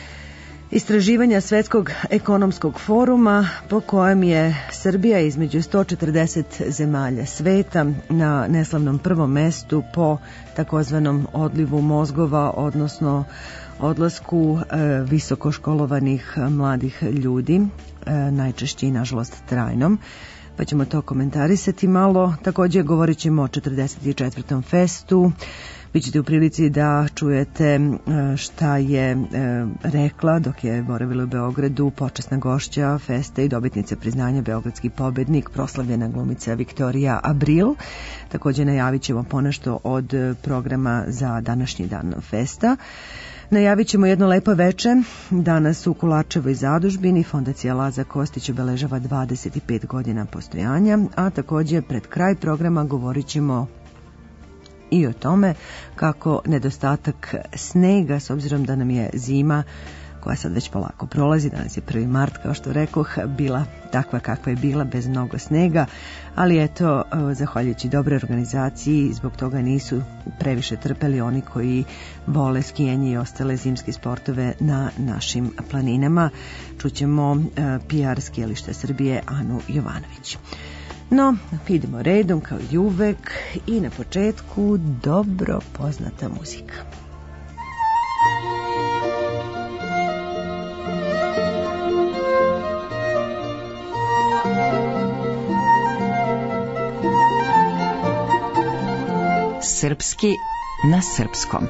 [SPEAKER 1] istraživanja Svetskog ekonomskog foruma po kojem je Srbija između sto četrdeset zemalja sveta na neslavnom prvom mestu po takozvanom odlivu mozgova, odnosno odlasku e, visokoškolovanih mladih ljudi, e, najčešće i nažalost trajnom, pa ćemo to komentarisati malo. Također govorit ćemo o četrdeset četvrtom festu, vi ćete u prilici da čujete e, šta je e, rekla dok je boravila u Beogradu počasna gošća festa i dobitnica priznanja Beogradski pobednik, proslavljena glumica Viktorija Abril. Također najavit ćemo ponešto od programa za današnji dan festa. Najavit ćemo jedno lepo veče. Danas u Kulačevoj zadužbini Fondacija Laza Kostić obeležava dvadeset pet godina postojanja, a također pred kraj programa govorit ćemo i o tome kako nedostatak snega, s obzirom da nam je zima koja sad već polako prolazi. Danas je prvi mart, kao što rekoh, bila takva kakva je bila, bez mnogo snega, ali eto, zahvaljujući dobre organizaciji, zbog toga nisu previše trpeli oni koji vole skijanje i ostale zimske sportove na našim planinama. Čućemo P R skijališta Srbije Anu Jovanović. No, idemo redom kao i uvek i na početku dobro poznata muzika.
[SPEAKER 4] Srpski na srpskom.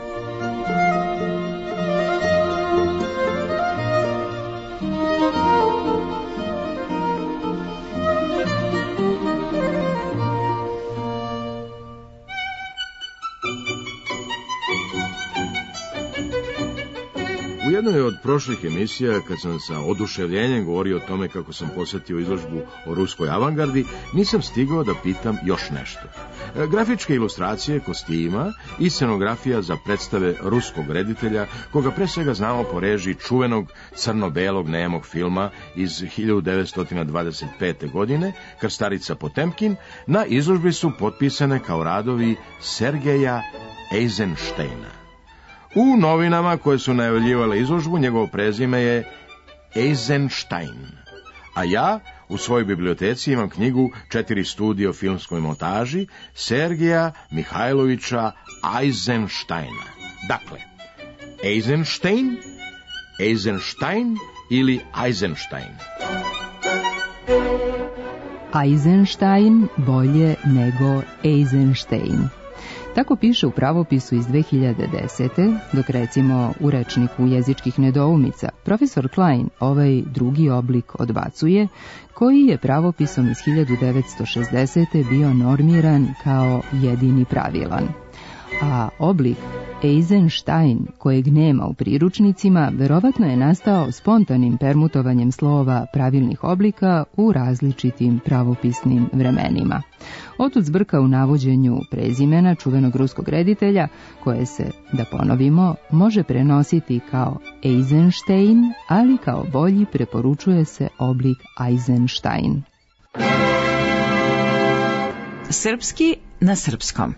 [SPEAKER 18] U jednoj od prošlih emisija, kad sam sa oduševljenjem govorio o tome kako sam posjetio izložbu o ruskoj avangardi, nisam stigao da pitam još nešto. Grafičke ilustracije kostima i scenografija za predstave ruskog reditelja, koga pre svega znamo po režiji čuvenog crno-belog nemog filma iz hiljadu devetsto dvadeset pete. godine, Krstarica Potemkin, na izložbi su potpisane kao radovi Sergeja Eisensteina. U novinama koje su najavljivale izložbu, njegovo prezime je Eisenstein. A ja u svojoj biblioteci imam knjigu Četiri studije o filmskoj montaži Sergeja Mihajlovića Eisensteina. Dakle, Eisenstein, Eisenstein ili Eisenstein.
[SPEAKER 19] Eisenstein bolje nego Eisenstein. Tako piše u pravopisu iz dve hiljade desete. Dok recimo u rečniku jezičkih nedoumica profesor Klein ovaj drugi oblik odbacuje, koji je pravopisom iz hiljadu devetsto šezdesete. bio normiran kao jedini pravilan. A oblik Eisenstein, kojeg nema u priručnicima, verovatno je nastao spontanim permutovanjem slova pravilnih oblika u različitim pravopisnim vremenima. Otud zbrka u navođenju prezimena čuvenog ruskog reditelja, koje se, da ponovimo, može prenositi kao Eisenstein, ali kao bolji preporučuje se oblik Eisenstein.
[SPEAKER 4] Srpski na srpskom.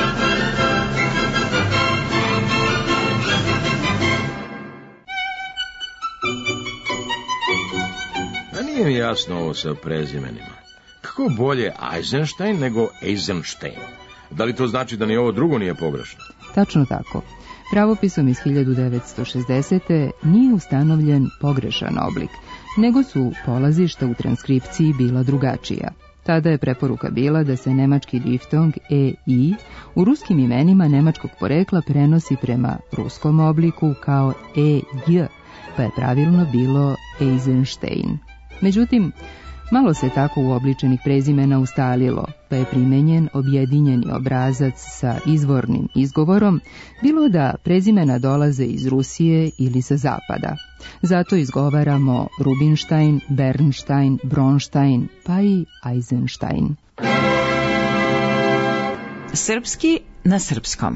[SPEAKER 18] Nije mi jasno ovo sa prezimenima. Kako bolje Eisenstein nego Eisenstein? Da li to znači da ni ovo drugo nije pogrešno?
[SPEAKER 19] Tačno tako. Pravopisom iz hiljadu devetsto šezdesete. nije ustanovljen pogrešan oblik, nego su polazišta u transkripciji bila drugačija. Tada je preporuka bila da se nemački diftong e i u ruskim imenima nemačkog porekla prenosi prema ruskom obliku kao e j, pa je pravilno bilo Eisenstein. Međutim, malo se tako uobličenih prezimena ustalilo, pa je primenjen objedinjeni obrazac sa izvornim izgovorom, bilo da prezimena dolaze iz Rusije ili sa zapada. Zato izgovaramo Rubinstein, Bernstein, Bronstein, pa i Eisenstein.
[SPEAKER 4] Srpski na srpskom.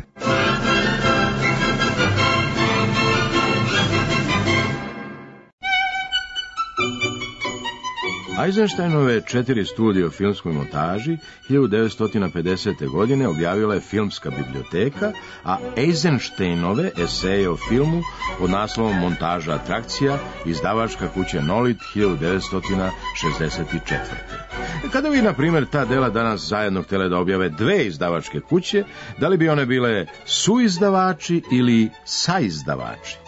[SPEAKER 18] Eisensteinove četiri studije o filmskoj montaži hiljadu devetsto pedesete. godine objavila je Filmska biblioteka, a Eisensteinove eseje o filmu pod naslovom Montaža atrakcija izdavačka kuća Nolit hiljadu devetsto šezdeset četvrte. Kada bi, na primjer, ta dela danas zajedno htjele da objave dve izdavačke kuće, da li bi one bile suizdavači ili saizdavači?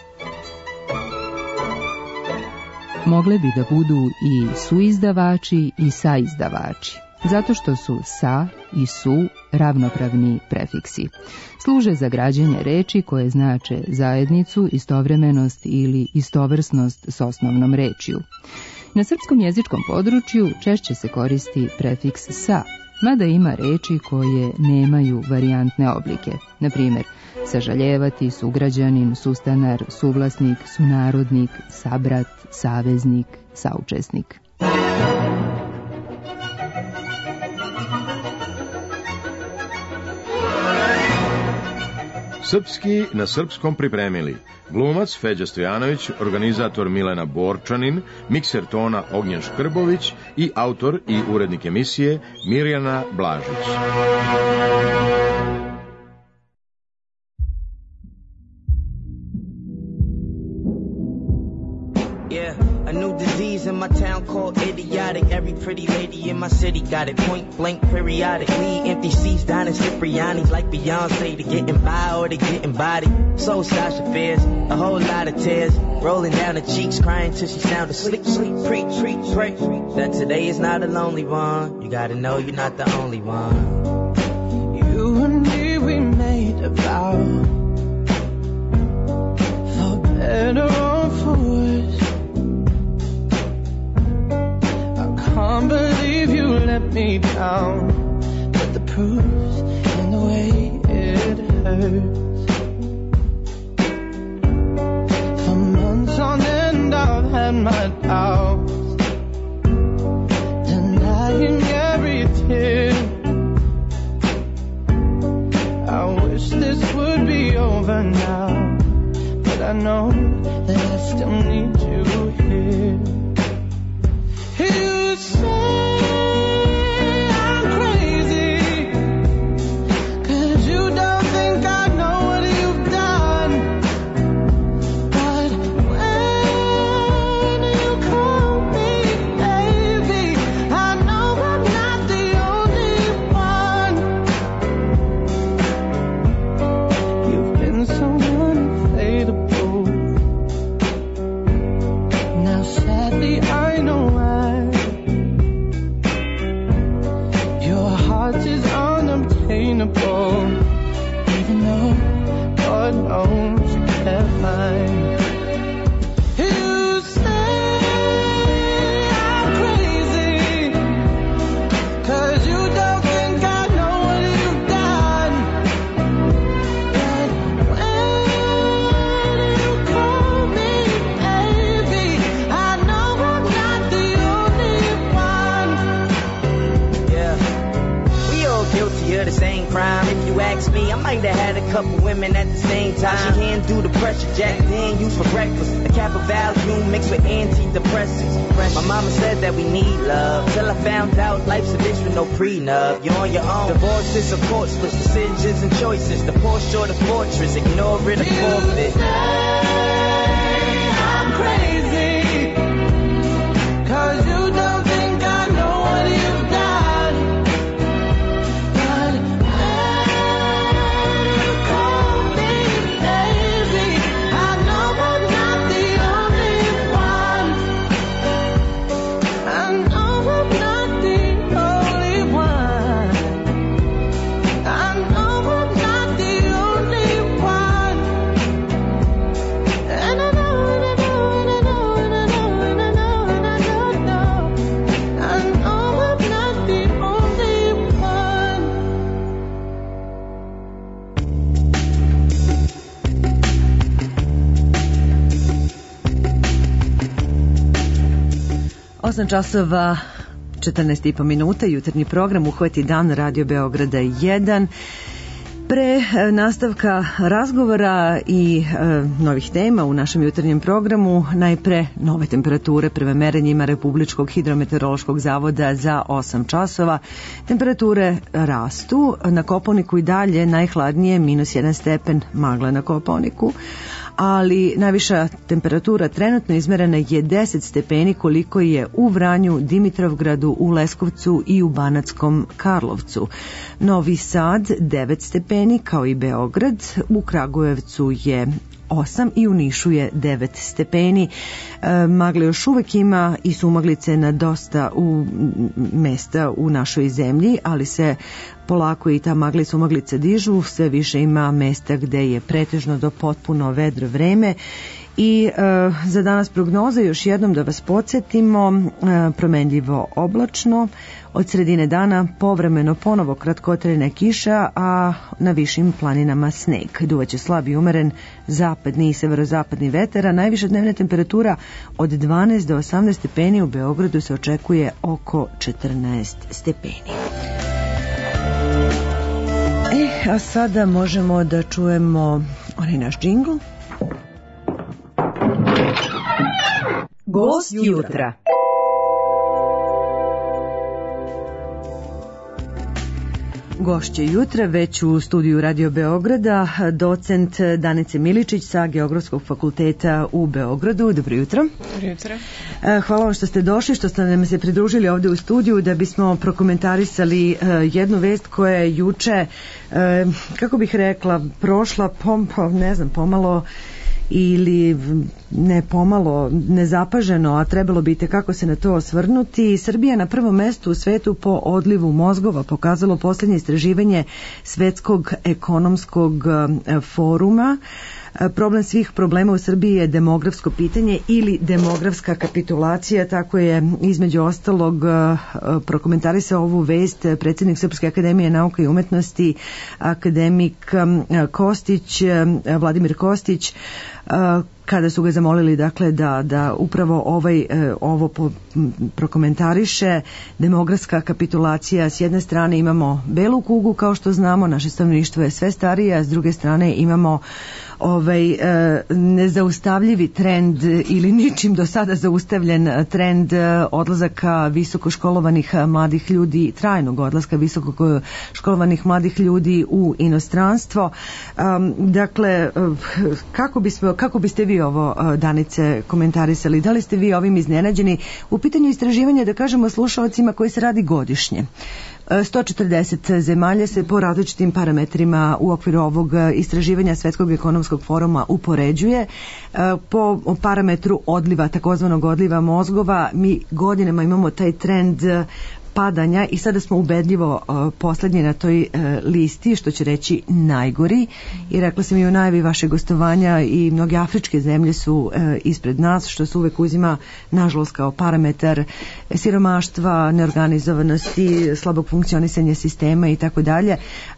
[SPEAKER 19] Mogle bi da budu i suizdavači i saizdavači, zato što su sa i su ravnopravni prefiksi. Služe za građenje reči koje znače zajednicu, istovremenost ili istovrsnost s osnovnom rečju. Na srpskom jezičkom području češće se koristi prefiks sa, mada ima reči koje nemaju varijantne oblike. Na primjer, sažaljevati, sugrađanin, sustanar, suvlasnik, sunarodnik, sabrat, saveznik, saučesnik.
[SPEAKER 18] Srpski na srpskom pripremili glumac Feđa Stojanović, organizator Milena Borčanin, mikser tona Ognjen Škrbović i autor i urednik emisije Mirjana Blažić.
[SPEAKER 2] A new disease in my town called idiotic. Every pretty lady in my city got it. Point blank, periodically. Empty seats down in Cipriani's like Beyonce. To getting by or to getting body. So Sasha Fierce, a whole lot of tears rolling down her cheeks, crying till she sound asleep. Sleep, preach, preach, pray that today is not a lonely one. You gotta know you're not the only one.
[SPEAKER 8] You and me, we made a vow, for better or for worse. Can't believe you let me down, but the proof's in the way it hurts. For months on end I've had my doubts, denying every tear. I wish this would be over now, but I know that I still need you here. You say I'm crazy, 'cause you don't think I know what you've done. But when you call me baby, I know I'm not the only one. You've been so unfadable. Now sadly I know why. Your heart is unobtainable, even though God knows you kept mine. You say I'm crazy, 'cause you don't think I know what you've done. But when you call me baby, I know I'm not the only one.
[SPEAKER 2] Yeah, we all guilty of the same crime. If you ask me, I might have had a couple women at the same time. She can't do the pressure, Jack then used for breakfast. A cap of Valium mixed with antidepressants. My mama said that we need love, till I found out life's a bitch with no prenup. You're on your own. Divorce is a court split, decisions and choices. The poor short of fortress, ignore it or forfeit.
[SPEAKER 8] I'm crazy, 'cause you don't think I know what you've done. But when you call me baby, I know I'm not the only one. I know I'm not the only one. I know I'm not the only one. And I know, and I know, and I know, and I know, and I know, and I know, know. I know I'm not the only one.
[SPEAKER 1] osam časova četrnaest i po minuta, jutarnji program Uhvati dan Radio Beograda jedan. Pre e, nastavka razgovora i e, novih tema u našem jutarnjem programu, najpre nove temperature prema merenjima Republičkog hidrometeorološkog zavoda za osam časova. Temperature rastu, na Kopaoniku i dalje najhladnije minus jedan stepen, magla na Kopaoniku, ali najviša temperatura trenutno izmerena je deset stepeni, koliko je u Vranju, Dimitrovgradu, u Leskovcu i u Banatskom Karlovcu. Novi Sad devet stepeni, kao i Beograd, u Kragujevcu je osam i u Nišu je devet stepeni. E, magle još uvek ima i sumaglice na dosta u mesta u našoj zemlji, ali se polako i ta magla i sumaglica dižu, sve više ima mesta gde je pretežno do potpuno vedro vreme. I e, za danas prognoza, još jednom da vas podsjetimo, e, promenljivo oblačno, od sredine dana povremeno ponovo kratkotrajna kiša, a na višim planinama sneg. Duvaće slab i umeren zapadni i severozapadni vetar, a najviša dnevna temperatura od dvanaest do osamnaest stepeni, u Beogradu se očekuje oko četrnaest stepeni. E, a sada možemo da čujemo onaj naš džingl. Gost jutra. Gošće jutra već u studiju Radio Beograda, docent Danice Miličić sa Geografskog fakulteta u Beogradu. Dobro jutro.
[SPEAKER 5] Dobro jutro.
[SPEAKER 1] Hvala vam što ste došli, što ste nam se pridružili ovde u studiju da bismo prokomentarisali jednu vest koja je juče, kako bih rekla, prošla, pom, ne znam, pomalo ili ne pomalo nezapaženo, a trebalo bi kako se na to osvrnuti. Srbija na prvom mestu u svetu po odlivu mozgova, pokazalo posljednje istraživanje Svetskog ekonomskog foruma. Problem svih problema u Srbiji je demografsko pitanje ili demografska kapitulacija, tako je između ostalog prokomentarisao ovu vest predsjednik Srpske akademije nauka i umetnosti, akademik Kostić, Vladimir Kostić, kada su ga zamolili dakle da da upravo ovaj ovo po, prokomentariše. Demografska kapitulacija, s jedne strane imamo belu kugu, kao što znamo, naše stanovništvo je sve starije, a s druge strane imamo ovaj nezaustavljivi trend ili ničim do sada zaustavljen trend odlazaka visokoškolovanih mladih ljudi, trajnog odlaska visokoškolovanih mladih ljudi u inostranstvo. Dakle, kako bismo, kako biste vi ovo, Danice, komentarisali? Da li ste vi ovim iznenađeni? U pitanju istraživanja, da kažemo slušalcima, koji se radi godišnje. sto četrdeset zemalja se po različitim parametrima u okviru ovog istraživanja Svetskog ekonomskog foruma upoređuje. Po parametru odliva, takozvanog odliva mozgova, mi godinama imamo taj trend padanja i sada smo ubedljivo uh, poslednji na toj uh, listi, što će reći najgori, i rekla sam i u najavi vaše gostovanja i mnoge afričke zemlje su uh, ispred nas, što se uvek uzima nažalost kao parametar siromaštva, neorganizovanosti, slabog funkcionisanja sistema i tako dalje.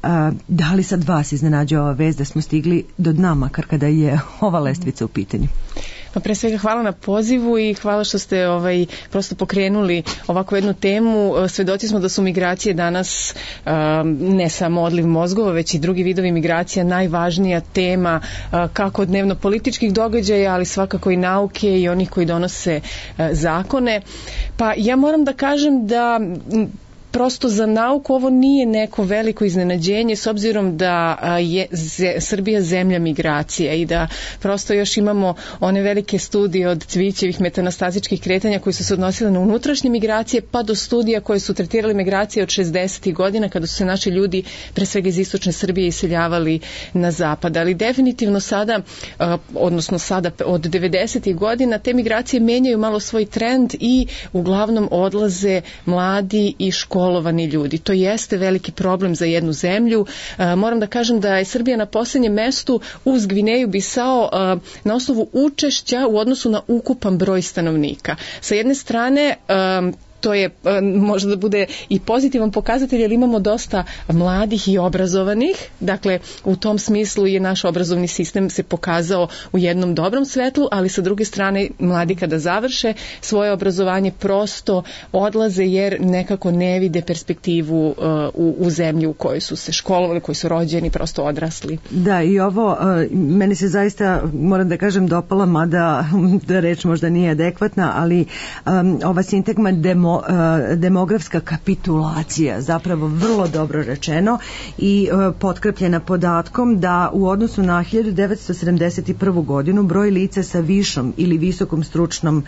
[SPEAKER 1] Da li sad vas iznenađuje ova vest da smo stigli do dna, makar kada je ova lestvica u pitanju?
[SPEAKER 5] Pa pre svega hvala na pozivu i hvala što ste ovaj prosto pokrenuli ovakvu jednu temu. Svedoci smo da su migracije danas um, ne samo odliv mozgova, već i drugi vidovi migracija najvažnija tema uh, kako dnevno političkih događaja, ali svakako i nauke i onih koji donose uh, zakone. Pa ja moram da kažem da prosto za nauku ovo nije neko veliko iznenađenje, s obzirom da je Srbija zemlja migracija i da prosto još imamo one velike studije od Cvićevih metanastazičkih kretanja koji su se odnosile na unutrašnje migracije, pa do studija koje su tretirale migracije od šezdesetih godina, kada su se naši ljudi pre svega iz istočne Srbije iseljavali na zapad. Ali definitivno sada, odnosno sada od devedesetih godina, te migracije menjaju malo svoj trend i uglavnom odlaze mladi i školovani ljudi. To jeste veliki problem za jednu zemlju. E, moram da kažem da je Srbija na posljednjem mestu uz Gvineju Bisao e, na osnovu učešća u odnosu na ukupan broj stanovnika. Sa jedne strane, e, to je možda da bude i pozitivan pokazatelj, jer imamo dosta mladih i obrazovanih, dakle u tom smislu je naš obrazovni sistem se pokazao u jednom dobrom svetlu, ali sa druge strane mladi kada završe svoje obrazovanje prosto odlaze jer nekako ne vide perspektivu uh, u, u zemlji u kojoj su se školovali, koji su rođeni, prosto odrasli.
[SPEAKER 1] Da, i ovo uh, meni se zaista, moram da kažem, dopala, mada da reč možda nije adekvatna, ali um, ova sintagma demo demografska kapitulacija, zapravo vrlo dobro rečeno i potkrepljena podatkom da u odnosu na hiljadu devetsto sedamdeset prvu godinu broj lica sa višom ili visokom stručnom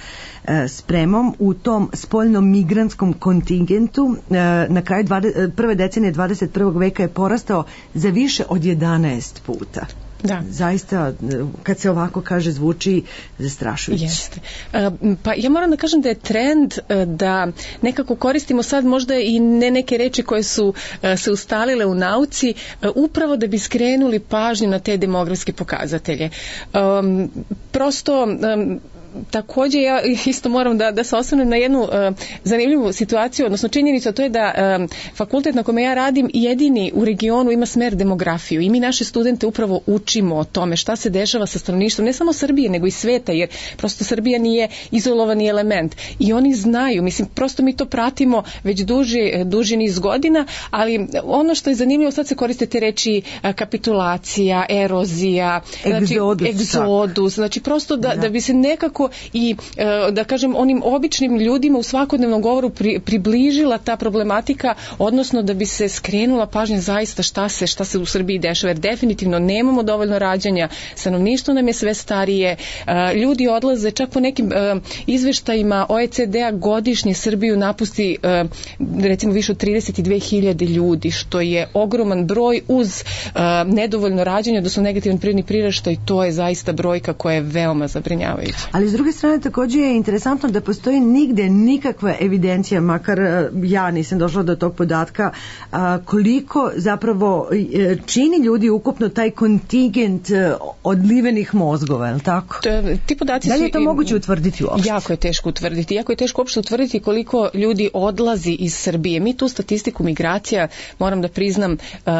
[SPEAKER 1] spremom u tom spoljnom migrantskom kontingentu na kraju prve decenije dvadeset prvog veka je porastao za više od jedanaest puta.
[SPEAKER 5] Da.
[SPEAKER 1] Zaista, kad se ovako kaže, zvuči zastrašujuće.
[SPEAKER 5] Jeste. Pa ja moram da kažem da je trend da nekako koristimo sad možda i ne neke reči koje su se ustalile u nauci, upravo da bi skrenuli pažnju na te demografske pokazatelje. Um, prosto um, takođe ja isto moram da, da se osvrnem na jednu uh, zanimljivu situaciju, odnosno činjenicu, to je da um, fakultet na kome ja radim jedini u regionu ima smer demografiju i mi naše studente upravo učimo o tome šta se dešava sa stanovništvom, ne samo Srbije, nego i sveta, jer prosto Srbija nije izolovani element i oni znaju, mislim, prosto mi to pratimo već duži, duži niz godina, ali ono što je zanimljivo, sad se koriste te reči kapitulacija, erozija,
[SPEAKER 1] egzodus,
[SPEAKER 5] znači, egzodus, znači prosto da, da. da bi se nekako i, da kažem, onim običnim ljudima u svakodnevnom govoru pri, približila ta problematika, odnosno da bi se skrenula pažnja zaista šta se, šta se u Srbiji dešava, jer definitivno nemamo dovoljno rađanja, stanovništvo nam je sve starije, ljudi odlaze, čak po nekim izveštajima O E C D-a godišnje Srbiju napusti recimo više od trideset dve hiljade ljudi, što je ogroman broj uz nedovoljno rađanje, odnosno negativan prirodni priraštaj, to je zaista brojka koja je veoma zabrinjavajuća.
[SPEAKER 1] Ali s druge strane takođe je interesantno da postoji nigde nikakva evidencija, makar ja nisam došla do tog podatka, koliko zapravo čini ljudi ukupno taj kontingent odlivenih mozgova, je li tako?
[SPEAKER 5] Ti podaci
[SPEAKER 1] da li je to moguće utvrditi uopšte?
[SPEAKER 5] Jako je teško utvrditi. Jako je teško uopšte utvrditi koliko ljudi odlazi iz Srbije. Mi tu statistiku migracija, moram da priznam,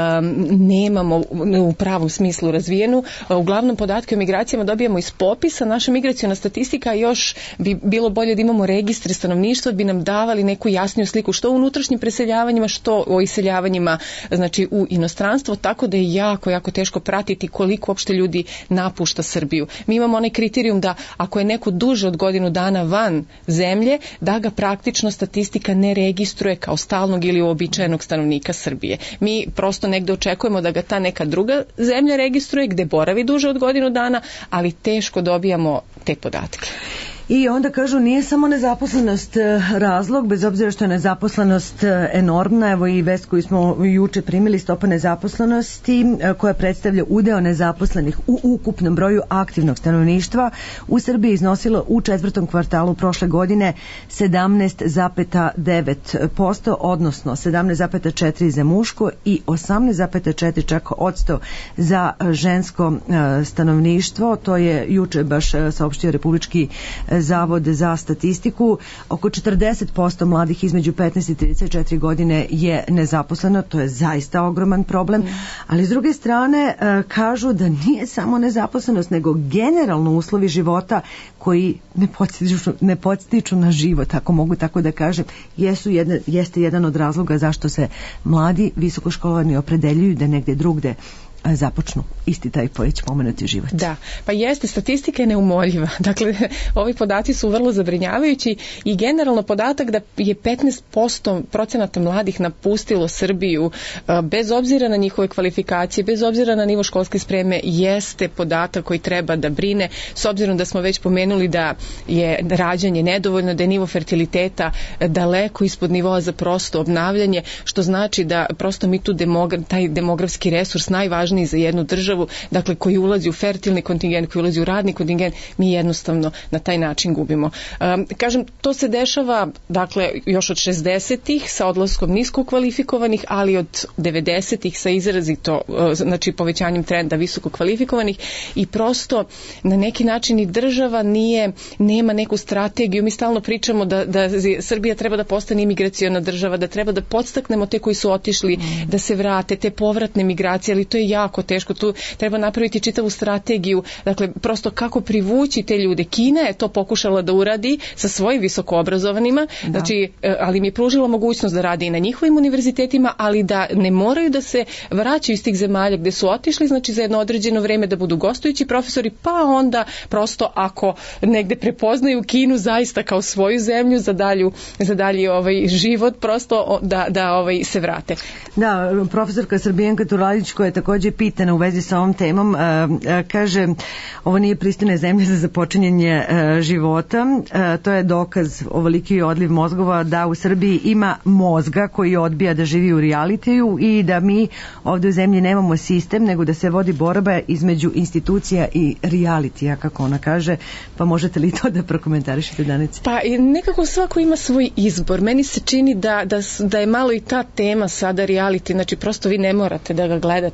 [SPEAKER 5] nemamo u pravom smislu razvijenu. Uglavnom podatke o migracijama dobijamo iz popisa. Naša migraciona statistika još bi bilo bolje da imamo registre stanovništva, bi nam davali neku jasniju sliku što o unutrašnjim preseljavanjima, što o iseljavanjima, znači u inostranstvo, tako da je jako, jako teško pratiti koliko uopšte ljudi napušta Srbiju. Mi imamo onaj kriterijum da ako je neko duže od godinu dana van zemlje, da ga praktično statistika ne registruje kao stalnog ili uobičajenog stanovnika Srbije. Mi prosto negde očekujemo da ga ta neka druga zemlja registruje gde boravi duže od godinu dana, ali teško dobijamo te podatke.
[SPEAKER 1] I onda kažu nije samo nezaposlenost razlog, bez obzira što je nezaposlenost enormna, evo i vest koju smo juče primili, stopa nezaposlenosti koja predstavlja udeo nezaposlenih u ukupnom broju aktivnog stanovništva u Srbiji iznosila u četvrtom kvartalu prošle godine sedamnaest zarez devet posto, odnosno sedamnaest zarez četiri za muško i osamnaest zarez četiri čak odsto za žensko stanovništvo. To je juče baš saopštio Republički Zavod za statistiku. Oko četrdeset posto mladih između petnaest i trideset četiri godine je nezaposleno, to je zaista ogroman problem, ali s druge strane kažu da nije samo nezaposlenost, nego generalno uslovi života koji ne podstiču, ne podstiču na život, ako mogu tako da kažem, jesu jedna, jeste jedan od razloga zašto se mladi visokoškolovani opredeljuju da negde drugde započnu isti taj već pomenuti život.
[SPEAKER 5] Da, pa jeste, statistika je neumoljiva. Dakle, ovi podaci su vrlo zabrinjavajući i generalno podatak da je petnaest posto procenata mladih napustilo Srbiju bez obzira na njihove kvalifikacije, bez obzira na nivo školske spreme, jeste podatak koji treba da brine, s obzirom da smo već pomenuli da je rađanje nedovoljno, da je nivo fertiliteta daleko ispod nivoa za prosto obnavljanje, što znači da prosto mi tu demogra- taj demografski resurs najvažniji za jednu državu, dakle koji ulazi u fertilni kontingent, koji ulazi u radni kontingent, mi jednostavno na taj način gubimo. Um, kažem, to se dešava dakle još od šezdesetih sa odlaskom nisko kvalifikovanih, ali od devedesetih sa izrazito uh, znači povećanjem trenda visoko kvalifikovanih i prosto na neki način i država nije, nema neku strategiju. Mi stalno pričamo da, da Srbija treba da postane imigraciona država, da treba da podstaknemo te koji su otišli, mm. da se vrate, te povratne migracije, ali to je jako teško, tu treba napraviti čitavu strategiju, dakle prosto kako privući te ljude. Kina je to pokušala da uradi sa svojim visokoobrazovanima, da. Znači, ali mi je pružila mogućnost da radi i na njihovim univerzitetima, ali da ne moraju da se vraćaju iz tih zemalja gde su otišli, znači za jedno određeno vreme da budu gostujući profesori, pa onda prosto ako negde prepoznaju Kinu zaista kao svoju zemlju za dalju, za dalji ovaj život, prosto da, da ovaj se vrate.
[SPEAKER 1] Da, profesorka Srbijanka Turalić koja je takođe pitana u vezi sa ovom temom, kaže ovo nije pristojna zemlja za započinjanje života, to je dokaz ovoliki odliv mozgova da u Srbiji ima mozga koji odbija da živi u realitiju i da mi ovde u zemlji nemamo sistem, nego da se vodi borba između institucija i realitija, kako ona kaže, pa možete li to da prokomentarišete, Danice?
[SPEAKER 5] Pa nekako svako ima svoj izbor. Meni se čini da, da, da je malo i ta tema sada reality, znači prosto vi ne morate da ga gledate. Evo ja prvo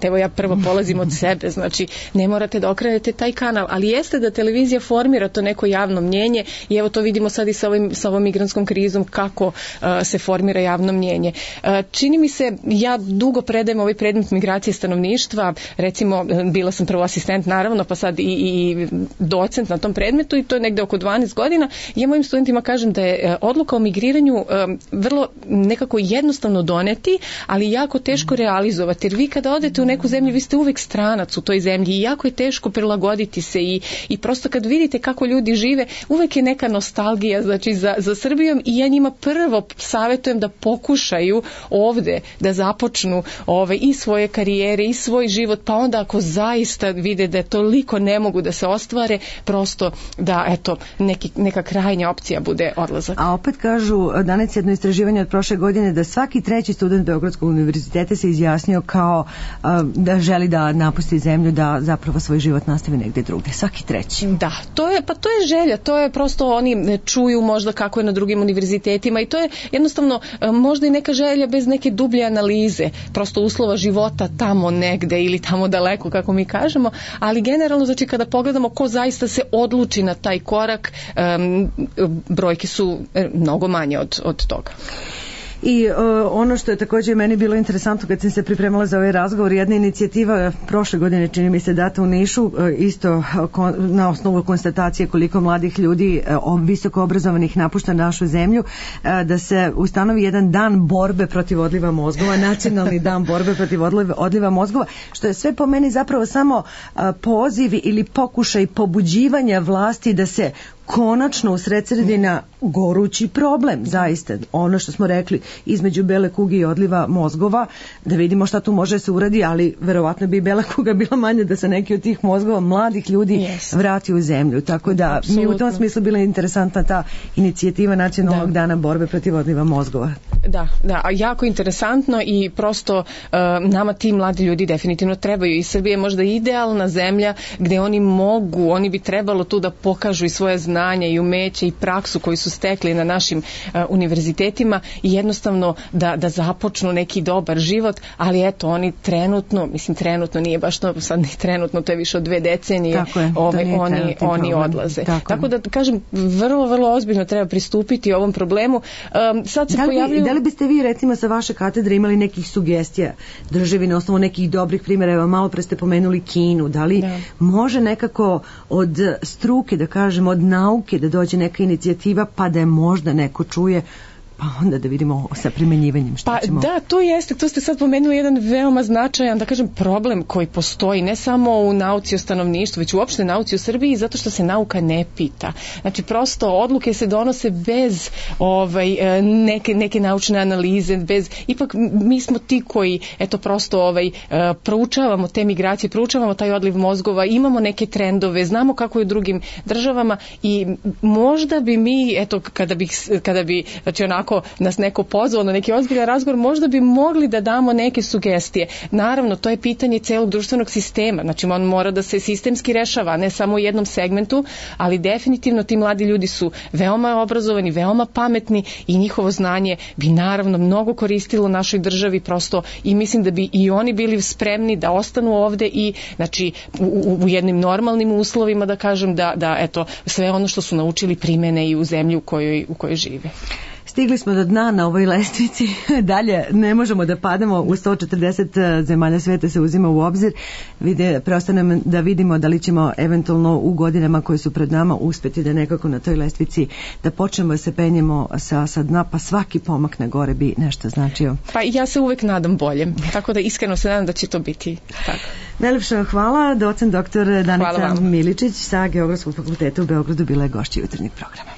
[SPEAKER 5] prvo polazimo od sebe, znači ne morate da okrenete taj kanal, ali jeste da televizija formira to neko javno mnjenje i evo to vidimo sad i sa, ovim, sa ovom migrantskom krizom kako uh, se formira javno mnjenje. Uh, čini mi se, ja dugo predajem ovaj predmet migracije stanovništva, recimo bila sam prvo asistent naravno, pa sad i, i docent na tom predmetu i to je negde oko dvanaest godina. Ja mojim studentima kažem da je odluka o migriranju um, vrlo nekako jednostavno doneti, ali jako teško realizovati, jer vi kada odete u neku zemlju, vi ste uvek stranac u toj zemlji i jako je teško prilagoditi se i, i prosto kad vidite kako ljudi žive, uvek je neka nostalgija znači za, za Srbijom i ja njima prvo savjetujem da pokušaju ovde da započnu ove, i svoje karijere i svoj život, pa onda ako zaista vide da je toliko ne mogu da se ostvare, prosto da eto neki, neka krajnja opcija bude odlazak.
[SPEAKER 1] A opet kažu danas jedno istraživanje od prošle godine da svaki treći student Beogradskog univerziteta se izjasnio kao uh, da želi da napusti zemlju, da zapravo svoj život nastavi negde drugde. Svaki treći.
[SPEAKER 5] Da, to je, pa to je želja, to je prosto oni čuju možda kako je na drugim univerzitetima i to je jednostavno možda i neka želja bez neke dublje analize, prosto uslova života tamo negde ili tamo daleko kako mi kažemo, ali generalno znači kada pogledamo ko zaista se odluči na taj korak, um, brojke su mnogo manje od, od toga.
[SPEAKER 1] I uh, ono što je također meni bilo interesantno kad sam se pripremala za ovaj razgovor, jedna inicijativa prošle godine čini mi se data u Nišu, uh, isto uh, kon, na osnovu konstatacije koliko mladih ljudi uh, visoko obrazovanih napušta našu zemlju, uh, da se ustanovi jedan dan borbe protiv odliva mozgova, nacionalni dan borbe protiv odliva, odliva mozgova, što je sve po meni zapravo samo uh, poziv ili pokušaj pobuđivanja vlasti da se konačno usredsredi na gorući problem, zaista, ono što smo rekli između bele kuge i odliva mozgova, da vidimo šta tu može se uradi, ali verovatno bi bela kuga bila manja da se neki od tih mozgova mladih ljudi yes. vrati u zemlju, tako da Absolutno. Mi u tom smislu bila interesantna ta inicijativa nacionalnog da. dana borbe protiv odliva mozgova.
[SPEAKER 5] Da, da, jako interesantno i prosto uh, nama ti mladi ljudi definitivno trebaju i Srbija je možda idealna zemlja gde oni mogu, oni bi trebalo tu da pokažu i svoje znanje i umeće i praksu koju su stekli na našim uh, univerzitetima i jednostavno da, da započnu neki dobar život, ali eto oni trenutno, mislim trenutno nije baš to sad ni trenutno, to je više od dve decenije,
[SPEAKER 1] je,
[SPEAKER 5] ove, oni, oni odlaze. Tako, Tako da kažem, vrlo, vrlo ozbiljno treba pristupiti ovom problemu. Um, sad se
[SPEAKER 1] da li,
[SPEAKER 5] pojavljuju...
[SPEAKER 1] da li biste vi recimo sa vaše katedre imali nekih sugestija državi na osnovu nekih dobrih primjera, evo malo pre ste pomenuli Kinu, da li da. može nekako od struke, da kažem, od nauke da dođe neka inicijativa pa da je možda neko čuje, pa onda da vidimo sa primenjivanjem šta
[SPEAKER 5] pa,
[SPEAKER 1] ćemo.
[SPEAKER 5] Da, to jeste, to ste sad pomenuli jedan veoma značajan, da kažem, problem koji postoji ne samo u nauci o stanovništvu, već uopšte nauci u Srbiji, zato što se nauka ne pita. Znači, prosto odluke se donose bez ovaj, neke, neke naučne analize, bez, ipak mi smo ti koji, eto, prosto ovaj, proučavamo te migracije, proučavamo taj odliv mozgova, imamo neke trendove, znamo kako je u drugim državama i možda bi mi, eto, kada bi, kada bi znači, onako ako nas neko pozvao na neki ozbiljan razgovor, možda bi mogli da damo neke sugestije. Naravno, to je pitanje celog društvenog sistema, znači on mora da se sistemski rešava, ne samo u jednom segmentu, ali definitivno ti mladi ljudi su veoma obrazovani, veoma pametni i njihovo znanje bi naravno mnogo koristilo našoj državi prosto i mislim da bi i oni bili spremni da ostanu ovde i znači u, u jednim normalnim uslovima da kažem da, da eto sve ono što su naučili primene i u zemlji u kojoj, u kojoj žive.
[SPEAKER 1] Stigli smo do dna na ovoj lestvici, dalje ne možemo da padamo, u sto četrdeset zemalja sveta se uzima u obzir, Vide, preostane da vidimo da li ćemo eventualno u godinama koje su pred nama uspeti da nekako na toj lestvici da počnemo da se penjemo sa, sa dna, pa svaki pomak na gore bi nešto značio.
[SPEAKER 5] Pa ja se uvek nadam boljem, tako da iskreno se nadam da će to biti tako.
[SPEAKER 1] Najlepša hvala, docent doktor Danica Miličić sa Geografskog fakulteta u Beogradu bila je gošća jutarnjeg programa.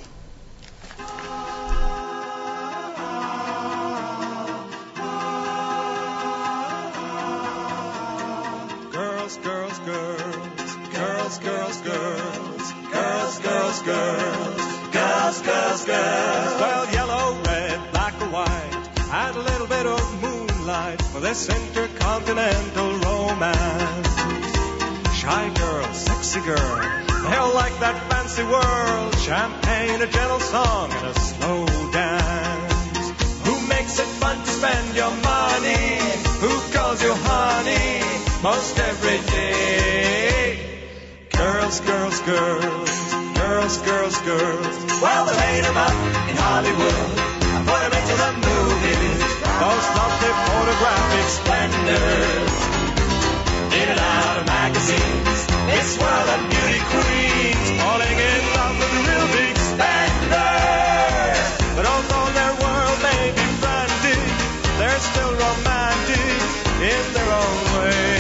[SPEAKER 8] Girls, girls, girls. Well, yellow, red, black or white. Add a little bit of moonlight for this intercontinental romance. Shy girl, sexy girl, they'll like that fancy world. Champagne, a gentle song, and a slow dance. Who makes it fun to spend your money? Who calls you honey? most every day. Girls, girls, girls, girls, girls, girls. Well, they made them up in Hollywood and put them into the movies. Those lovely photographic splendors, in and out of magazines. This world of beauty queens falling in love with the real big spenders. But although their world may be frantic, they're still romantic in their own way.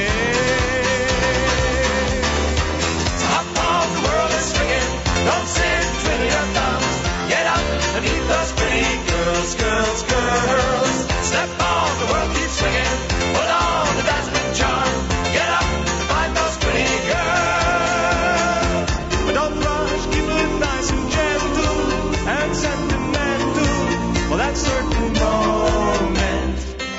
[SPEAKER 8] So hop on, the world is swinging. Don't sit twiddling your thumbs. Get up and meet those pretty girls, girls, girls. Step on, the world keeps swinging. Put on the dazzling charm. Get up and find those pretty girls. But don't rush, keep it nice and gentle and sentimental for that certain moment.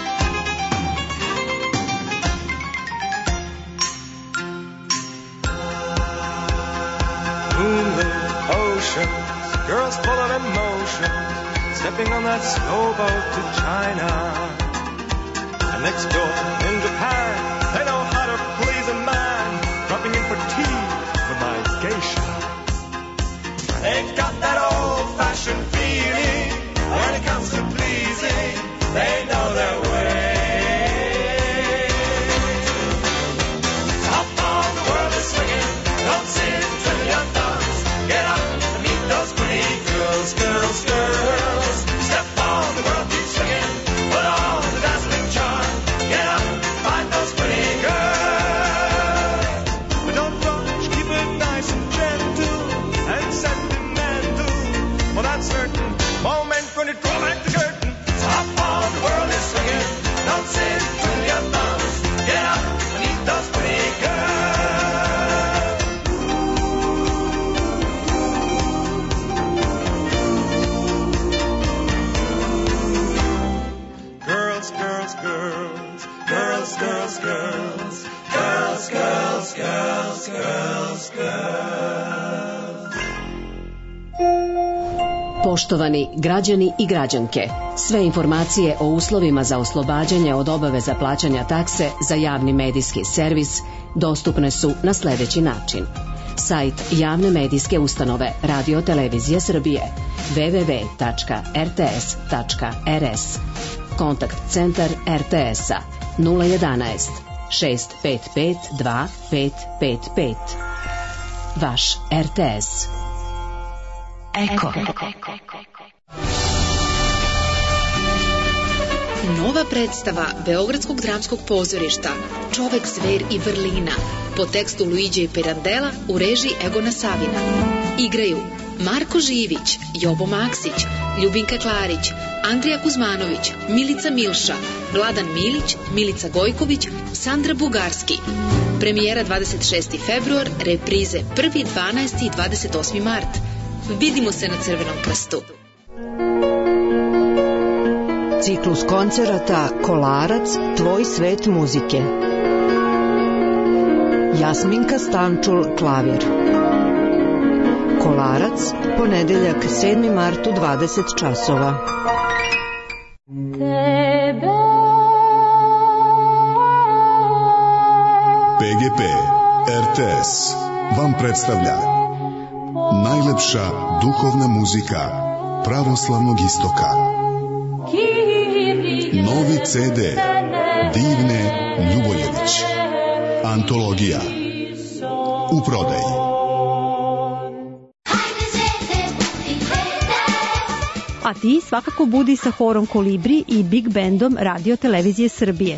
[SPEAKER 8] Moonlit oceans, girls full of emotion, stepping on that slow boat to China. And next door in Japan, they know how to please a man, dropping in for tea with my geisha. They've got that old-fashioned feeling when it comes to pleasing. They know their way. Hop on, the world is swinging. Don't sit twiddling your thumbs. Get up and meet those pretty girls, girls, girls. Step on, the world keeps swinging. Put on the dazzling charm. Get up, find those pretty girls. But don't rush, keep it nice and gentle and sentimental for that certain moment when it draws back the curtain. So hop on, the world is swinging. Don't sit twiddling your thumbs. Get up and meet those pretty girls. Girls, girls, girls, girls, girls, girls, girls, girls, girls, girls, girls.
[SPEAKER 6] Poštovani građani i građanke, sve informacije o uslovima za oslobađanje od obaveza plaćanja takse za javni medijski servis dostupne su na sljedeći način. Sajt javne medijske ustanove Radio Televizije Srbije w w w tačka r t s tačka r s. Kontakt centar er te esa nula jedanaest šest pet pet dva pet pet pet. Vaš er te es. Eko.
[SPEAKER 13] Nova predstava Beogradskog dramskog pozorišta Čovek, zver i vrlina po tekstu Luiđe Pirandela u režiji Egona Savina. Igraju Marko Živić, Jobo Maksić, Ljubinka Klarić, Andrija Kuzmanović, Milica Milša, Vladan Milić, Milica Gojković, Sandra Bugarski. Premijera dvadeset šesti februar, reprize prvi, dvanaesti i dvadeset osmi mart. Vidimo se na Crvenom krstu.
[SPEAKER 21] Ciklus koncerata Kolarac, tvoj svet muzike. Jasminka Stančul, klavir. Kolarac, ponedeljak sedmi mart u dvadeset časova.
[SPEAKER 23] P G P R T S vam predstavlja najlepša duhovna muzika pravoslavnog istoka. Novi ce de Divne Ljubojević. Antologija. U prodaji.
[SPEAKER 25] A ti svakako budi sa horom Kolibri i Big Bandom Radio Televizije Srbije.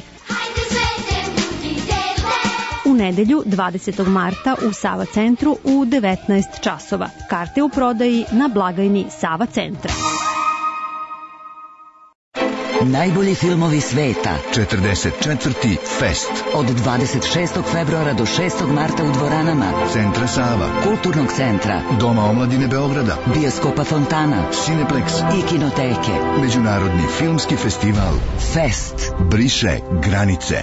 [SPEAKER 25] U nedelju dvadesetog marta u Sava centru u devetnaest časova. Karte u prodaji na blagajni Sava centra.
[SPEAKER 26] Najbolji filmovi sveta.
[SPEAKER 27] četrdeset četvrti Fest.
[SPEAKER 26] Od dvadeset šestog februara do šestog marta u dvoranama
[SPEAKER 27] Centra Sava,
[SPEAKER 26] Kulturnog centra,
[SPEAKER 27] Doma omladine Beograda,
[SPEAKER 26] Bioskopa Fontana,
[SPEAKER 27] Cineplex
[SPEAKER 26] i Kinoteke.
[SPEAKER 27] Međunarodni filmski festival
[SPEAKER 26] Fest
[SPEAKER 27] briše granice.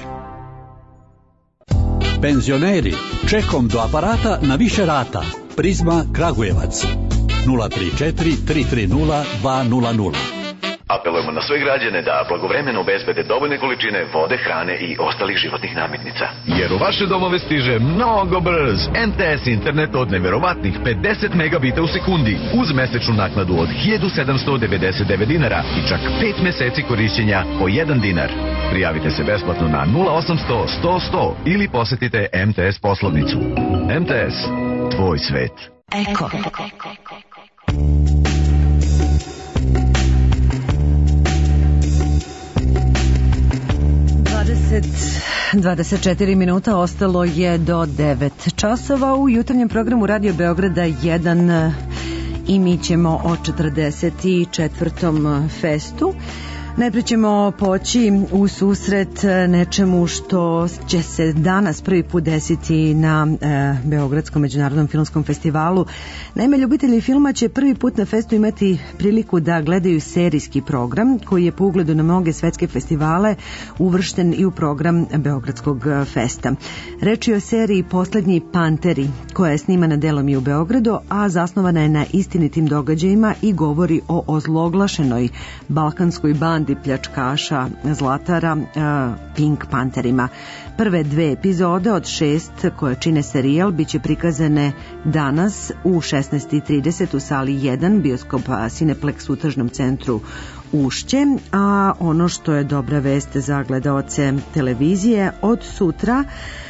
[SPEAKER 28] Penzioneri, čekom do aparata na više rata. Prizma Kragujevac nula tri četiri tri tri nula dva nula nula.
[SPEAKER 3] Apelujemo na sve građane da blagovremeno obezbede dovoljne količine vode, hrane i ostalih životnih namirnica. Jer u vaše domove stiže mnogo brz M T S internet od neverovatnih pedeset megabita u sekundi uz mesečnu naknadu od hiljadu sedamsto devedeset devet dinara i čak pet meseci korišćenja po jedan dinar. Prijavite se besplatno na nula osamsto sto sto ili posetite M T S poslovnicu. M T S, tvoj svet.
[SPEAKER 26] Eko.
[SPEAKER 1] dvadeset četiri minuta, ostalo je do devet časova u jutarnjem programu Radio Beograda jedan i mi ćemo o četrdeset četvrtom festu. Najprije ćemo poći u susret nečemu što će se danas prvi put desiti na e, Beogradskom međunarodnom filmskom festivalu. Naime, ljubitelji filma će prvi put na festu imati priliku da gledaju serijski program koji je po ugledu na mnoge svetske festivale uvršten i u program Beogradskog festa. Reč je o seriji Poslednji panteri, koja je snimana delom i u Beogradu, a zasnovana je na istinitim događajima i govori o ozloglašenoj balkanskoj bandi pljačkaša zlatara Pink Panterima. Prve dve epizode od šest koje čine serijal biće prikazane danas u šesnaest i trideset u sali jedan bioskopa Cineplex u tržnom centru Ušće, a ono što je dobra vest za gledaoce televizije, od sutra,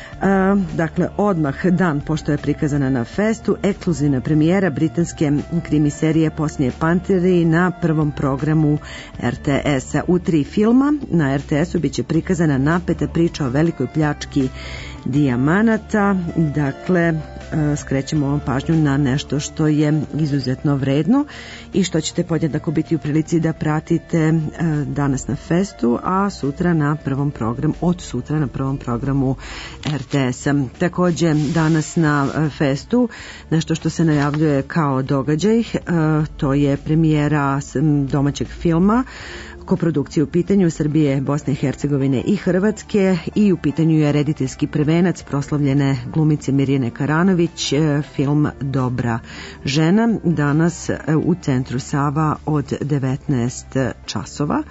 [SPEAKER 1] dakle odmah dan pošto je prikazana na festu, ekskluzivna premijera britanske krimi serije Posljednje panteri na prvom programu R T S-a. U tri filma na R T S-u biće prikazana napeta priča o velikoj pljački dijamanata. Dakle, skrećemo ovom pažnju na nešto što je izuzetno vredno i što ćete podjednako biti u prilici da pratite danas na festu, a sutra na prvom programu, od sutra na prvom programu R T S-a. Takođe danas na festu nešto što se najavljuje kao događaj, to je premijera domaćeg filma, koprodukcije u pitanju Srbije, Bosne i Hercegovine i Hrvatske, i u pitanju je rediteljski prvenac proslavljene glumice Mirjane Karanović, film Dobra žena, danas u centru Sava od devetnaest časova.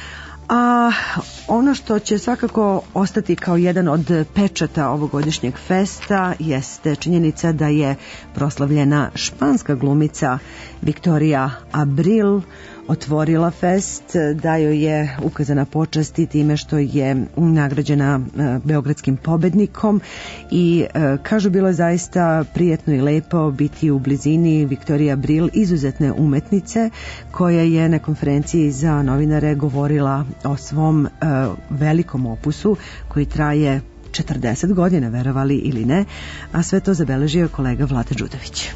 [SPEAKER 1] A ono što će svakako ostati kao jedan od pečata ovogodišnjeg festa jeste činjenica da je proslavljena španska glumica Viktorija Abril otvorila fest, da joj je ukazana počast i time što je nagrađena beogradskim pobednikom i kažu bilo je zaista prijetno i lepo biti u blizini Viktorije Abril, izuzetne umetnice koja je na konferenciji za novinare govorila o svom velikom opusu koji traje četrdeset godina, verovali ili ne, a sve to zabeležio kolega Vlata Đudović.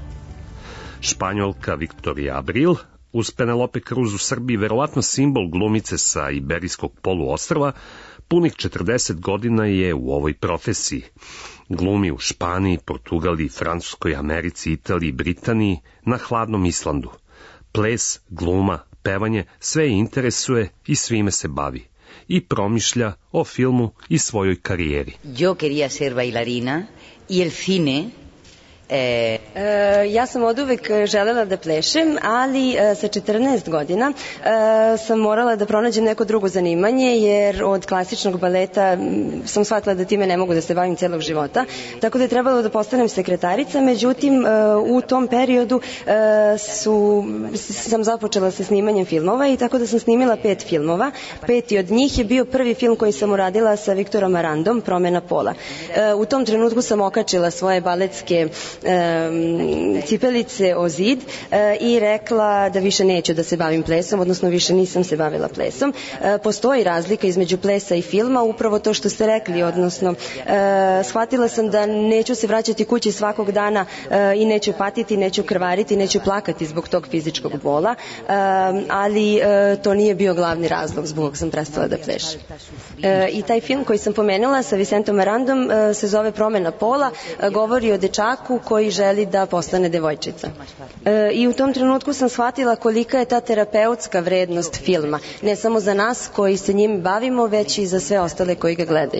[SPEAKER 7] Španjolka Viktorija Abril uz Penelope Cruz u Srbiji verovatno simbol glumice sa Iberijskog poluostrva, punih četrdeset godina je u ovoj profesiji. Glumi u Španiji, Portugaliji, Francuskoj, Americi, Italiji, Britaniji, na hladnom Islandu. Ples, gluma, pevanje, sve je interesuje i svime se bavi. I promišlja o filmu i svojoj karijeri.
[SPEAKER 9] Yo quería ser bailarina y el cine.
[SPEAKER 10] E... E, ja sam od uvek želela da plešem, ali e, sa četrnaest godina e, sam morala da pronađem neko drugo zanimanje, jer od klasičnog baleta m, sam shvatila da time ne mogu da se bavim celog života, tako da je trebalo da postanem sekretarica. Međutim, e, u tom periodu e, su, sam započela sa snimanjem filmova i tako da sam snimila pet filmova. Peti od njih je bio prvi film koji sam uradila sa Viktorom Arandom, Promena pola. E, u tom trenutku sam okačila svoje baletske Um, cipelice o zid uh, i rekla da više neću da se bavim plesom, odnosno više nisam se bavila plesom. Uh, postoji razlika između plesa i filma, upravo to što ste rekli, odnosno uh, shvatila sam da neću se vraćati kući svakog dana uh, i neću patiti, neću krvariti, neću plakati zbog tog fizičkog bola, uh, ali uh, to nije bio glavni razlog zbog kog sam prestala da plešem. Uh, I taj film koji sam pomenula sa Vicentom Arandom uh, se zove Promena pola, uh, govori o dečaku koji želi da postane devojčica. E, I u tom trenutku sam shvatila kolika je ta terapeutska vrednost filma, ne samo za nas koji se njim bavimo, već i za sve ostale koji ga gledaju.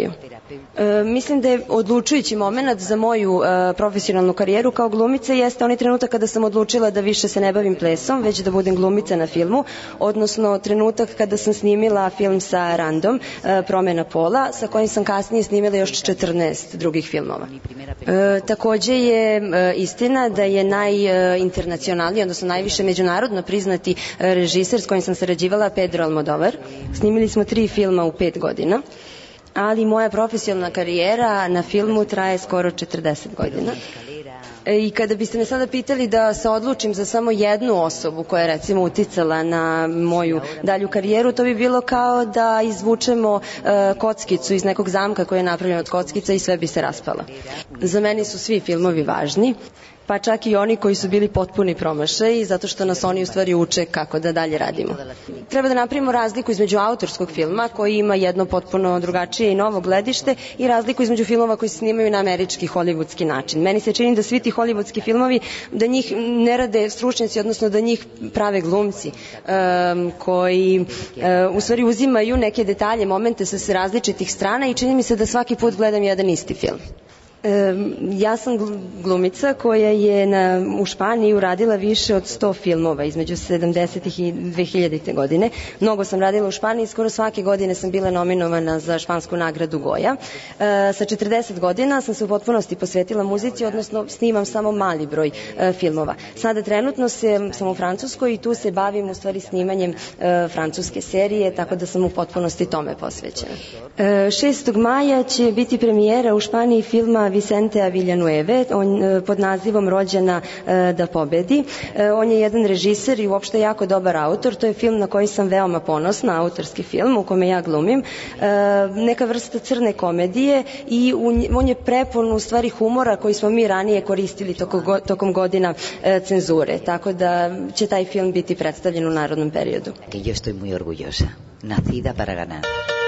[SPEAKER 10] E, mislim da je odlučujući moment za moju e, profesionalnu karijeru kao glumice jeste onaj trenutak kada sam odlučila da više se ne bavim plesom, već da budem glumica na filmu, odnosno trenutak kada sam snimila film sa Random, e, Promena pola, sa kojim sam kasnije snimila još četrnaest drugih filmova. E, takođe je e, istina da je najinternacionalniji, odnosno najviše međunarodno priznati režiser s kojim sam sarađivala Pedro Almodovar. Snimili smo tri filma u pet godina, ali moja profesionalna karijera na filmu traje skoro četrdeset godina. I kada biste me sada pitali da se odlučim za samo jednu osobu koja je recimo uticala na moju dalju karijeru, to bi bilo kao da izvučemo uh, kockicu iz nekog zamka koji je napravljen od kockica i sve bi se raspala. Za mene su svi filmovi važni, pa čak i oni koji su bili potpuni promašaji, zato što nas oni u stvari uče kako da dalje radimo. Treba da napravimo razliku između autorskog filma, koji ima jedno potpuno drugačije i novo gledište, i razliku između filmova koji se snimaju na američki, hollywoodski način. Meni se čini da svi ti hollywoodski filmovi, da njih ne rade stručnjaci, odnosno da njih prave glumci, um, koji um, u stvari uzimaju neke detalje, momente sa različitih strana i čini mi se da svaki put gledam jedan isti film. Ja sam glumica koja je na, u Španiji uradila više od sto filmova između sedamdesetih i dve hiljadite godine. Mnogo sam radila u Španiji, skoro svake godine sam bila nominovana za špansku nagradu Goja. E, sa četrdeset godina sam se u potpunosti posvetila muzici, odnosno snimam samo mali broj e, filmova. Sada trenutno se, sam u Francuskoj i tu se bavim u stvari snimanjem e, francuske serije, tako da sam u potpunosti tome posvećena. E, šestog maja će biti premijera u Španiji filma Vicentea Villanueve, on pod nazivom Rođena da pobedi. On je jedan režiser i uopšte jako dobar autor. To je film na koji sam veoma ponosna, autorski film u kome ja glumim. Neka vrsta crne komedije i on je prepun u stvari humora koji smo mi ranije koristili tokom godina cenzure. Tako da će taj film biti predstavljen u narodnom periodu.
[SPEAKER 9] Que yo estoy muy orgullosa. Nacida para ganar.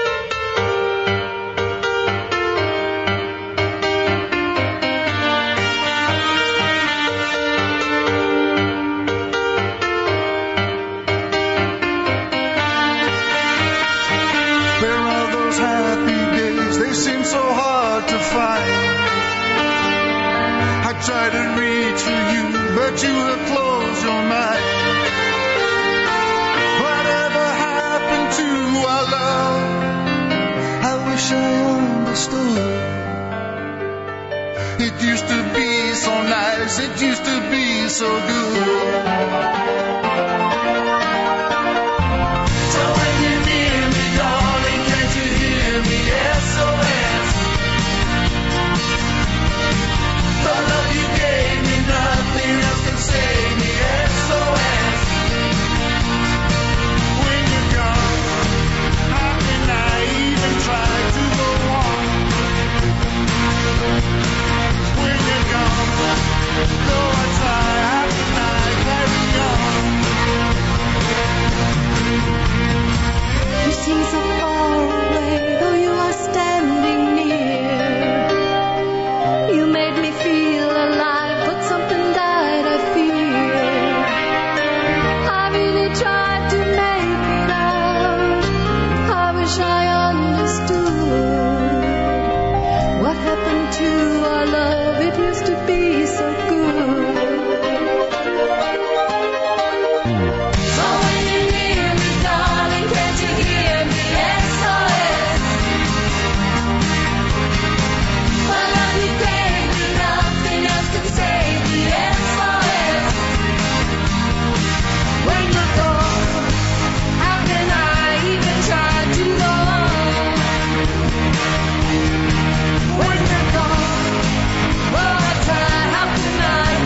[SPEAKER 11] Try to reach for you, but you have closed your mind. Whatever happened to our love? I wish I understood. It used to be so nice, it used to be so good. So when you're near me, darling, can't you hear me? S O S. The love you gave me, nothing else can save me. S O S. When you're gone, how can I even try to go on? When you're gone, though I try, how can I carry on?
[SPEAKER 12] You seem so far away, though you are standing near. You made me feel alive, but something died, I fear. I really tried to make it out. I wish I understood. What happened to our love? It used to be so good. So when you're near me, darling, can't you hear me? S O S. My love you gave me, nothing else can save me. S O S. When you're gone, how can I even try to go on? When you're gone, oh I try, how can I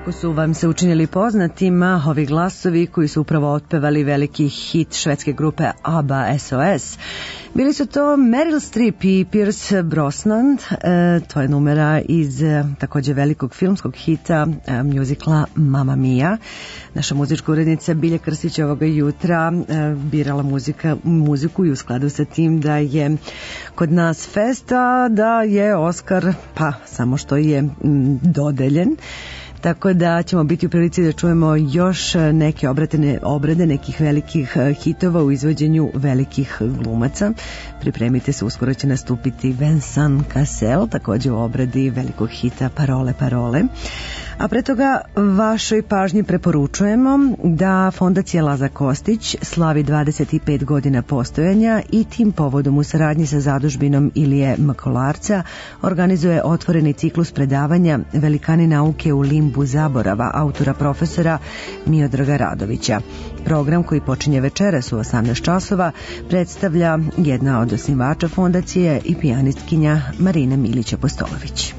[SPEAKER 1] Ako su vam se učinili poznatima ovi glasovi koji su upravo otpevali veliki hit švedske grupe ABBA S O S, bili su to Meryl Streep i Pierce Brosnan, e, to je numera iz e, takođe velikog filmskog hita e, muzikla Mamma Mia. Naša muzička urednica Bilja Krstić ovoga jutra e, birala muzika, muziku i u skladu sa tim da je kod nas festa, da je Oskar, pa samo što je m, dodeljen. Tako da ćemo biti u prilici da čujemo još neke obratene obrade nekih velikih hitova u izvođenju velikih glumaca. Pripremite se, uskoro će nastupiti Vincent Cassel, takođe u obradi velikog hita Parole, parole. A pre toga vašoj pažnji preporučujemo da Fondacija Laza Kostić slavi dvadeset pet godina postojanja i tim povodom u saradnji sa zadužbinom Ilije Makolarca organizuje otvoreni ciklus predavanja Velikani nauke u limbu zaborava autora profesora Miodraga Radovića. Program koji počinje večeras u osamnaest časova predstavlja jedna od osnivača fondacije i pijanistkinja Marina Milić-Apostolović.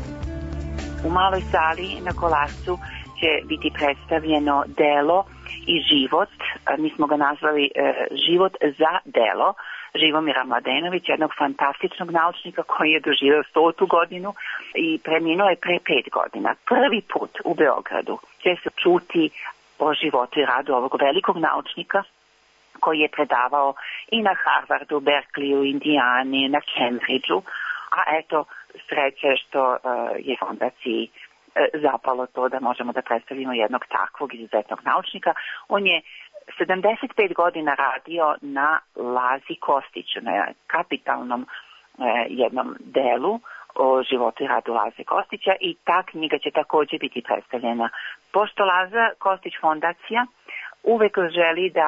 [SPEAKER 4] U maloj sali na Kolarcu će biti predstavljeno delo i život. Mi smo ga nazvali e, život za delo Živomira Mladenovića, jednog fantastičnog naučnika koji je doživio stotu godinu i preminuo je pre pet godina. Prvi put u Beogradu će se čuti o životu i radu ovog velikog naučnika koji je predavao i na Harvardu, Berkeleyu, Indijani, na Cambridgeu, a eto, sreće što uh, je fondaciji uh, zapalo to da možemo da predstavimo jednog takvog izuzetnog naučnika. On je sedamdeset pet godina radio na Lazi Kostiću, na kapitalnom uh, jednom delu o životu i radu Laze Kostića i ta knjiga će takođe biti predstavljena. Pošto Laza Kostić fondacija uvek želi da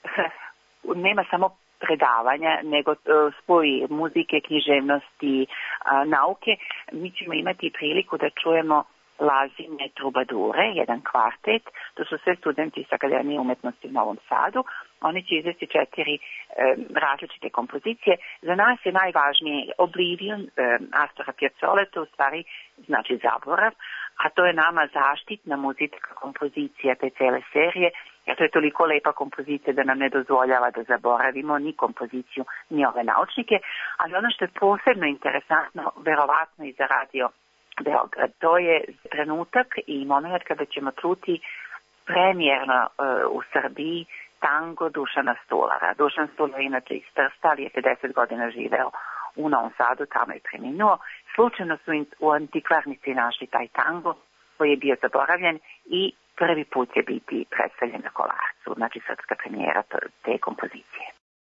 [SPEAKER 4] nema samo predavanja, nego spoji muzike, književnosti, nauke, mi ćemo imati priliku da čujemo Lazine trubadure, jedan kvartet, to su sve studenti iz Akademije umetnosti u Novom Sadu. Oni će izvesti četiri e, različite kompozicije. Za nas je najvažnije Oblivion e, Astora Piazzole, to u stvari znači zaborav, a to je nama zaštitna muzička kompozicija te cele serije, jer to je toliko lepa kompozicija da nam ne dozvoljava da zaboravimo ni kompoziciju, ni ove naučnike, ali ono što je posebno interesantno, verovatno i za radio Beograd, to je trenutak i moment kada ćemo čuti premijerno uh, u Srbiji tango Dušana Stulara. Dušan Stular inače iz Trsta, ali je pedeset godina živeo u Novom Sadu, tamo je preminuo. Slučajno su u antikvarnici našli taj tango koji je bio zaboravljen i prvi put će biti predstavljen na Kolarcu, znači srpska premijera te kompozicije.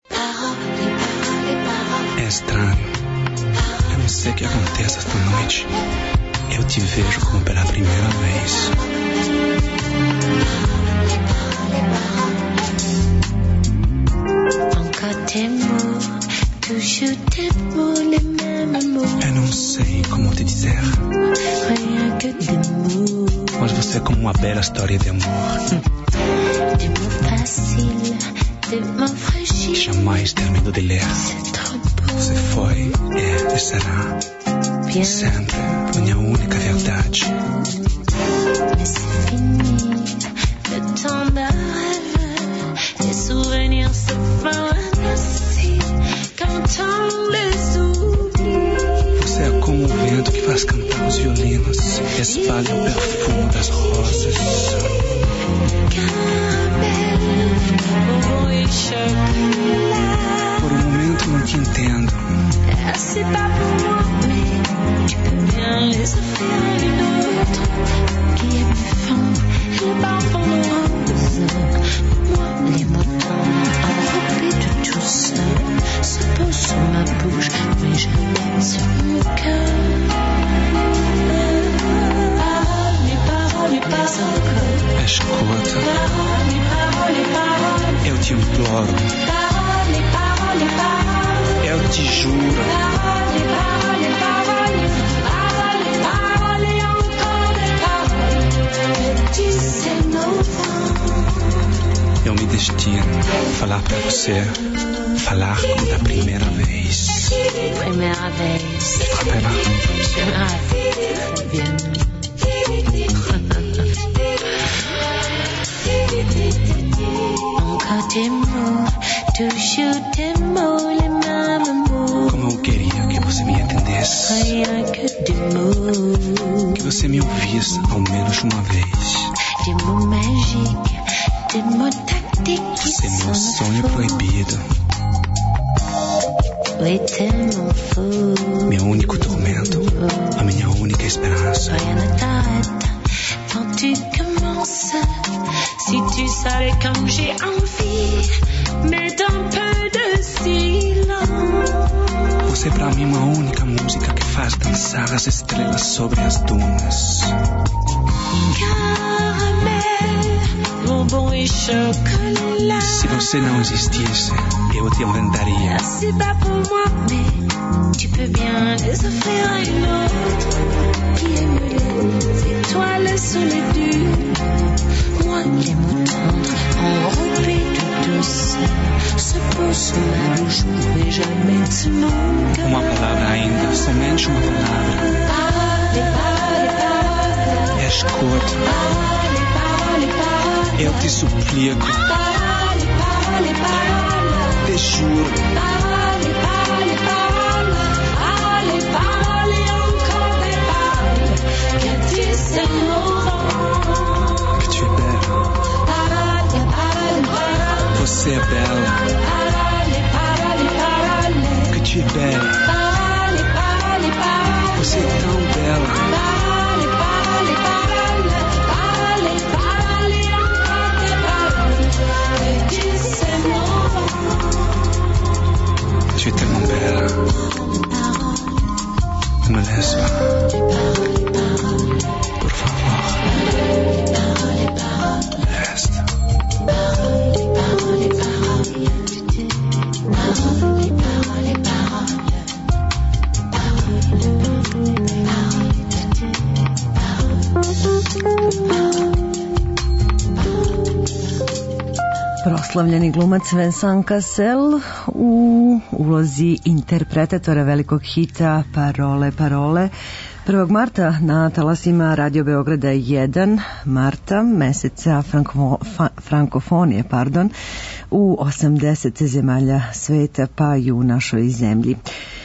[SPEAKER 14] É estranho. Eu não sei o que acontece esta noite. Eu te vejo como pela primeira vez.
[SPEAKER 12] Encore tes mots, toujours tes mots, les mêmes mots.
[SPEAKER 14] Eu não sei como te dizer.
[SPEAKER 12] Rien que des mots.
[SPEAKER 14] Mas você é como uma bela história de amor.
[SPEAKER 12] Des mots faciles, des mots fragiles.
[SPEAKER 14] Jamais termino de ler.
[SPEAKER 12] C'est trop beau.
[SPEAKER 14] Você foi, é e será sempre minha única verdade.
[SPEAKER 12] Mais c'est fini, le temps de rêve. Les souvenirs se fanent ainsi quand on les oublie.
[SPEAKER 14] Você é como o vento que faz cantar os violinos, espalha o perfume das rosas. Por um momento não te entendo.
[SPEAKER 12] C'est pas pour moi, mais tu peux bien les offrir à une autre qui est plus fin et le parfum de rose. Moi, les mots tendres enveloppés de douceur se posent sur ma bouche, mais jamais sur mon cœur. Paroles, les paroles, les paroles.
[SPEAKER 14] Escuta,
[SPEAKER 12] Paroles, les paroles, les paroles.
[SPEAKER 14] eu te imploro.
[SPEAKER 12] Paroles, les paroles, les paroles.
[SPEAKER 14] Eu te juro.
[SPEAKER 12] Paroles, les paroles, les paroles. Paroles, les paroles et encore des paroles. Mais tu sais, novembro.
[SPEAKER 14] Eu me destino a falar pra você, falar como da primeira vez.
[SPEAKER 12] Primeira vez.
[SPEAKER 14] Primeira.
[SPEAKER 12] Primeira vez. Oh, tes mots, toujours tes mots, les mêmes mots.
[SPEAKER 14] Como eu queria que você me entendesse.
[SPEAKER 12] Rien que des mots.
[SPEAKER 14] Que você me ouvisse ao menos uma vez.
[SPEAKER 12] Des mots magiques, des mots tactiques qui
[SPEAKER 14] Você é meu
[SPEAKER 12] sont
[SPEAKER 14] sonho
[SPEAKER 12] faux.
[SPEAKER 14] proibido.
[SPEAKER 12] Oui, tellement faux.
[SPEAKER 14] Meu único tormento. A minha única esperança.
[SPEAKER 12] Rien ne t'arrête quand tu commences. Si tu savais comme j'ai envie, mais d'un peu de silence.
[SPEAKER 14] Você é pra mim uma única música que faz dançar as estrelas sobre as dunas.
[SPEAKER 12] Caramel, bonbon et chocolat.
[SPEAKER 14] Se você não existisse, eu te inventaria.
[SPEAKER 12] C'est pas pour moi, mais tu peux bien les offrir à une autre qui aime les étoiles sous les dunes. Moi, les mots tendres, enrobés de douceur, se posent sur ma bouche, mais jamais de mon cœur.
[SPEAKER 14] Uma palavra ainda, somente uma palavra.
[SPEAKER 12] Parle, parle, parle.
[SPEAKER 14] És curto.
[SPEAKER 12] Parle, parle, parle.
[SPEAKER 14] Eu te suplico.
[SPEAKER 12] Parle, parle, parle.
[SPEAKER 14] Te juro.
[SPEAKER 12] Parle, parle, parle. Parle, parle, encore et parle. Que tu sais mouvant.
[SPEAKER 14] Que tu es bela.
[SPEAKER 12] Parle, parle, parle.
[SPEAKER 14] Você é bela.
[SPEAKER 12] Parle, parle, parle.
[SPEAKER 14] Que tu es bela.
[SPEAKER 12] Parle, parle, parle.
[SPEAKER 14] Você é tão bela.
[SPEAKER 12] Parle, parle, parle. Parle, parle, encore et parle. Que tu sais mouvant.
[SPEAKER 14] Tu es tellement bela. Me laisse pas. Por favor. Reste.
[SPEAKER 1] Proslavljeni glumac Vincent Cassel u ulozi interpretatora velikog hita Parole, parole. prvog marta na talasima Radio Beograda jedan marta, meseca frankofo, fa, frankofonije, pardon, u osamdeset zemalja sveta, pa i u našoj zemlji.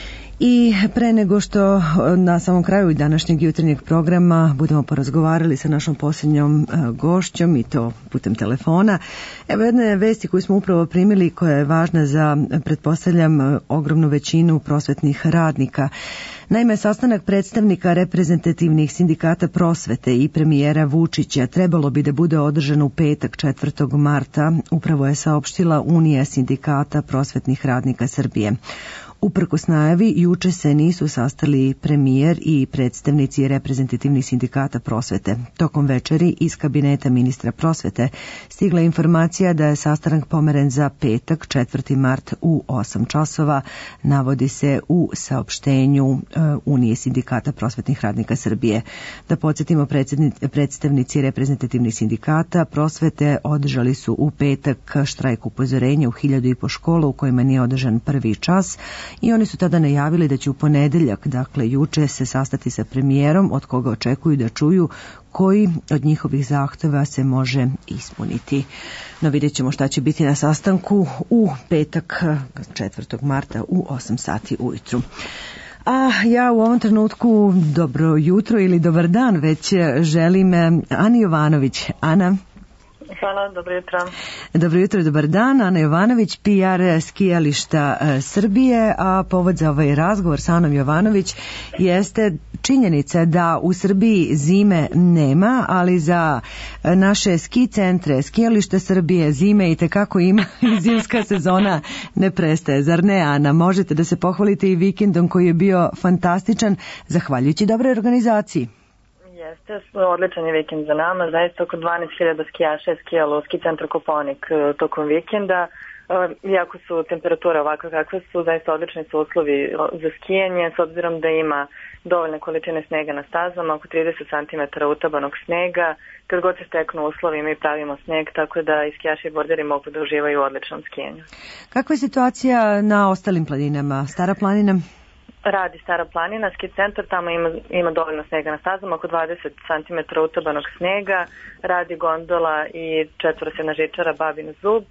[SPEAKER 1] I pre nego što na samom kraju današnjeg jutarnjeg programa budemo porazgovarali sa našom posljednjom gošćom i to putem telefona. Evo jedne vesti koju smo upravo primili koja je važna za, pretpostavljam, ogromnu većinu prosvetnih radnika. Naime, sastanak predstavnika reprezentativnih sindikata prosvete i premijera Vučića trebalo bi da bude održan u petak četvrtog marta, upravo je saopštila Unija sindikata prosvetnih radnika Srbije. Uprkos najavi, juče se nisu sastali premijer i predstavnici reprezentativnih sindikata prosvete. Tokom večeri iz kabineta ministra prosvete stigla informacija da je sastanak pomeren za petak, četvrti mart u osam časova, navodi se u saopštenju uh, Unije sindikata prosvetnih radnika Srbije. Da podsjetimo, predstavnici reprezentativnih sindikata prosvete održali su u petak štrajk upozorenja u hiljadu i po škola u kojima nije održan prvi čas, i oni su tada najavili da će u ponedeljak, dakle juče, se sastati sa premijerom, od koga očekuju da čuju koji od njihovih zahteva se može ispuniti. No, vidjet ćemo šta će biti na sastanku u petak četvrtog marta u osam sati ujutru. A ja u ovom trenutku dobro jutro ili dobar dan već želim Ani Jovanović. Ana.
[SPEAKER 15] Hvala, dobro jutro.
[SPEAKER 1] Dobro jutro, dobar dan. Ana Jovanović, P R skijališta Srbije, a povod za ovaj razgovor sa Anom Jovanović jeste činjenica da u Srbiji zime nema, ali za naše ski centre, skijališta Srbije zime i tekako ima i zimska sezona ne prestaje. Zar ne, Ana? Možete da se pohvalite i vikendom koji je bio fantastičan, zahvaljujući dobroj organizaciji.
[SPEAKER 15] Jeste, odličan je vikend za nama, zaista oko dvanaest hiljada skijaša je skijalo u ski centru Koponik tokom vikenda. Iako su temperature ovakve kakve su, zaista odlični su uslovi za skijanje, s obzirom da ima dovoljne količine snega na stazama, oko trideset centimetara utabanog snega. Kad god se steknu uslovi mi pravimo sneg, tako da i skijaši i borderi mogu da uživaju u odličnom skijanju.
[SPEAKER 1] Kakva je situacija na ostalim planinama? Stara planina?
[SPEAKER 15] Radi Stara planina, ski centar, tamo ima, ima dovoljno snega na stazama, oko dvadeset centimetara utabanog snega, radi gondola i četvorosjedna žičara Babin zub.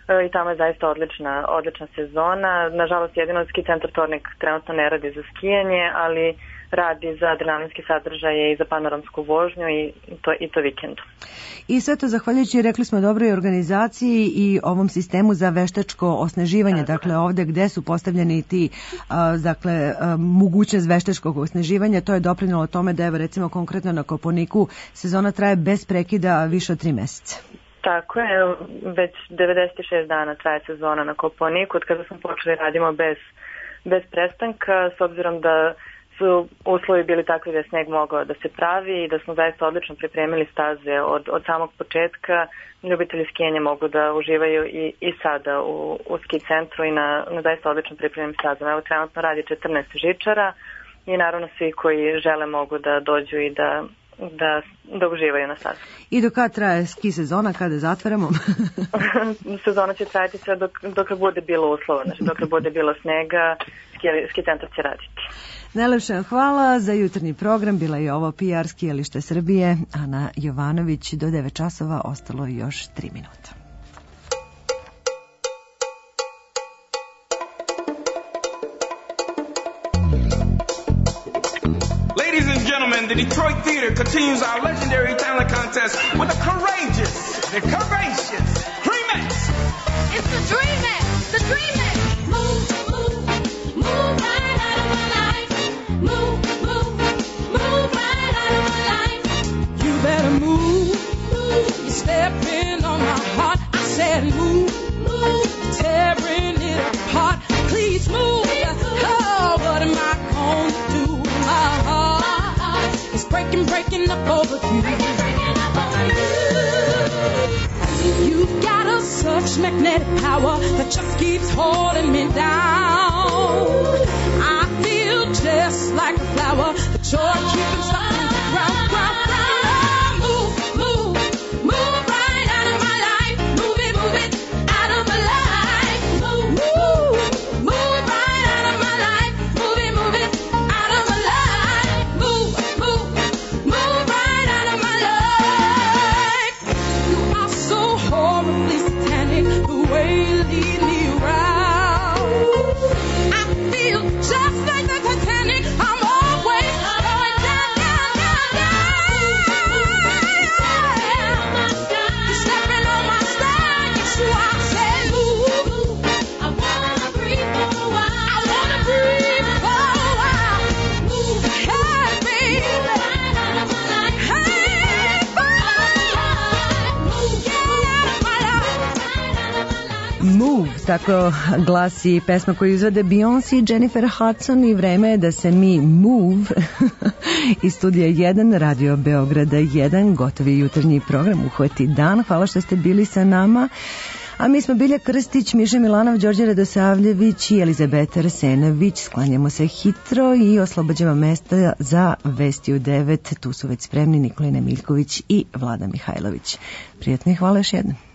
[SPEAKER 15] i tamo je zaista odlična, odlična sezona. Nažalost, jedino ski centar Tornik trenutno ne radi za skijanje, ali radi za adrenalinske sadržaje i za panoramsku vožnju i to, i to vikendom.
[SPEAKER 1] I sve to zahvaljujući, rekli smo, dobroj organizaciji i ovom sistemu za veštačko osneživanje, dakle, dakle ovde gde su postavljeni ti a, dakle, a, mogućnost veštačkog osneživanja, to je doprinelo tome da evo recimo konkretno na Kopaoniku sezona traje bez prekida više od tri meseca.
[SPEAKER 15] Tako je, već devedeset šest dana traje sezona na Kopaoniku, od kada smo počeli radimo bez, bez prestanka, s obzirom da su uslovi bili takvi da je sneg mogao da se pravi i da smo zaista odlično pripremili staze od, od samog početka. Ljubitelji skijanja mogu da uživaju i, i sada u, u ski centru i na, na zaista odlično pripremim stazama. Evo trenutno radi četrnaest žičara i naravno svi koji žele mogu da dođu i da, da, da uživaju na stazu.
[SPEAKER 1] I do kada traje ski sezona, kada zatvaramo?
[SPEAKER 15] Sezona će trajati sve dok, dok bude bilo uslova, znači dok bude bilo snega, ski, ski centar će raditi.
[SPEAKER 1] Najlepša hvala za jutarnji program. Bila je ovo P R Skijalište Srbije. Ana Jovanović, do devet časova ostalo još tri minuta.
[SPEAKER 2] Ladies and gentlemen, the Detroit Theater continues our legendary talent contest with a courageous, the courageous Dreamex.
[SPEAKER 11] It's the Dreamex, the Dreamex. Move, move, move right out of my life. Move, move, move right out of my life.
[SPEAKER 16] You better move, move. You're stepping on my heart. I said move, move. Tearing it apart. Please move. Oh, what am I gonna do? My heart is breaking, breaking up over you. You've got a such magnetic power that just keeps holding me down. I feel just like a flower that you're keeping stuck in the ground, ground, ground. Move, move, move right out of my life. Move it, move it out of my life. Move, move, move right out of my life. Move it, move it out of my life. Move, move, move right out of my life. You are so horribly satanic, the way you lead me around. I feel just like the Titanic. I'm always going down, down, down, down. You're stepping on my style. Yes, you are. Say move.
[SPEAKER 11] I wanna breathe for a while.
[SPEAKER 16] I wanna breathe for a while. Move, hey, baby.
[SPEAKER 11] Right out of my life.
[SPEAKER 16] Hey,
[SPEAKER 11] Move,
[SPEAKER 16] get out of my life.
[SPEAKER 1] Move, tako glasi pesma koju izvode Beyoncé i Jennifer Hudson i vreme je da se mi Move iz studija jedan, Radio Beograda jedan, gotovi jutarnji program Uhvati dan. Hvala što ste bili sa nama. A mi smo Bilja Krstić, Miša Milanov, Đorđe Radosavljević i Elizabeta Arsenović. Sklanjamo se hitro i oslobađamo mesta za Vesti u devet. Tu su već spremni Nikolina Miljković i Vlada Mihajlović. Prijatno i hvala još jednom.